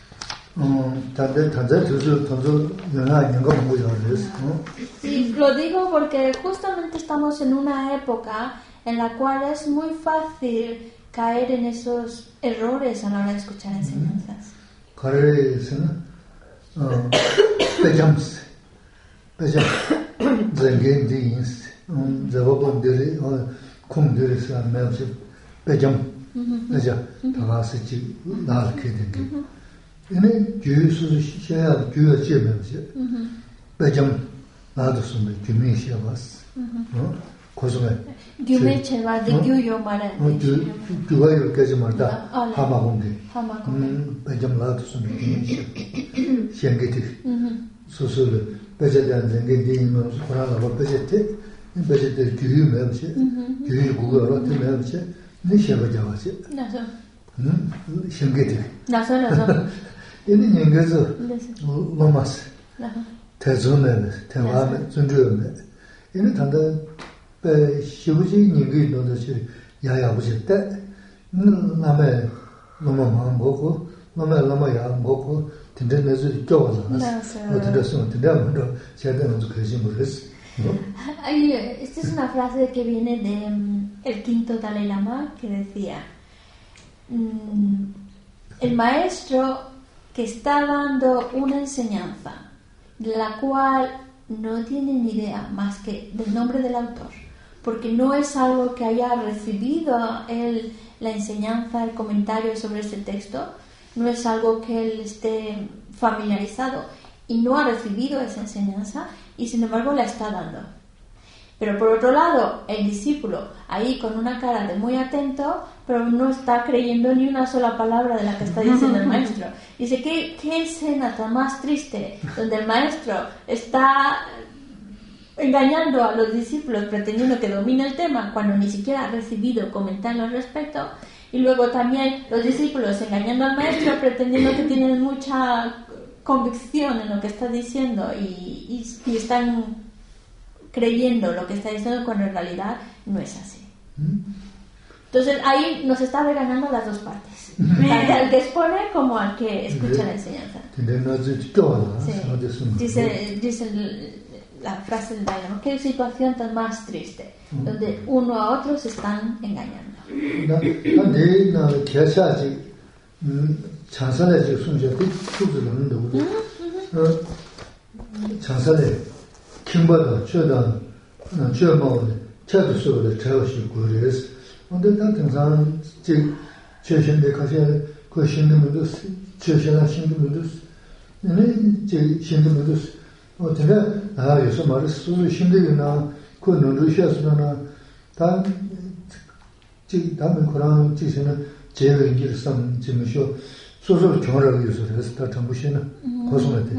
Sí, lo digo porque justamente estamos en una época en la cual es muy fácil caer en esos errores a la hora de escuchar enseñanzas. ene juisu shaya juya chememse bajam nadusum gyumi shavas no kozme gyumi cheva de gyu mara de juya kejemarda hamagunde hamagunde bajam nadusum gyumi shengeti susulu bejadan zengedi no korala bajete bajete gyu memse gyu gugaro tememse ne shava javase naso shengeti naso naso ini ningezo lomas tezumene temame zunjume ini tanda be shibuji ningi no de yaya bujete name loma mambo loma loma ya mambo tinde nezu jowaza o tinde so tinde amdo chede no kujimures. Esta es una frase que viene de um, el quinto Dalai Lama, que decía um, el maestro que está dando una enseñanza de la cual no tiene ni idea más que del nombre del autor, porque no es algo que haya recibido él la enseñanza, el comentario sobre ese texto, no es algo que él esté familiarizado y no ha recibido esa enseñanza y sin embargo la está dando. Pero por otro lado, el discípulo ahí con una cara de muy atento, pero no está creyendo ni una sola palabra de la que está diciendo el maestro. Dice, ¿qué, qué escena tan más triste donde el maestro está engañando a los discípulos pretendiendo que domine el tema cuando ni siquiera ha recibido comentarios al respecto, y luego también los discípulos engañando al maestro pretendiendo que tienen mucha convicción en lo que está diciendo y, y, y están creyendo lo que está diciendo cuando en realidad no es así. Entonces ahí nos está regañando las dos partes, tanto al que expone como al que escucha la enseñanza. Sí. Dice, dice la frase del Dalai Lama, qué situación tan más triste, donde uno a otro se están engañando. kimboda choda chomo chadu sobre chaoshi gures onde tanto zan che chechen de kase ko shinde mudus chechela shinde mudus ne che shinde mudus o tega ah yo so maris su shinde na ko no rusha suna ta che dame koran che sena 제가 인기를 삼 지면서 소소를 경험하기 위해서 그래서 tambushena 고소한테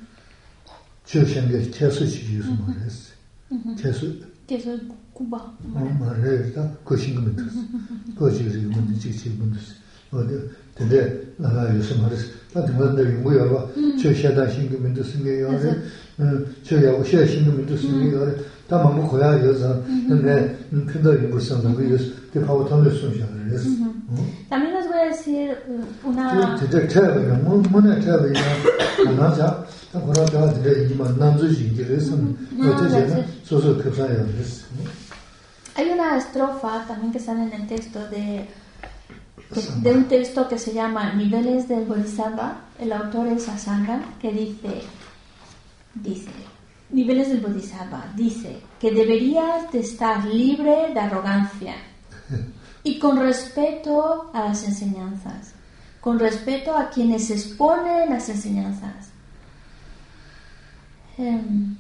최신의 최소시 유수 말했어. 최소 최소 쿠바. 말했다. 거신금이 됐어. 거지를 문제 지지 문제. 어디 근데 나가 유수 말했어. 다들 뭔데 뭐야 봐. 최신의 신금이 됐으면 요래. 음, 저야고 최신금이 됐으면 요래. 다만 뭐 거야 여자. 근데 근데 무슨 거 이거 que para otro les son ya es. También les voy a decir una te te te no no no te ve ya no ya ahora ya de y más no es ingreso no te ya soso que ya es. Hay una estrofa también que sale en el texto de de un texto que se llama Niveles del Bodhisattva, el autor es Asanga, que dice dice Niveles del Bodhisattva, dice que deberías de estar libre de arrogancia y con respeto a las enseñanzas, con respeto a quienes exponen las enseñanzas. Eh,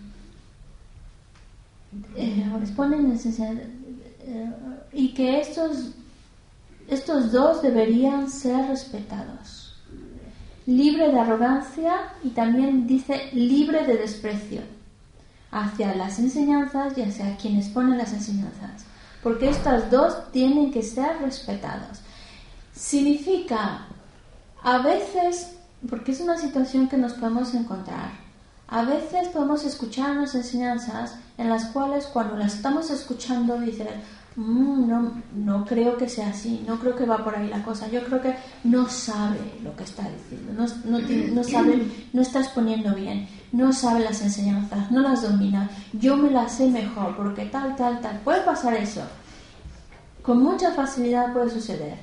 eh, exponen las enseñanzas eh, y que estos, estos dos deberían ser respetados. Libre de arrogancia y también dice libre de desprecio. hacia las enseñanzas y hacia quienes ponen las enseñanzas, porque estas dos tienen que ser respetadas. Significa, a veces, porque es una situación que nos podemos encontrar, a veces podemos escuchar unas enseñanzas en las cuales cuando las estamos escuchando dices, mm, no, no creo que sea así, no creo que va por ahí la cosa, yo creo que no sabe lo que está diciendo, no, no, no sabe, no está exponiendo bien, no sabe las enseñanzas, no las domina, yo me las sé mejor porque tal, tal, tal, puede pasar eso, con mucha facilidad puede suceder.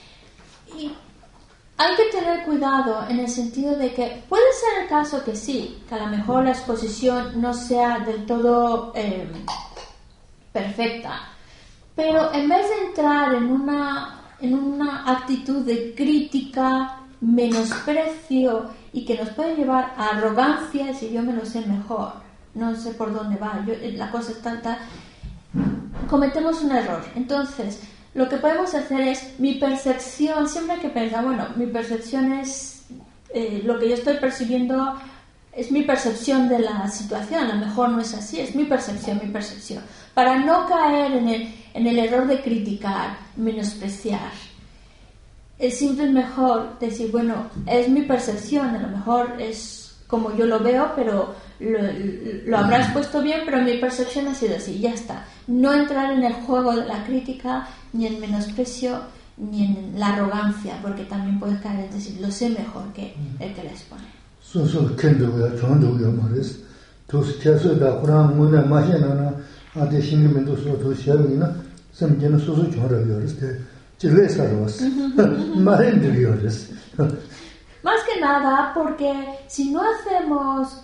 Y hay que tener cuidado en el sentido de que puede ser el caso que sí, que a lo mejor la exposición no sea del todo eh, perfecta, pero en vez de entrar en una, en una actitud de crítica, menosprecio y que nos puede llevar a arrogancia, si yo me lo sé mejor, no sé por dónde va, yo, la cosa es tanta, cometemos un error. Entonces, lo que podemos hacer es, mi percepción, siempre hay que pensar, bueno, mi percepción es, eh, lo que yo estoy percibiendo es mi percepción de la situación, a lo mejor no es así, es mi percepción, mi percepción. Para no caer en el, en el error de criticar, menospreciar, es siempre mejor decir, bueno, es mi percepción, a lo mejor es como yo lo veo, pero lo, lo habrás puesto bien, pero mi percepción ha sido así, ya está. No entrar en el juego de la crítica, ni en menosprecio, ni en la arrogancia, porque también puedes caer en decir, lo sé mejor que el que le expone. Soso kendoya, chondoya mares, tos chaso da Quran muna mahena ade shingmendo so to shavina, semjena soso chondoya este, chilesa ros. Marendriores. Más que nada porque si no hacemos,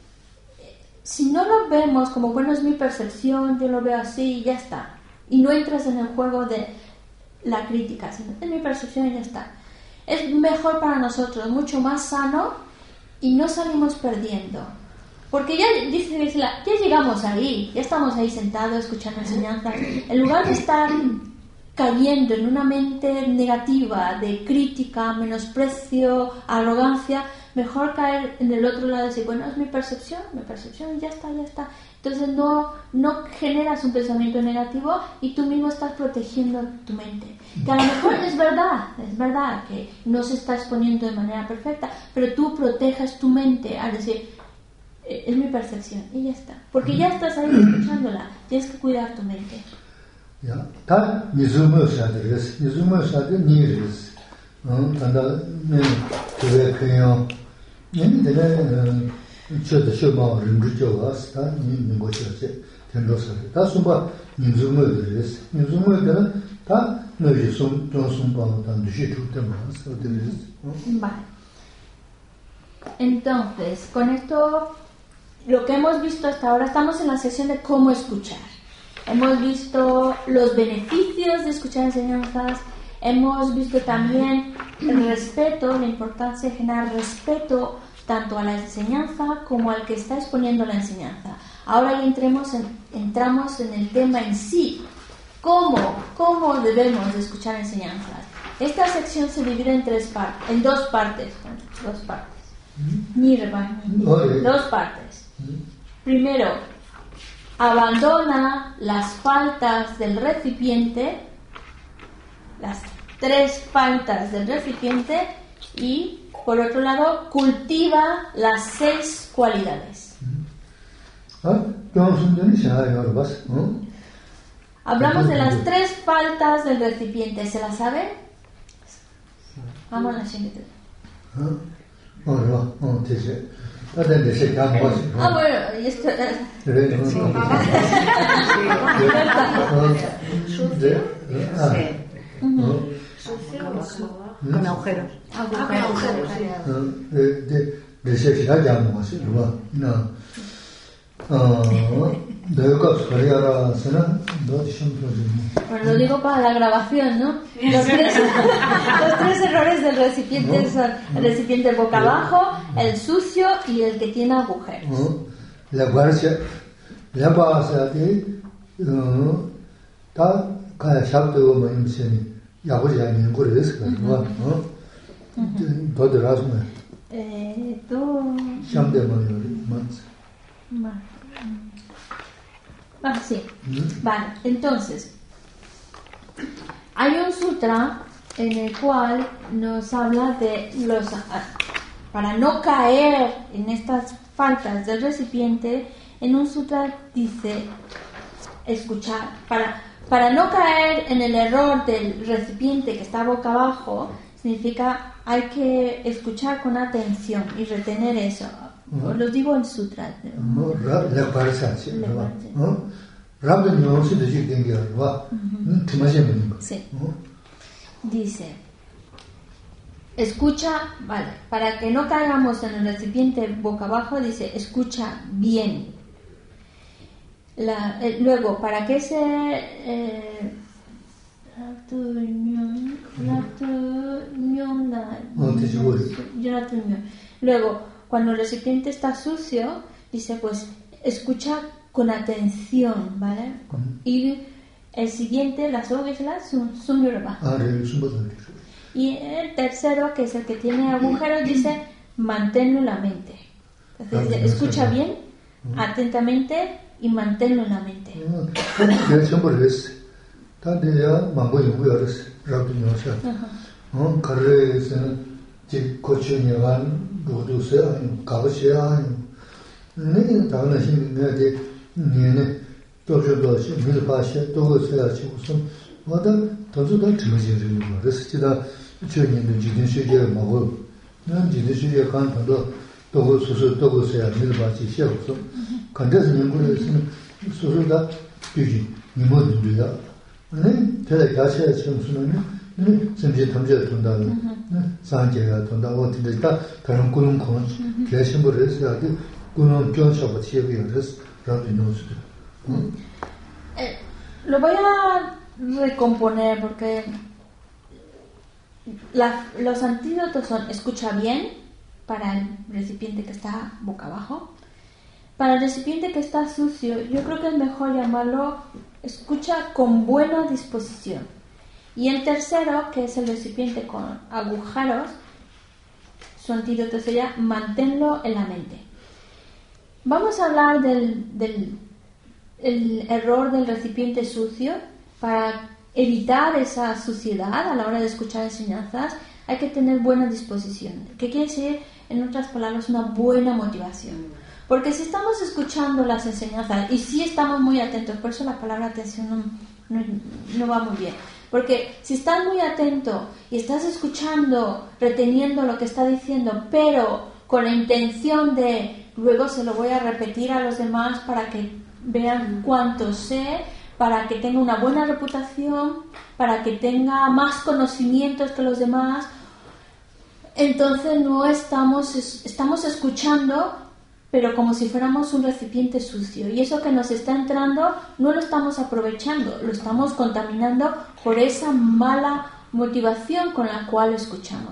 si no lo vemos como, bueno, es mi percepción, yo lo veo así y ya está, y no entras en el juego de la crítica, sino es mi percepción y ya está, es mejor para nosotros, mucho más sano y no salimos perdiendo, porque ya dice, dice la, ya llegamos ahí, ya estamos ahí sentados escuchando enseñanzas, en lugar de estar cayendo en una mente negativa de crítica, menosprecio, arrogancia, mejor caer en el otro lado y decir, bueno, es mi percepción, mi percepción, ya está, ya está. Entonces no, no generas un pensamiento negativo y tú mismo estás protegiendo tu mente. Que a lo mejor es verdad, es verdad que no se está exponiendo de manera perfecta, pero tú proteges tu mente al decir, es mi percepción y ya está. Porque ya estás ahí escuchándola, tienes que cuidar tu mente. Ya, ta nizumo shadres, nizumo shadres niris. Tanda ne tuve kyo, ne de chode shoma rindu was ta ni ngo chose, tendo sa. Ta sumba nizumo dres, nizumo de ta no yusum ton sumba tan dushi tutte mas, dres. Vale. Entonces, con esto lo que hemos visto hasta ahora, estamos en la sección de cómo escuchar. Hemos visto los beneficios de escuchar enseñanzas, hemos visto también el respeto, la importancia de generar respeto tanto a la enseñanza como al que está exponiendo la enseñanza. Ahora ya entremos en, entramos en el tema en sí, cómo, cómo debemos de escuchar enseñanzas. Esta sección se divide en tres partes, en dos partes, dos partes. Nirvana, dos partes. Primero, abandona las faltas del recipiente, las tres faltas del recipiente, y por otro lado cultiva las seis cualidades. Hablamos de las tres faltas del recipiente, ¿se las sabe? Vamos a la siguiente. Oh, no, no, sí. Ah, bueno, y esto con agujeros. Bueno, lo digo para la grabación, ¿no? Los tres, los tres errores del recipiente son el recipiente boca abajo, el sucio y el que tiene agujeros. La guardia, la base de ta cada chapter me enseña ya voy a ningún riesgo, ¿no? Todo razón. Eh, tú. Chapter me más. Más. Ah, sí. Vale, entonces, hay un sutra en el cual nos habla de los... Para no caer en estas faltas del recipiente, en un sutra dice, escuchar, para, para no caer en el error del recipiente que está boca abajo, significa hay que escuchar con atención y retener eso. Uh-huh. Os lo digo en sutra. Sí. Dice, escucha, vale, para que no caigamos en el recipiente boca abajo, dice, escucha bien. La, eh, luego, para que se... Eh, luego, cuando el recipiente está sucio, dice, pues, escucha con atención, ¿vale? Y el siguiente, las obras son sumurba. Y el tercero, que es el que tiene agujeros, dice, manténlo en la mente. Entonces, dice, escucha bien, atentamente, y manténlo en la mente. Eh, lo voy a recomponer porque la, los antídotos son escucha bien para el recipiente que está boca abajo. Para el recipiente que está sucio, yo creo que es mejor llamarlo escucha con buena disposición. Y el tercero, que es el recipiente con agujeros, su antídoto sería manténlo en la mente. Vamos a hablar del, del el error del recipiente sucio. Para evitar esa suciedad a la hora de escuchar enseñanzas, hay que tener buena disposición. ¿Qué quiere decir? En otras palabras, una buena motivación. Porque si estamos escuchando las enseñanzas y si estamos muy atentos, por eso la palabra atención no, no, no va muy bien. Porque si estás muy atento y estás escuchando, reteniendo lo que está diciendo, pero con la intención de luego se lo voy a repetir a los demás para que vean cuánto sé, para que tenga una buena reputación, para que tenga más conocimientos que los demás, entonces no estamos, estamos escuchando, pero como si fuéramos un recipiente sucio. Y eso que nos está entrando no lo estamos aprovechando, lo estamos contaminando por esa mala motivación con la cual escuchamos.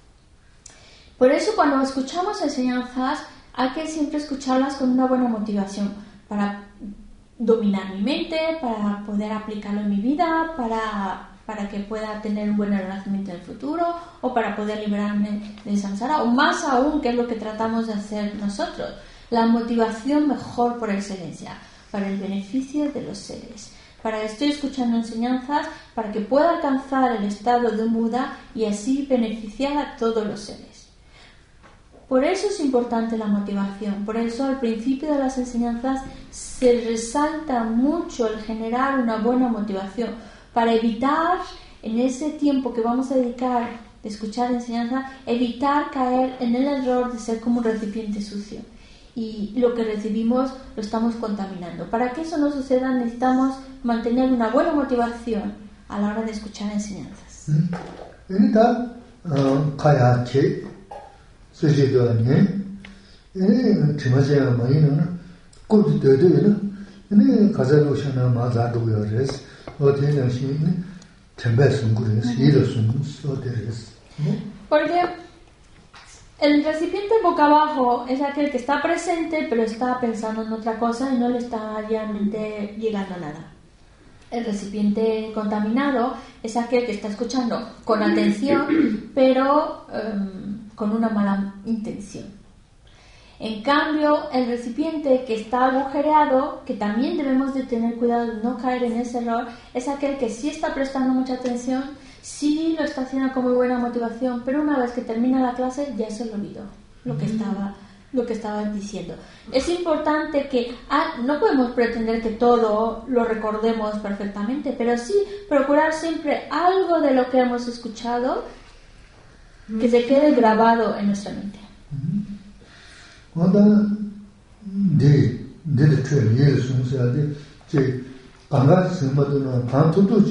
Por eso cuando escuchamos enseñanzas hay que siempre escucharlas con una buena motivación, para dominar mi mente, para poder aplicarlo en mi vida, para, para que pueda tener un buen renacimiento en el futuro, o para poder librarme del samsara, o más aún, que es lo que tratamos de hacer nosotros, la motivación mejor por excelencia, para el beneficio de los seres. Para que estoy escuchando enseñanzas, para que pueda alcanzar el estado de Buda y así beneficiar a todos los seres. Por eso es importante la motivación, por eso al principio de las enseñanzas se resalta mucho el generar una buena motivación, para evitar en ese tiempo que vamos a dedicar de escuchar enseñanza, evitar caer en el error de ser como un recipiente sucio. Y lo que recibimos lo estamos contaminando. Para que eso no suceda necesitamos mantener una buena motivación a la hora de escuchar enseñanzas. Porque el recipiente boca abajo es aquel que está presente pero está pensando en otra cosa y no le está realmente llegando a nada. El recipiente contaminado es aquel que está escuchando con atención pero um, con una mala intención. En cambio, el recipiente que está agujereado, que también debemos de tener cuidado de no caer en ese error, es aquel que sí está prestando mucha atención, sí lo está haciendo con muy buena motivación, pero una vez que termina la clase ya se lo olvidó lo que estaba, lo que estaba diciendo. Es importante que ah, no podemos pretender que todo lo recordemos perfectamente, pero sí procurar siempre algo de lo que hemos escuchado que se quede grabado en nuestra mente. Cuando de de de tren y el son sea de que anga se me da no tanto todo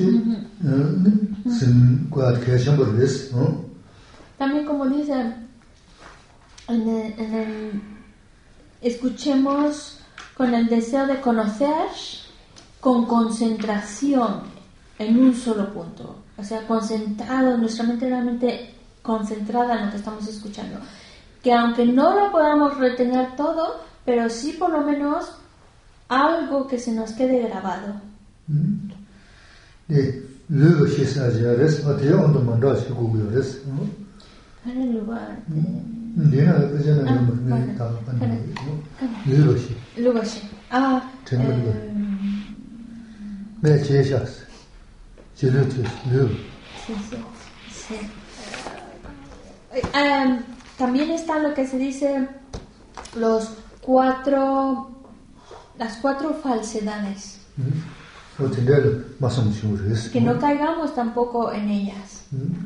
sin cual que se borres, ¿no? También como dice en el, en el escuchemos con el deseo de conocer con concentración en un solo punto, o sea, concentrado, nuestra mente realmente concentrada en lo que estamos escuchando. Que aunque no lo podamos retener todo, pero sí por lo algo que se nos quede grabado. Luego si se hace eso, te yo ando mandar si Google eso, ¿no? En el lugar de Dina, pues ya no me está pasando. Luego sí. Luego sí. Ah, me chechas. Chilutus, luego. Sí, sí. Sí. Um, También está lo que se dice los cuatro, las cuatro falsedades. Que no caigamos tampoco en ellas.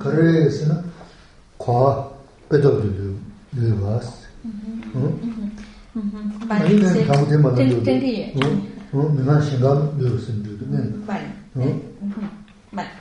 Vale.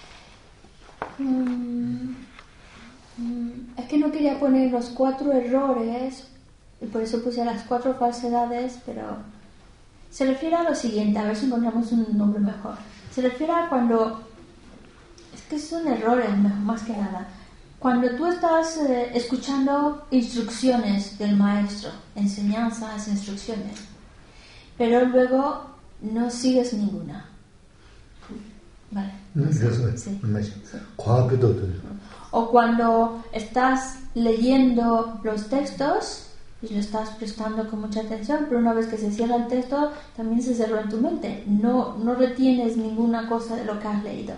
Es que no quería poner los cuatro errores y por eso puse las cuatro falsedades, pero se refiere a lo siguiente, a ver si encontramos un nombre mejor. Se refiere a cuando, es que son errores más que nada, cuando tú estás eh, escuchando instrucciones del maestro, enseñanzas, instrucciones, pero luego no sigues ninguna. Vale. Sí. Sí. O cuando estás leyendo los textos y lo estás prestando con mucha atención, pero una vez que se cierra el texto también se cerró en tu mente, no, no retienes ninguna cosa de lo que has leído.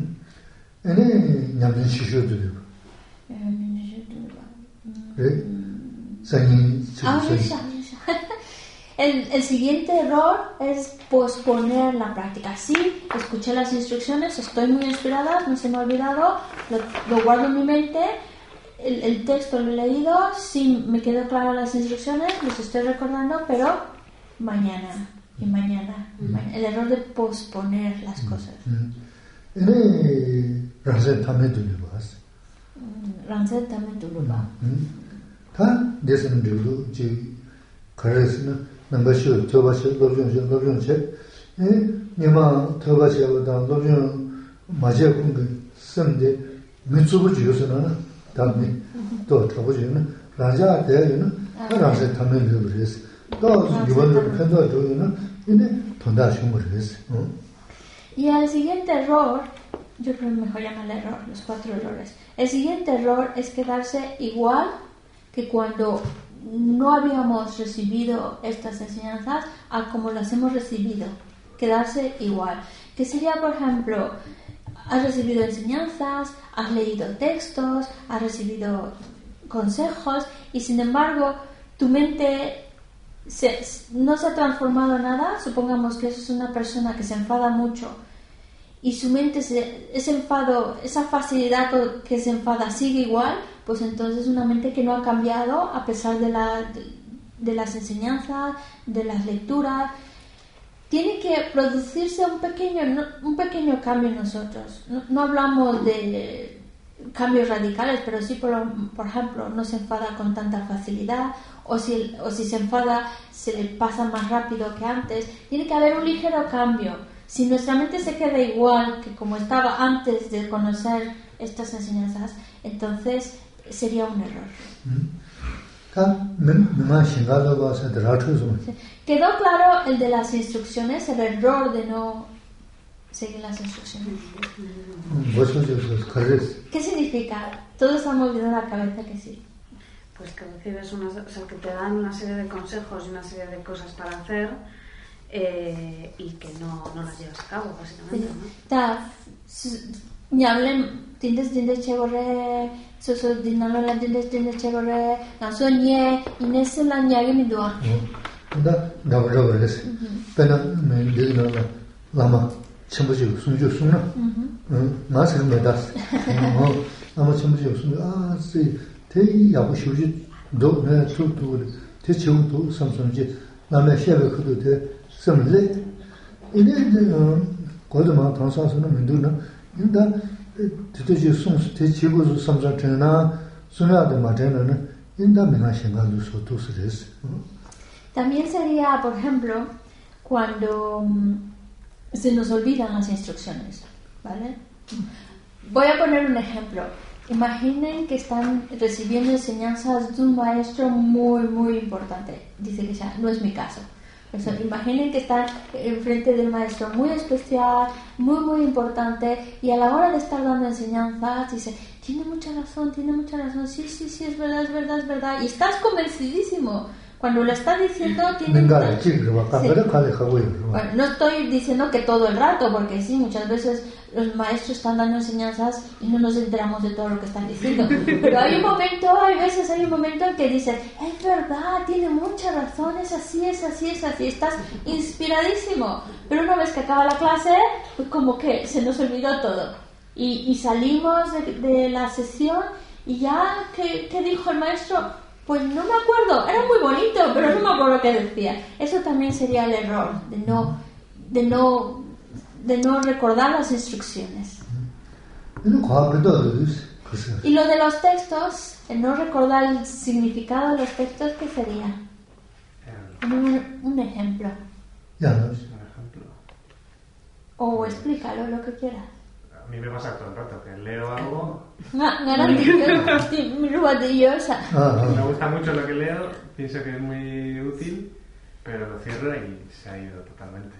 El, el siguiente error es posponer la práctica. Sí, escuché las instrucciones, estoy muy inspirada, no se me ha olvidado, lo, lo guardo en mi mente, el, el texto lo he leído, sí me quedó claro las instrucciones, los estoy recordando, pero mañana y mañana. Mm. mañana. El error de posponer las cosas. Rancet también tú lo vas. Rancet también tú lo vas. ¿Tá? Desen digo, que caresna Nambashu, Tobashi, Lobjun, Lobjun, eh, Nima, Tobashi, Lobjun, Maja Kung, Sunday, Mitsubuchi, Yusana, Tami, To Tabuji, Raja, there, Raja Tamin Libris, those you want to depend on doing, in Tondashum Ris. Y el siguiente error, yo creo que mejor llamarle error, los cuatro errores. El siguiente error es quedarse igual que cuando no habíamos recibido estas enseñanzas a como las hemos recibido, quedarse igual. Que sería, por ejemplo, has recibido enseñanzas, has leído textos, has recibido consejos y sin embargo tu mente se, no se ha transformado en nada. Supongamos que eso es una persona que se enfada mucho y su mente, se, ese enfado, esa facilidad que se enfada sigue igual, pues entonces una mente que no ha cambiado a pesar de, la, de, de las enseñanzas, de las lecturas. Tiene que producirse un pequeño, un pequeño cambio en nosotros. No, no hablamos de cambios radicales, pero sí, por, por ejemplo, no se enfada con tanta facilidad, o si, o si se enfada se le pasa más rápido que antes. Tiene que haber un ligero cambio. Si nuestra mente se queda igual que como estaba antes de conocer estas enseñanzas, entonces sería un error. Sí. Quedó claro el de las instrucciones, el error de no seguir las instrucciones. ¿Qué significa? Todos estamos viendo la cabeza que sí. pues que recibes una, o sea, que te dan una serie de consejos y una serie de cosas para hacer eh, y que no, no las llevas a cabo, básicamente, ¿no? Nyamlen tindes tindes chegore soso dinalo la tindes tindes chegore naso nye inese la nyage midwa da da bros pena me dino la lama chimbuju sunju sunna na se me das no lama chimbuju sunju ah si te ya bu shuji do ne tu tu te chu tu samsumji la me shebe kudu te samle ine ko de ma tansa sunna minduna 인다 뜻이 송스 대치고서 삼자트나 순야데 마테나 인다 메나 생각도 소토스레스. También sería, por ejemplo, cuando se nos olvidan las instrucciones, ¿vale? Voy a poner un ejemplo. Imaginen que están recibiendo enseñanzas de un maestro muy, muy importante. Dice que ya no es mi caso. Eso, imaginen que están enfrente del maestro muy especial, muy muy importante, y a la hora de estar dando enseñanzas dice, tiene mucha razón, tiene mucha razón, sí, sí, sí, es verdad, es verdad, es verdad, y estás convencidísimo. Cuando lo está diciendo, tiene... Venga, sí. Bueno, no estoy diciendo que todo el rato, porque sí, muchas veces los maestros están dando enseñanzas y no nos enteramos de todo lo que están diciendo. Pero hay un momento, hay veces hay un momento en que dicen, es verdad, tiene mucha razón, es así, es así, es así, estás inspiradísimo. Pero una vez que acaba la clase, pues como que se nos olvidó todo. Y, y salimos de, de la sesión y ya, ¿qué, qué dijo el maestro? Pues no me acuerdo, era muy bonito, pero no me acuerdo qué decía. Eso también sería el error, de no, de no, de no recordar las instrucciones. Y lo de los textos, el no recordar el significado de los textos, ¿qué sería? Un, un ejemplo. O explícalo, lo que quieras. A mí me pasa todo el rato, que leo algo... Me gusta mucho lo que leo, pienso que es muy útil, pero lo cierro y se ha ido totalmente.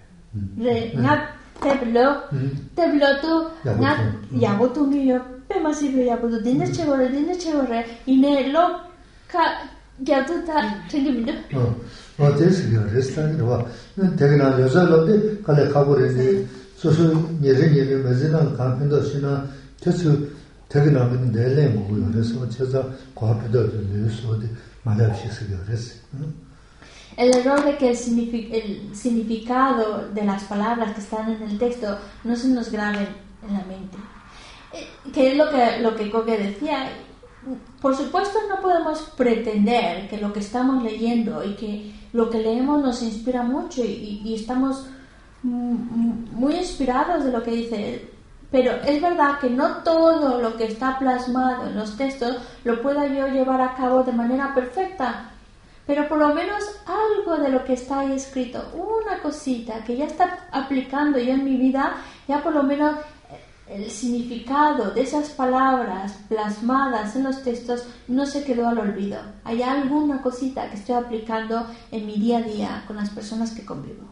소소 예전에 매진한 간편도 시나 뜻을 되게 나면 내내 뭐고요. 그래서 제가 과학도 되어서도 말합시스가 그랬어. El error de que el, signific- el significado de las palabras que están en el texto no se nos graben en la mente. Eh, que es lo que, lo que Koke decía. Por supuesto no podemos pretender que lo que estamos leyendo y que lo que leemos nos inspira mucho y, y estamos muy inspirados de lo que dice, pero es verdad que no todo lo que está plasmado en los textos lo pueda yo llevar a cabo de manera perfecta, pero por lo menos algo de lo que está ahí escrito, una cosita que ya está aplicando yo en mi vida, ya por lo menos el significado de esas palabras plasmadas en los textos no se quedó al olvido. Hay alguna cosita que estoy aplicando en mi día a día con las personas que convivo.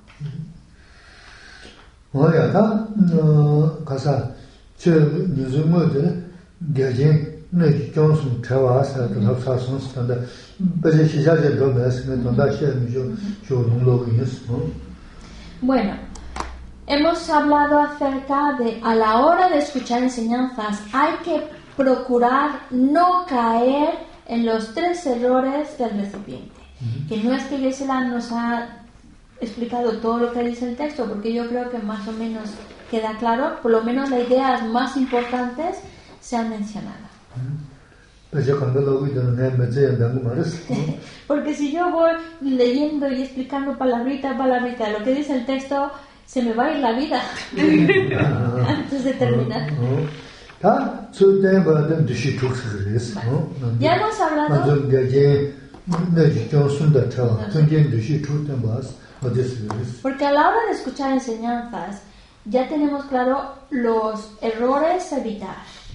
Oye, acá, casa, che, nizumode, gajen, ne, Johnson, Tawasa, the Hapsas, and the Bezisha, Gomez, and the Bueno, hemos hablado acerca de, a la hora de escuchar enseñanzas, hay que procurar no caer en los tres errores del recipiente. Uh-huh. Que no es que Geshe-la nos ha explicado todo lo que dice el texto, porque yo creo que más o menos queda claro, por lo menos las ideas más importantes se han mencionado. Porque si yo voy leyendo y explicando palabrita a palabrita lo que dice el texto, se me va a ir la vida antes de terminar. Vale. Ya hemos hablado porque a la hora de escuchar enseñanzas ya tenemos claro los errores a evitar.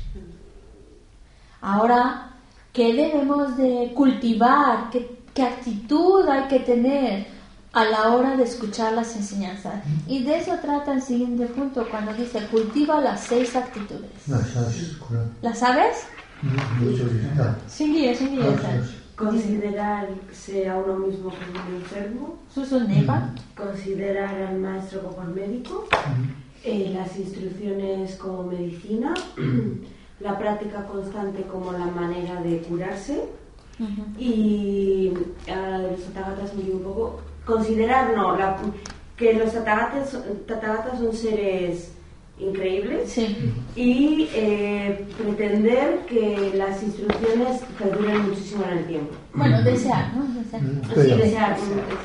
Ahora, ¿qué debemos de cultivar? ¿Qué, qué actitud hay que tener a la hora de escuchar las enseñanzas? Y de eso trata el siguiente punto cuando dice cultiva las seis actitudes. ¿Las sabes? Sí, sí, sí. considerarse a uno mismo como un enfermo, considerar al maestro como el médico, eh, las instrucciones como medicina, la práctica constante como la manera de curarse, uh-huh. y uh, los tathagatas me digo un poco, considerar no, la, que los tathagatas, tathagatas son seres increíbles, sí. y eh, pretender que las instrucciones perduren muchísimo en el tiempo. Bueno, desear, ¿no? Desear. Sí, desear.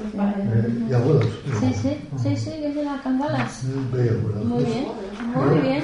Sí, sí, sí, sí, que es de la Kangalas. Muy bien, muy bien.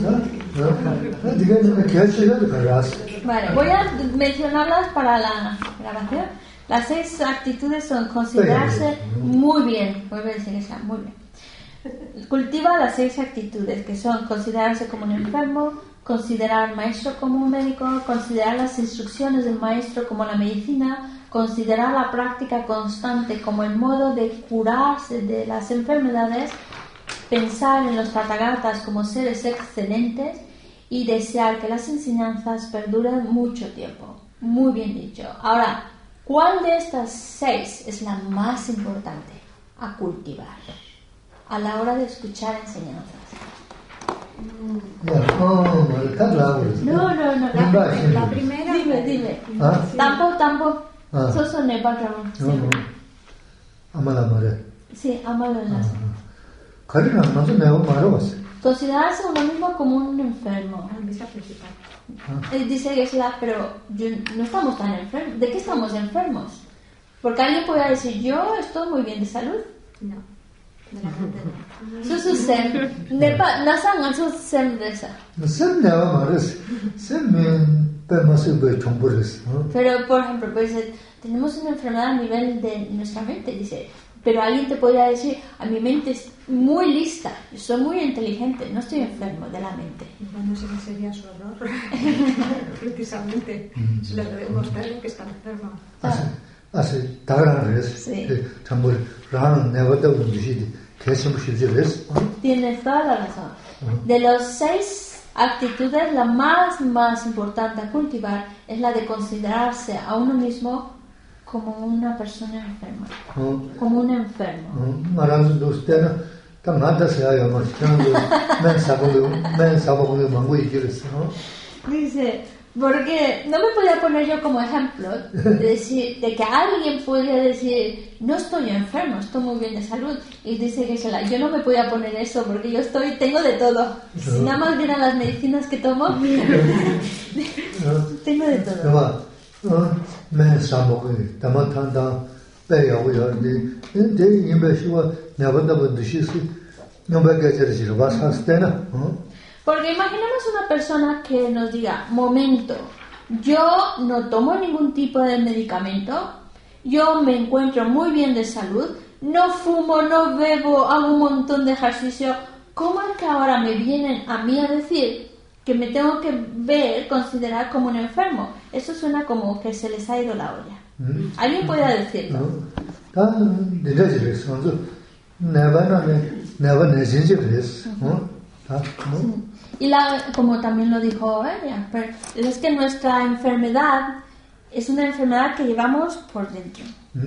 Vale, voy a mencionarlas para la grabación. Las seis actitudes son considerarse muy bien, vuelvo a decir esa, muy bien. Cultiva las seis actitudes, que son considerarse como un enfermo, considerar al maestro como un médico, considerar las instrucciones del maestro como la medicina, considerar la práctica constante como el modo de curarse de las enfermedades, pensar en los tathagatas como seres excelentes y desear que las enseñanzas perduren mucho tiempo. Muy bien dicho. Ahora, ¿cuál de estas seis es la más importante a cultivar a la hora de escuchar enseñanzas? No, no, no. La, la primera. Dime, dime. ¿Ah? Tampo, tampo. Ah. Soso ne patrón. No, no. Amala mare. Sí, amala las. Karina, no se me hago maros. Considerarse uno mismo como un enfermo. Ah. Dice que es la, pero yo, no estamos tan enfermos. ¿De qué estamos enfermos? Porque alguien puede decir, yo estoy muy bien de salud. No. De la gente no. Su su sem. Nepa, nasan su sem de esa. Sem ne hago maros. Sem me permase chombores. Pero por ejemplo, pues tenemos una enfermedad a nivel de nuestra mente, dice. Pero alguien te podría decir, a mi mente es muy lista, yo soy muy inteligente, no estoy enfermo de la mente. Bueno, ese no sería su error, precisamente. Se le debe mostrar que está enfermo. Así, así, tagran res, tambor, rahan, nevada, undishidi, que es un res. Tienes toda la razón. De los seis actitudes, la más, más importante a cultivar es la de considerarse a uno mismo como una persona enferma, oh. como un enfermo. Dice, porque no me podía poner yo como ejemplo de, decir, de que alguien podría decir, no estoy enfermo, estoy muy bien de salud, y dice que se la, yo no me podía poner eso porque yo estoy, tengo de todo. Si nada más vieran las medicinas que tomo, tengo de todo. Men sambo dama tanda beya uya de de imbe shiwa nabanda bundishisi nomba gajerisi basastena. Porque imaginemos una persona que nos diga, momento, yo no tomo ningún tipo de medicamento, yo me encuentro muy bien de salud, no fumo, no bebo, hago un montón de ejercicio, ¿cómo es que ahora me vienen a mí a decir que me tengo que ver, considerar como un enfermo? Eso suena como que se les ha ido la olla. ¿Mm? ¿Alguien puede decirlo? Y la, como también lo dijo ella, pero es que nuestra enfermedad es una enfermedad que llevamos por dentro.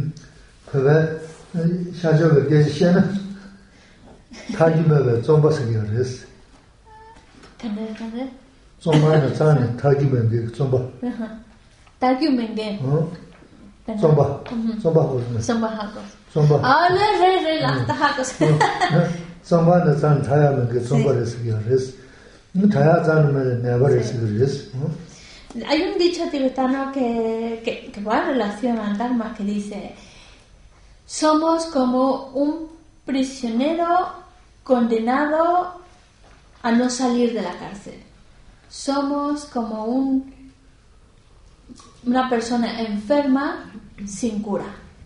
¿Cande, cande? Zomba na zane tagi menge zomba. Tagi menge. Zomba. Zomba hos. Zomba hakos. Zomba. Ah, le re re la ta hakos. Zomba na zane taya menge zomba res ya res. No taya zane me never res res. Hay un dicho tibetano que que que va en relación al Dharma que dice: somos como un prisionero condenado a no salir de la cárcel. Somos como un, una persona enferma sin cura.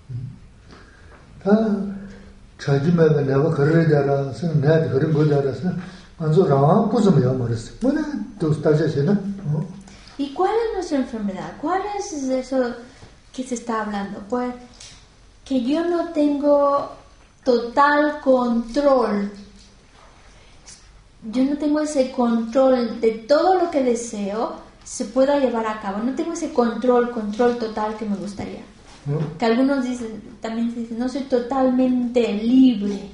¿Y cuál es nuestra enfermedad? ¿Cuál es eso que se está hablando? Pues que yo no tengo total control. Yo no tengo ese control de todo lo que deseo, se pueda llevar a cabo. No tengo ese control, control total que me gustaría. ¿Mm? Que algunos dicen, también dicen, no soy totalmente libre.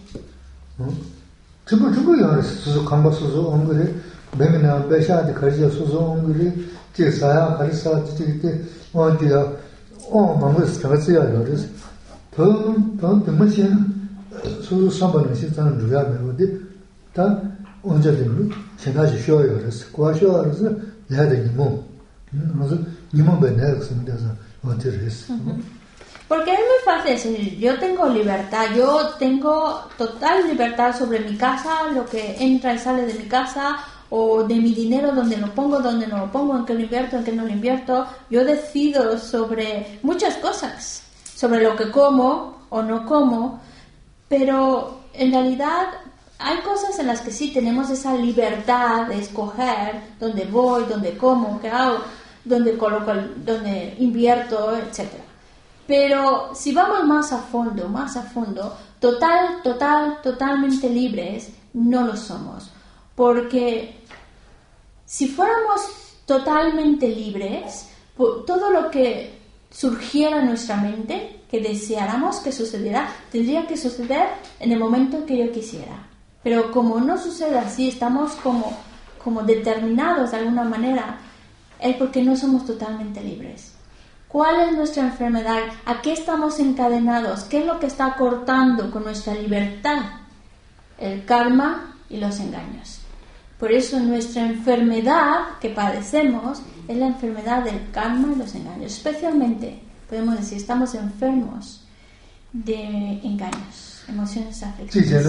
Porque es muy fácil decir, yo tengo libertad, yo tengo total libertad sobre mi casa, lo que entra y sale de mi casa, o de mi dinero, donde lo pongo, donde no lo pongo, en qué lo invierto, en qué no lo invierto. Yo decido sobre muchas cosas, sobre lo que como o no como, pero en realidad hay cosas en las que sí tenemos esa libertad de escoger dónde voy, dónde como, qué hago, dónde coloco, dónde invierto, etcétera. Pero si vamos más a fondo, más a fondo, total, total, totalmente libres, no lo somos. Porque si fuéramos totalmente libres, todo lo que surgiera en nuestra mente, que deseáramos que sucediera, tendría que suceder en el momento que yo quisiera. Pero como no sucede así, estamos como, como determinados de alguna manera, es porque no somos totalmente libres. ¿Cuál es nuestra enfermedad? ¿A qué estamos encadenados? ¿Qué es lo que está cortando con nuestra libertad? El karma y los engaños. Por eso nuestra enfermedad que padecemos es la enfermedad del karma y los engaños. Especialmente, podemos decir, estamos enfermos de engaños, emociones afectivas.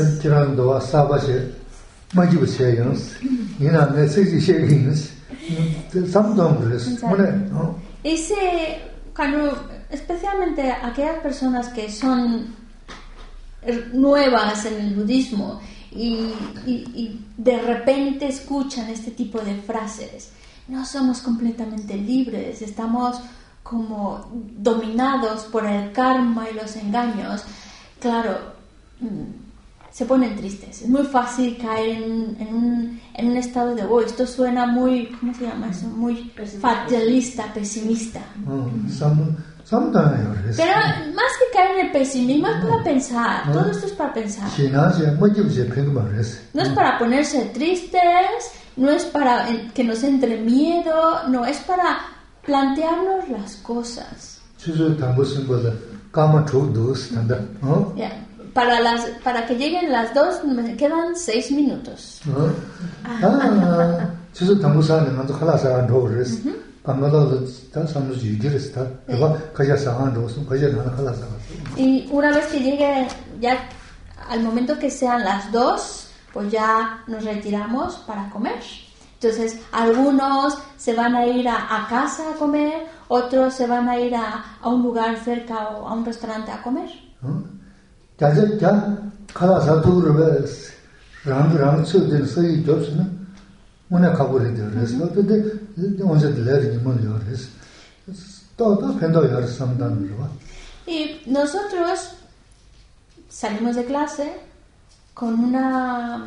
Ese, cuando, especialmente aquellas personas que son nuevas en el budismo y, y, y de repente escuchan este tipo de frases, no somos completamente libres, estamos como dominados por el karma y los engaños, claro, se ponen tristes. Es muy fácil caer en, en, un, en un estado de, oh, esto suena muy, ¿cómo se llama eso? Muy fatalista, pesimista. Pero más que caer en el pesimismo, es para pensar. Todo esto es para pensar. No es para ponerse tristes, no es para que nos entre miedo, no, es para plantearnos las cosas. Yeah. Para, las, para que lleguen las dos me quedan seis minutos. Y una vez que llegue, ya al momento que sean las dos, pues ya nos retiramos para comer. Entonces, algunos se van a ir a, a casa a comer, otros se van a ir a, a un lugar cerca o a un restaurante a comer. Ya ya cada satur ves rang rang chuden sei jobs na una cabore de res no de once de leer ni mon res todo pendo ya samdan ro. Y nosotros salimos de clase con una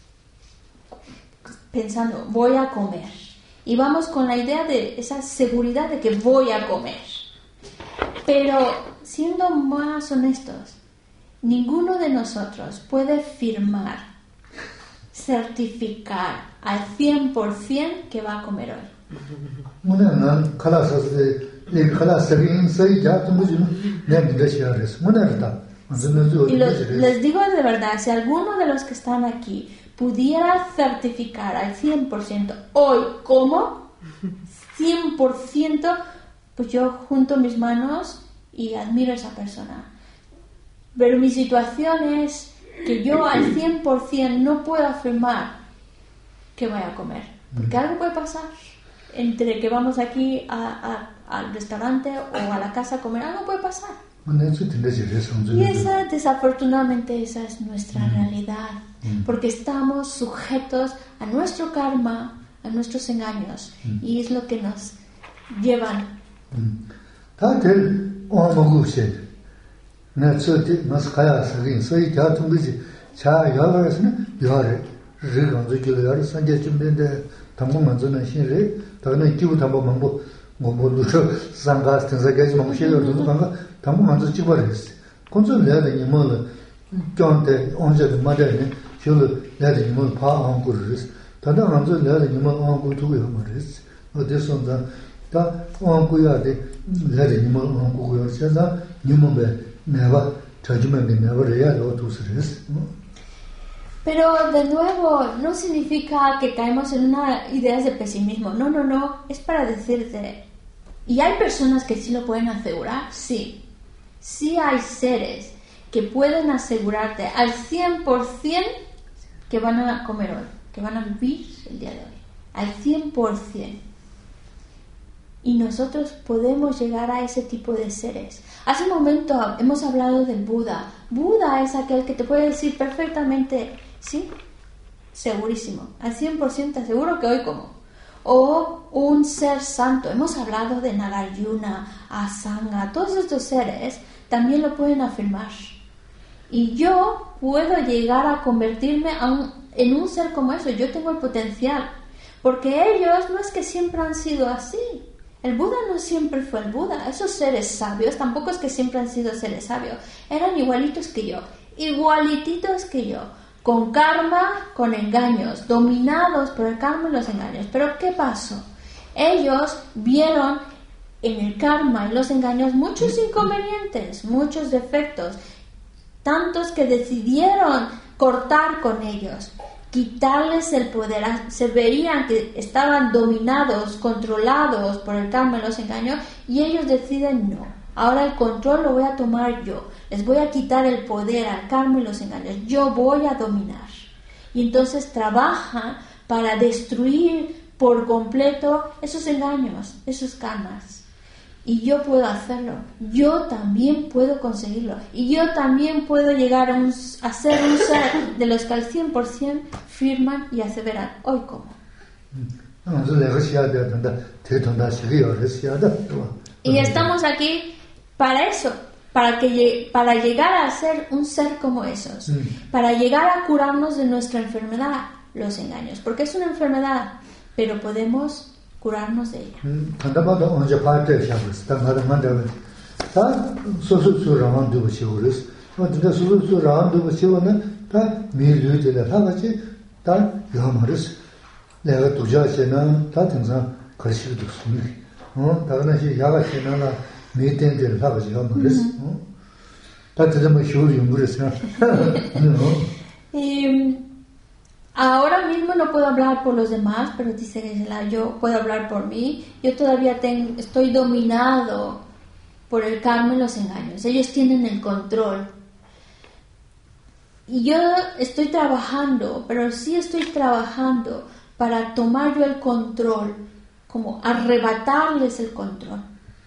pensando voy a comer y vamos con la idea de esa seguridad de que voy a comer, pero siendo más honestos, ninguno de nosotros puede firmar, certificar al cien por ciento que va a comer hoy. Y los, les digo de verdad, si alguno de los que están aquí pudiera certificar al cien por ciento hoy como, cien por ciento, pues yo junto mis manos y admiro a esa persona. Pero mi situación es que yo al cien por ciento no puedo afirmar que voy a comer. Porque algo puede pasar entre que vamos aquí a, a, al restaurante o a la casa a comer. Algo puede pasar. Y esa, desafortunadamente, esa es nuestra realidad. Porque estamos sujetos a nuestro karma, a nuestros engaños. Y es lo que nos llevan. Na tsuti mas kaya sagin soy ya tungi cha ya la resne ya re ri gan de que ya sanje chimbe de tambo manzo na shin re ta na kiu tambo mambo mo lu sanga stanza gaji mo shi lo do banga tambo manzo chi bar res konzo le da ni mo le kyonte onje de ma de ne shulu le da ni mo pa an ku res ta da manzo le da ni mo an ku tu yo mo res o de son da ta an ku ya de le da ni mo an ku yo se da ni mo be ne ba tajima de ne ba re ya lo tu res. Pero de nuevo, no significa que caemos en una ideas de pesimismo. No, no, no. Es para decirte. ¿Y hay personas que sí lo pueden asegurar? Sí. Sí hay seres que pueden asegurarte al cien por ciento que van a comer hoy, que van a vivir el día de hoy. Al cien por ciento. Y nosotros podemos llegar a ese tipo de seres. Hace un momento hemos hablado del Buda. Buda es aquel que te puede decir perfectamente... Sí, segurísimo, al cien por ciento seguro que hoy como. O un ser santo. Hemos hablado de Nagarjuna, Asanga, todos estos seres también lo pueden afirmar. Y yo puedo llegar a convertirme a un, en un ser como eso. Yo tengo el potencial. Porque ellos no es que siempre han sido así. El Buda no siempre fue el Buda. Esos seres sabios tampoco es que siempre han sido seres sabios. Eran igualitos que yo, igualititos que yo. Con karma, con engaños, dominados por el karma y los engaños. Pero ¿qué pasó? Ellos vieron en el karma y los engaños muchos inconvenientes, muchos defectos, tantos que decidieron cortar con ellos, quitarles el poder. Se veían que estaban dominados, controlados por el karma y los engaños, y ellos deciden no. Ahora el control lo voy a tomar yo. Les voy a quitar el poder al karma y los engaños. Yo voy a dominar. Y entonces trabajan para destruir por completo esos engaños, esos karmas. Y yo puedo hacerlo. Yo también puedo conseguirlo. Y yo también puedo llegar a, un, a ser un ser de los que al cien por ciento firman y aseveran. Hoy como. Y estamos aquí para eso. Para, que, para llegar a ser un ser como esos, mm. para llegar a curarnos de nuestra enfermedad, los engaños, porque es una enfermedad, pero podemos curarnos de ella. Y ahora mismo no puedo hablar por los demás, pero dice que yo puedo hablar por mí. Yo todavía tengo, estoy dominado por el karma y los engaños. Ellos tienen el control. Y yo estoy trabajando, pero sí estoy trabajando para tomar yo el control, como arrebatarles el control.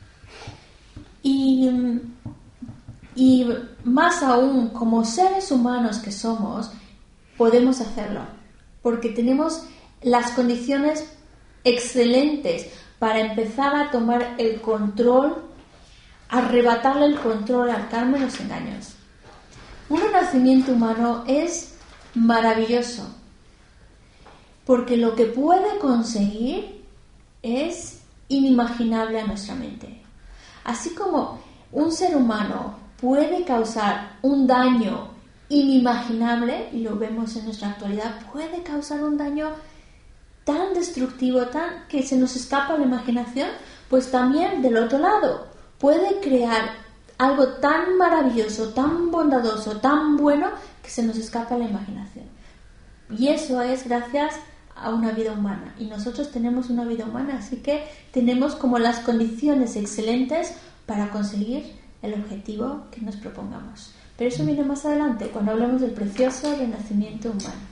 Y, y más aún, como seres humanos que somos, podemos hacerlo, porque tenemos las condiciones excelentes para empezar a tomar el control, arrebatarle el control al karma y los engaños. Un renacimiento humano es maravilloso, porque lo que puede conseguir es inimaginable a nuestra mente. Así como un ser humano puede causar un daño inimaginable, y lo vemos en nuestra actualidad, puede causar un daño tan destructivo, tan que se nos escapa la imaginación, pues también del otro lado puede crear algo tan maravilloso, tan bondadoso, tan bueno, que se nos escapa la imaginación. Y eso es gracias a una vida humana, y nosotros tenemos una vida humana, así que tenemos como las condiciones excelentes para conseguir el objetivo que nos propongamos. Pero eso viene más adelante, cuando hablamos del precioso renacimiento humano.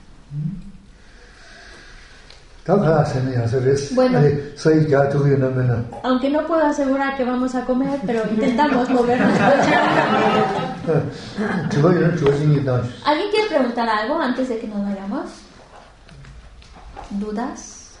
Bueno, aunque no puedo asegurar que vamos a comer, pero intentamos movernos. ¿Alguien quiere preguntar algo antes de que nos vayamos? ¿Dudas?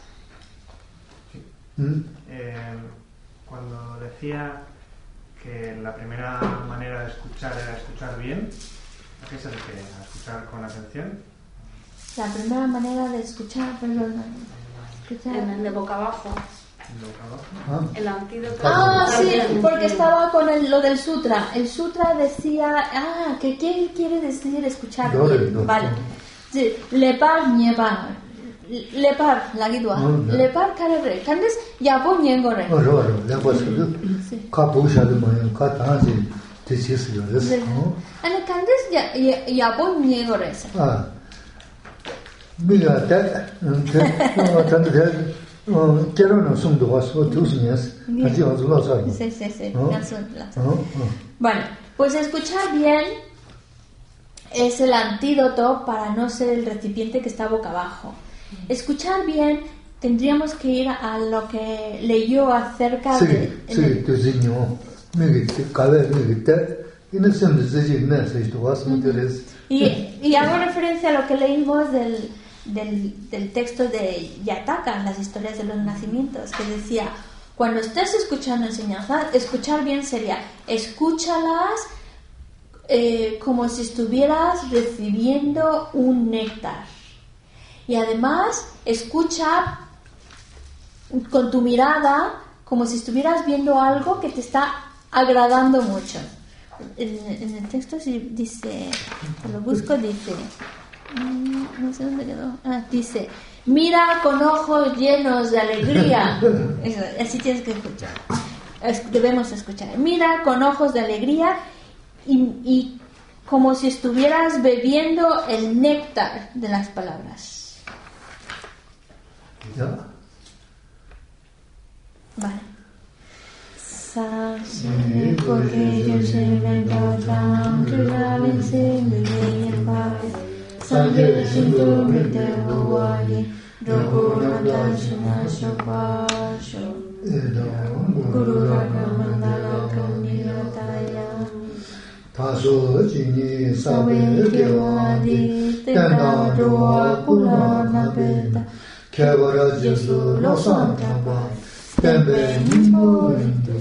Eh, cuando decía que la primera manera de escuchar era escuchar bien, ¿a qué se refiere? ¿A escuchar con atención? La primera manera de escuchar, perdón. escuchar. En el de boca abajo. Ah. El antídoto. Ah, sí, porque estaba con el, lo del sutra. El sutra decía, ah, que qué quiere decir escuchar bien. No, vale. Sí, lepar nieva. Lepar, la guidua. No, lepar carre. Candes ya pon niengore. No, no, no, le pues que ka busha de mañana, ka tanzi te chisi yo es. Ana candes ya ya pon niengore. Ah. Mira, te no tanto de quiero no son dos o dos niñas. Así os lo sabe. Sí, sí, sí. Bueno, pues escuchar bien es el antídoto para no ser el recipiente que está boca abajo. Escuchar bien, tendríamos que ir a lo que leyó acerca sí, de... Sí, sí, tu señor. Me cabe, me te, y no se me dice nada, esto vas a meter. Y, y hago referencia a lo que leímos del, del, del texto de Yataka, las historias de los nacimientos, que decía, cuando estés escuchando enseñanzas, escuchar bien sería, escúchalas eh, como si estuvieras recibiendo un néctar. Y además, escucha con tu mirada como si estuvieras viendo algo que te está agradando mucho. En, en el texto dice, lo busco, dice, no sé dónde quedó, ah, dice, mira con ojos llenos de alegría. Eso, así tienes que escuchar. Es, debemos escuchar. Mira con ojos de alegría y, y como si estuvieras bebiendo el néctar de las palabras. Ya. Vale. Sa si porque yo sé me encuentran que la vence me viene paz. Sangre siento mi tehuari, rogo nata shina shopasho. Guru raga mandala kaniyataya. Taso jini sabe kewadi, tena doa pula nabeta. Kevara Jesu lo santa paz, tembe nimo into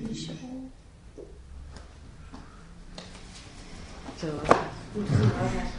Muchas gracias.